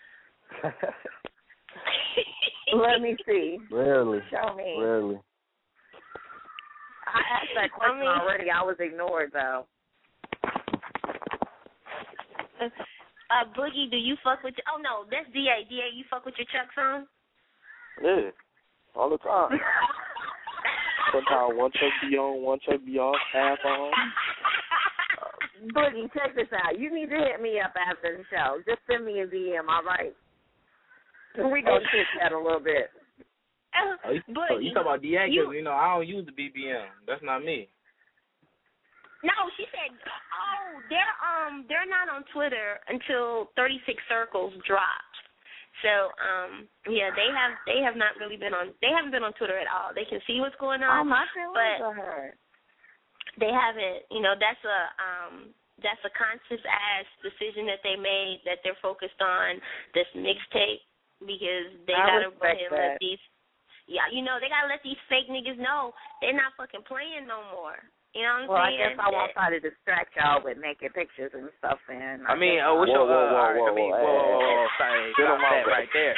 S: Let me see.
T: Rarely.
S: Show me.
T: Rarely.
S: I asked that question
C: I mean-
S: already. I was ignored, though.
C: Uh, Boogie, do you fuck with? Your, oh no, that's D A. D A, you fuck with your Chucks on?
I: Yeah, all the time. Sometimes one chuck be on, one chuck be off, half on.
S: Boogie, check this out. You need to hit me up after the show. Just send me a D M, all right? We go chit chat a little bit.
N: Oh, you, oh, you talk about D A? Because, you know, I don't use the B B M. That's not me.
C: No, she said, oh, they're um they're not on Twitter until thirty-six Circles dropped. So um yeah, they have they have not really been on they haven't been on Twitter at all. They can see what's going on,
S: Oh, my feelings
C: but
S: are hurt.
C: they haven't. You know, that's a um that's a conscious ass decision that they made, that they're focused on this mixtape because they
S: I
C: gotta go
S: respect
C: ahead and let
S: that.
C: these yeah, you know, they gotta let these fake niggas know they're not fucking playing no more. You know what I'm
S: Well, I
C: saying?
S: guess I won't
C: That-
S: try to distract y'all with naked pictures and stuff. And
N: I mean,
S: guess
N: uh, what's
I: Whoa,
N: your,
I: whoa,
N: uh,
I: whoa,
N: all right,
I: whoa,
N: I mean,
I: whoa,
N: whoa, whoa,
I: hey,
N: whoa, whoa,
I: hey,
N: sorry,
I: Get
N: stop
I: him out,
N: that
I: bro.
N: right there.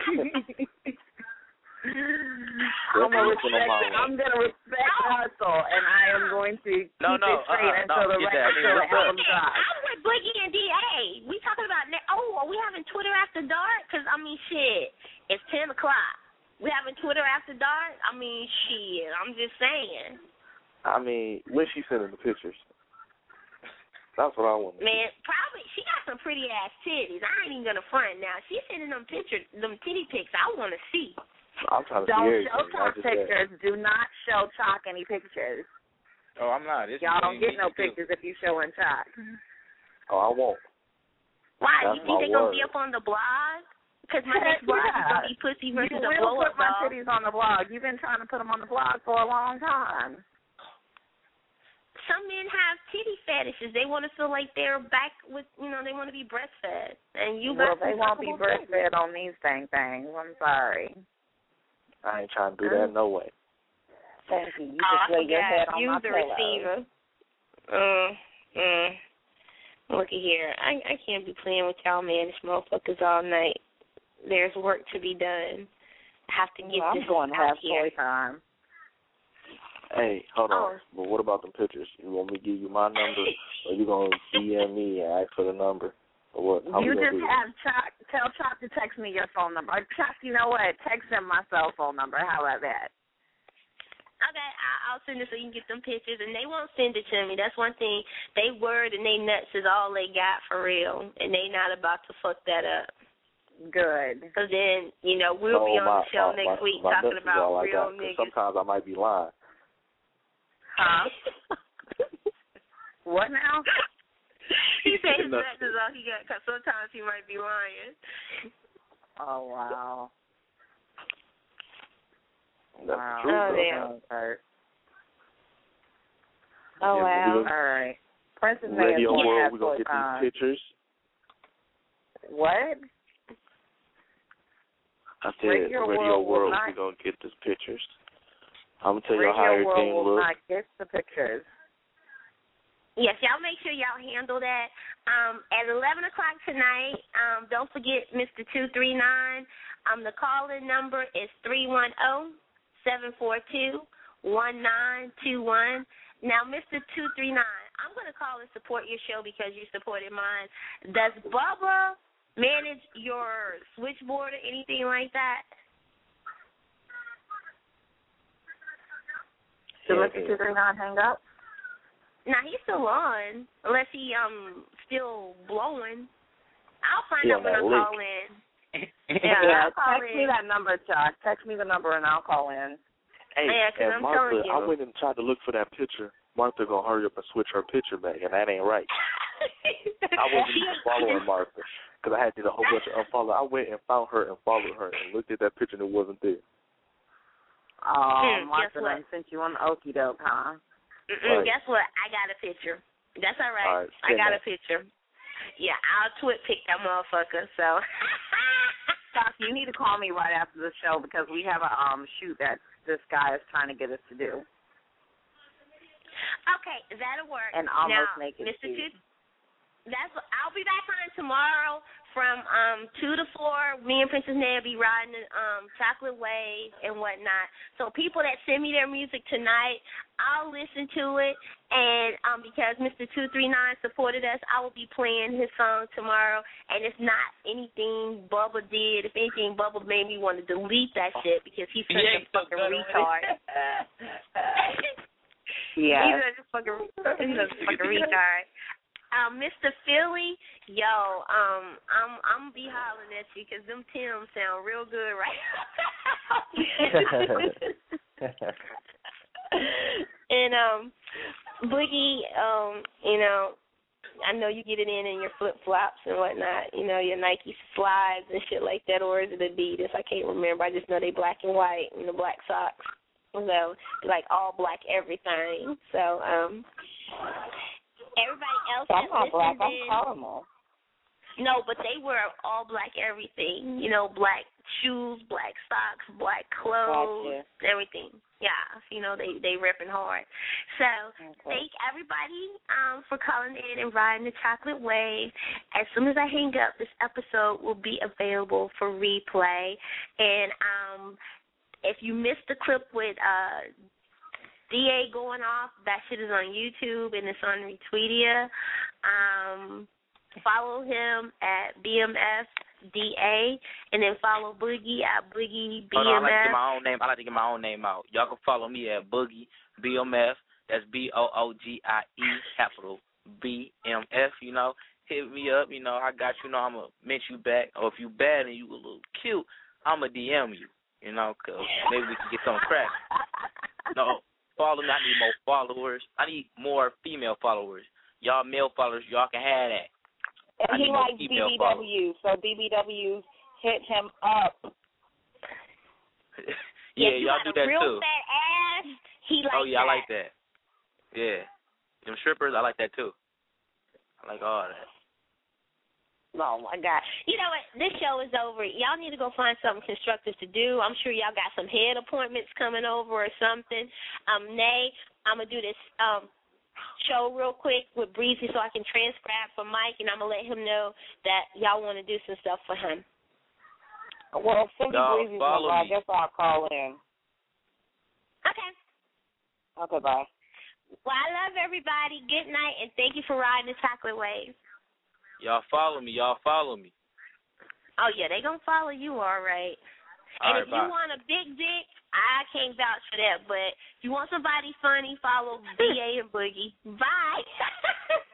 S: I'm gonna
I: Get him
S: respect.
I: out.
S: I'm gonna respect hustle, and I am going to keep
N: No, no,
S: it straight
N: uh-uh,
S: until
N: no,
S: the
N: get that.
S: record,
N: I mean,
S: until the
N: what's up?
S: album drops.
C: I'm with Boogie and D A. We talking about ne- oh, are we having Twitter after dark? Cause I mean, shit, it's ten o'clock. We having Twitter after dark? I mean, shit. I'm just saying.
I: I mean, when she sending the pictures? That's what I want.
C: Man, probably she got some pretty ass titties. I ain't even gonna front now. She's sending them pictures, them titty pics. I want to see.
I: I'm trying to
S: Don't
I: see
S: show
I: everything. not
S: Chalk
I: just that.
S: pictures. Do not show Chalk any pictures.
N: Oh, I'm not. It's
S: Y'all don't
N: me,
S: get no
N: me too.
S: pictures if you showing Chalk.
I: Oh, I won't.
C: Why?
I: That's
C: you think
I: my
C: they gonna
I: word.
C: be up on the blog? Because my
S: Heck
C: next blog is
S: yeah.
C: gonna be Pussy versus
S: You
C: the
S: will
C: blow
S: put
C: up
S: my
C: dog.
S: titties on the blog. You've been trying to put them on the blog for a long time.
C: Some men have titty fetishes. They want to feel like they're back with, you know, they want to be breastfed. And you
S: well,
C: got
S: they
C: some
S: won't be
C: fuckable titties.
S: breastfed on these dang things. I'm sorry.
I: I ain't trying to do that no way.
S: Thank you. You
C: Oh,
S: just
C: I
S: lay your head
C: forgot.
S: on
C: Use
S: my
C: the
S: pillow.
C: receiver. Uh, mm. Looky here. I I can't be playing with y'all managed motherfuckers all night. There's work to be done. I have to get
S: Well,
C: this
S: I'm going to
C: out
S: have
C: here.
S: toy time.
I: Hey, hold on.
C: Oh.
I: But what about them pictures? You want me to give you my number, or you gonna D M me and ask for the number, or what? How
S: You
I: we gonna
S: just
I: do that?
S: have Chalk, tell Chalk to text me your phone number. Or Chalk, you know what? Text him my cell phone number. How about that?
C: Okay, I- I'll send it so you can get them pictures, and they won't send it to me. That's one thing. They word and they nuts is all they got for real, and they not about to fuck that up.
S: Good.
C: Because then, you know, we'll
I: no,
C: be on
I: my,
C: the show
I: my,
C: next
I: my,
C: week
I: my
C: talking
I: nuts is all
C: about
I: I
C: real
I: got, 'cause
C: niggas.
I: sometimes I might be lying.
S: Huh? What now?
C: He said his
I: Nuts.
C: nuts is all he got, because sometimes he might be lying.
S: Oh, wow.
I: That's
S: wow.
I: the truth,
C: Oh,
I: though.
C: damn.
S: That hurt.
C: Oh,
I: Yeah,
C: wow.
I: we gonna-
S: All right. Princess Leia
I: Radio
S: can't
I: World,
S: have
I: we're gonna
S: toy
I: get
S: time.
I: these pictures.
S: What?
I: I said
S: Radio
I: Radio,
S: World will
I: World,
S: not-
I: we're gonna get these pictures. I'm gonna tell you
S: Radio
I: how
S: World
I: everything
S: will
I: looks.
S: not get the pictures.
C: Yes, y'all make sure y'all handle that. Um, at eleven o'clock tonight, um, don't forget Mister two three nine. Um, the call-in number is three one zero, seven four two, one nine two one. Now, Mister two three nine, I'm going to call and support your show because you supported mine. Does Bubba manage your switchboard or anything like that?
S: Did Mister two three nine hang up?
C: Now, he's still on, unless he um still blowing. I'll find
Q: Yeah,
C: out when I
Q: link.
C: call in.
S: Yeah,
C: yeah I'll call
S: text
C: in.
S: me that number, Chuck. Text me the number and I'll call in.
I: Hey,
C: Yeah, 'cause
I: and
C: I'm
I: Martha,
C: telling you.
I: I went and tried to look for that picture. Martha gonna hurry up and switch her picture back, and that ain't right. I wasn't even following Martha because I had did a whole bunch of unfollow. I went and found her and followed her and looked at that picture and it wasn't there.
S: Oh,
C: Mm,
S: Martha
C: guess what?
S: done sent you on the okie doke, huh?
C: Mm-mm,
I: Right.
C: Guess what? I got a picture. That's all right.
I: All right,
C: I got
I: send
C: a picture. Yeah, I'll twit pick that motherfucker. So.
S: Doc, you need to call me right after the show because we have a um shoot that this guy is trying to get us to do.
C: Okay, that'll work.
S: And almost
C: now,
S: make it
C: Mister
S: shoot.
C: Two, that's I'll be back on tomorrow from um two to four. Me and Princess Naya be riding the um Chocolate Wave and whatnot. So people that send me their music tonight, I'll listen to it. And um because Mister Two Three Nine supported us, I will be playing his song tomorrow. And it's not anything Bubba did. If anything, Bubba made me want to delete that shit because he's such
N: Yeah,
C: a fucking retard.
S: Yeah.
C: He's a fucking he's a fucking retard. Um, Mister Philly, yo, um, I'm I'm be hollering at you because them Tims sound real good right now. And um, Boogie, um, you know, I know you get it in in your flip flops and whatnot. You know, your Nike slides and shit like that, or is it Adidas? I can't remember. I just know they black and white and the black socks. So like all black everything. So um. Everybody else
S: I'm
C: that
S: not black,
C: listens
S: I'm
C: in,
S: caramel.
C: no, but they wear all black everything. You know, black shoes, black socks, black clothes,
S: Gotcha.
C: everything. Yeah, you know, they they ripping hard. So
S: Okay.
C: thank everybody um, for calling in and riding the Chocolate Wave. As soon as I hang up, this episode will be available for replay. And um, if you missed the clip with uh, D A going off, that shit is on YouTube and it's on Retweetia. Um, follow him at B M F D A and then follow Boogie at Boogie B M F.
N: Hold on, I like to get my own name. I like to get my own name out. Y'all can follow me at Boogie B M F. That's B O O G I E capital B M F. You know, hit me up. You know, I got you. Know I'm gonna mention you back. Or if you bad and you a little cute, I'm gonna D M you. You know, cause maybe we can get some crack. No. Follow me. I need more followers. I need more female followers. Y'all male followers, y'all can have that. I
S: And he
N: need more
S: likes B
N: female
S: B
N: followers.
S: W, so B B Ws hit him up.
N: Yeah,
C: If you
N: y'all
C: got
N: do
C: a
N: that
C: real
N: too.
C: fat ass, he likes
N: Oh yeah,
C: that.
N: I like that. Yeah, them strippers, I like that too. I like all that.
C: Oh, my God. You know what? This show is over. Y'all need to go find something constructive to do. I'm sure y'all got some head appointments coming over or something. Um, Nay, I'm going to do this um, show real quick with Breezy so I can transcribe for Mike, and I'm going to let him know that y'all want to do some stuff for him.
S: Well, since
N: Y'all
S: Breezy's
N: follow
S: number, I
N: me.
S: guess I'll call in.
C: Okay.
S: Okay, bye.
C: Well, I love everybody. Good night, and thank you for riding the Chocolate Wave.
N: Y'all follow me. Y'all follow me.
C: Oh, yeah, they going to follow you all right.
N: All
C: And
N: right,
C: if you
N: bye.
C: want a big dick, I can't vouch for that. But if you want somebody funny, follow B A and Boogie. Bye.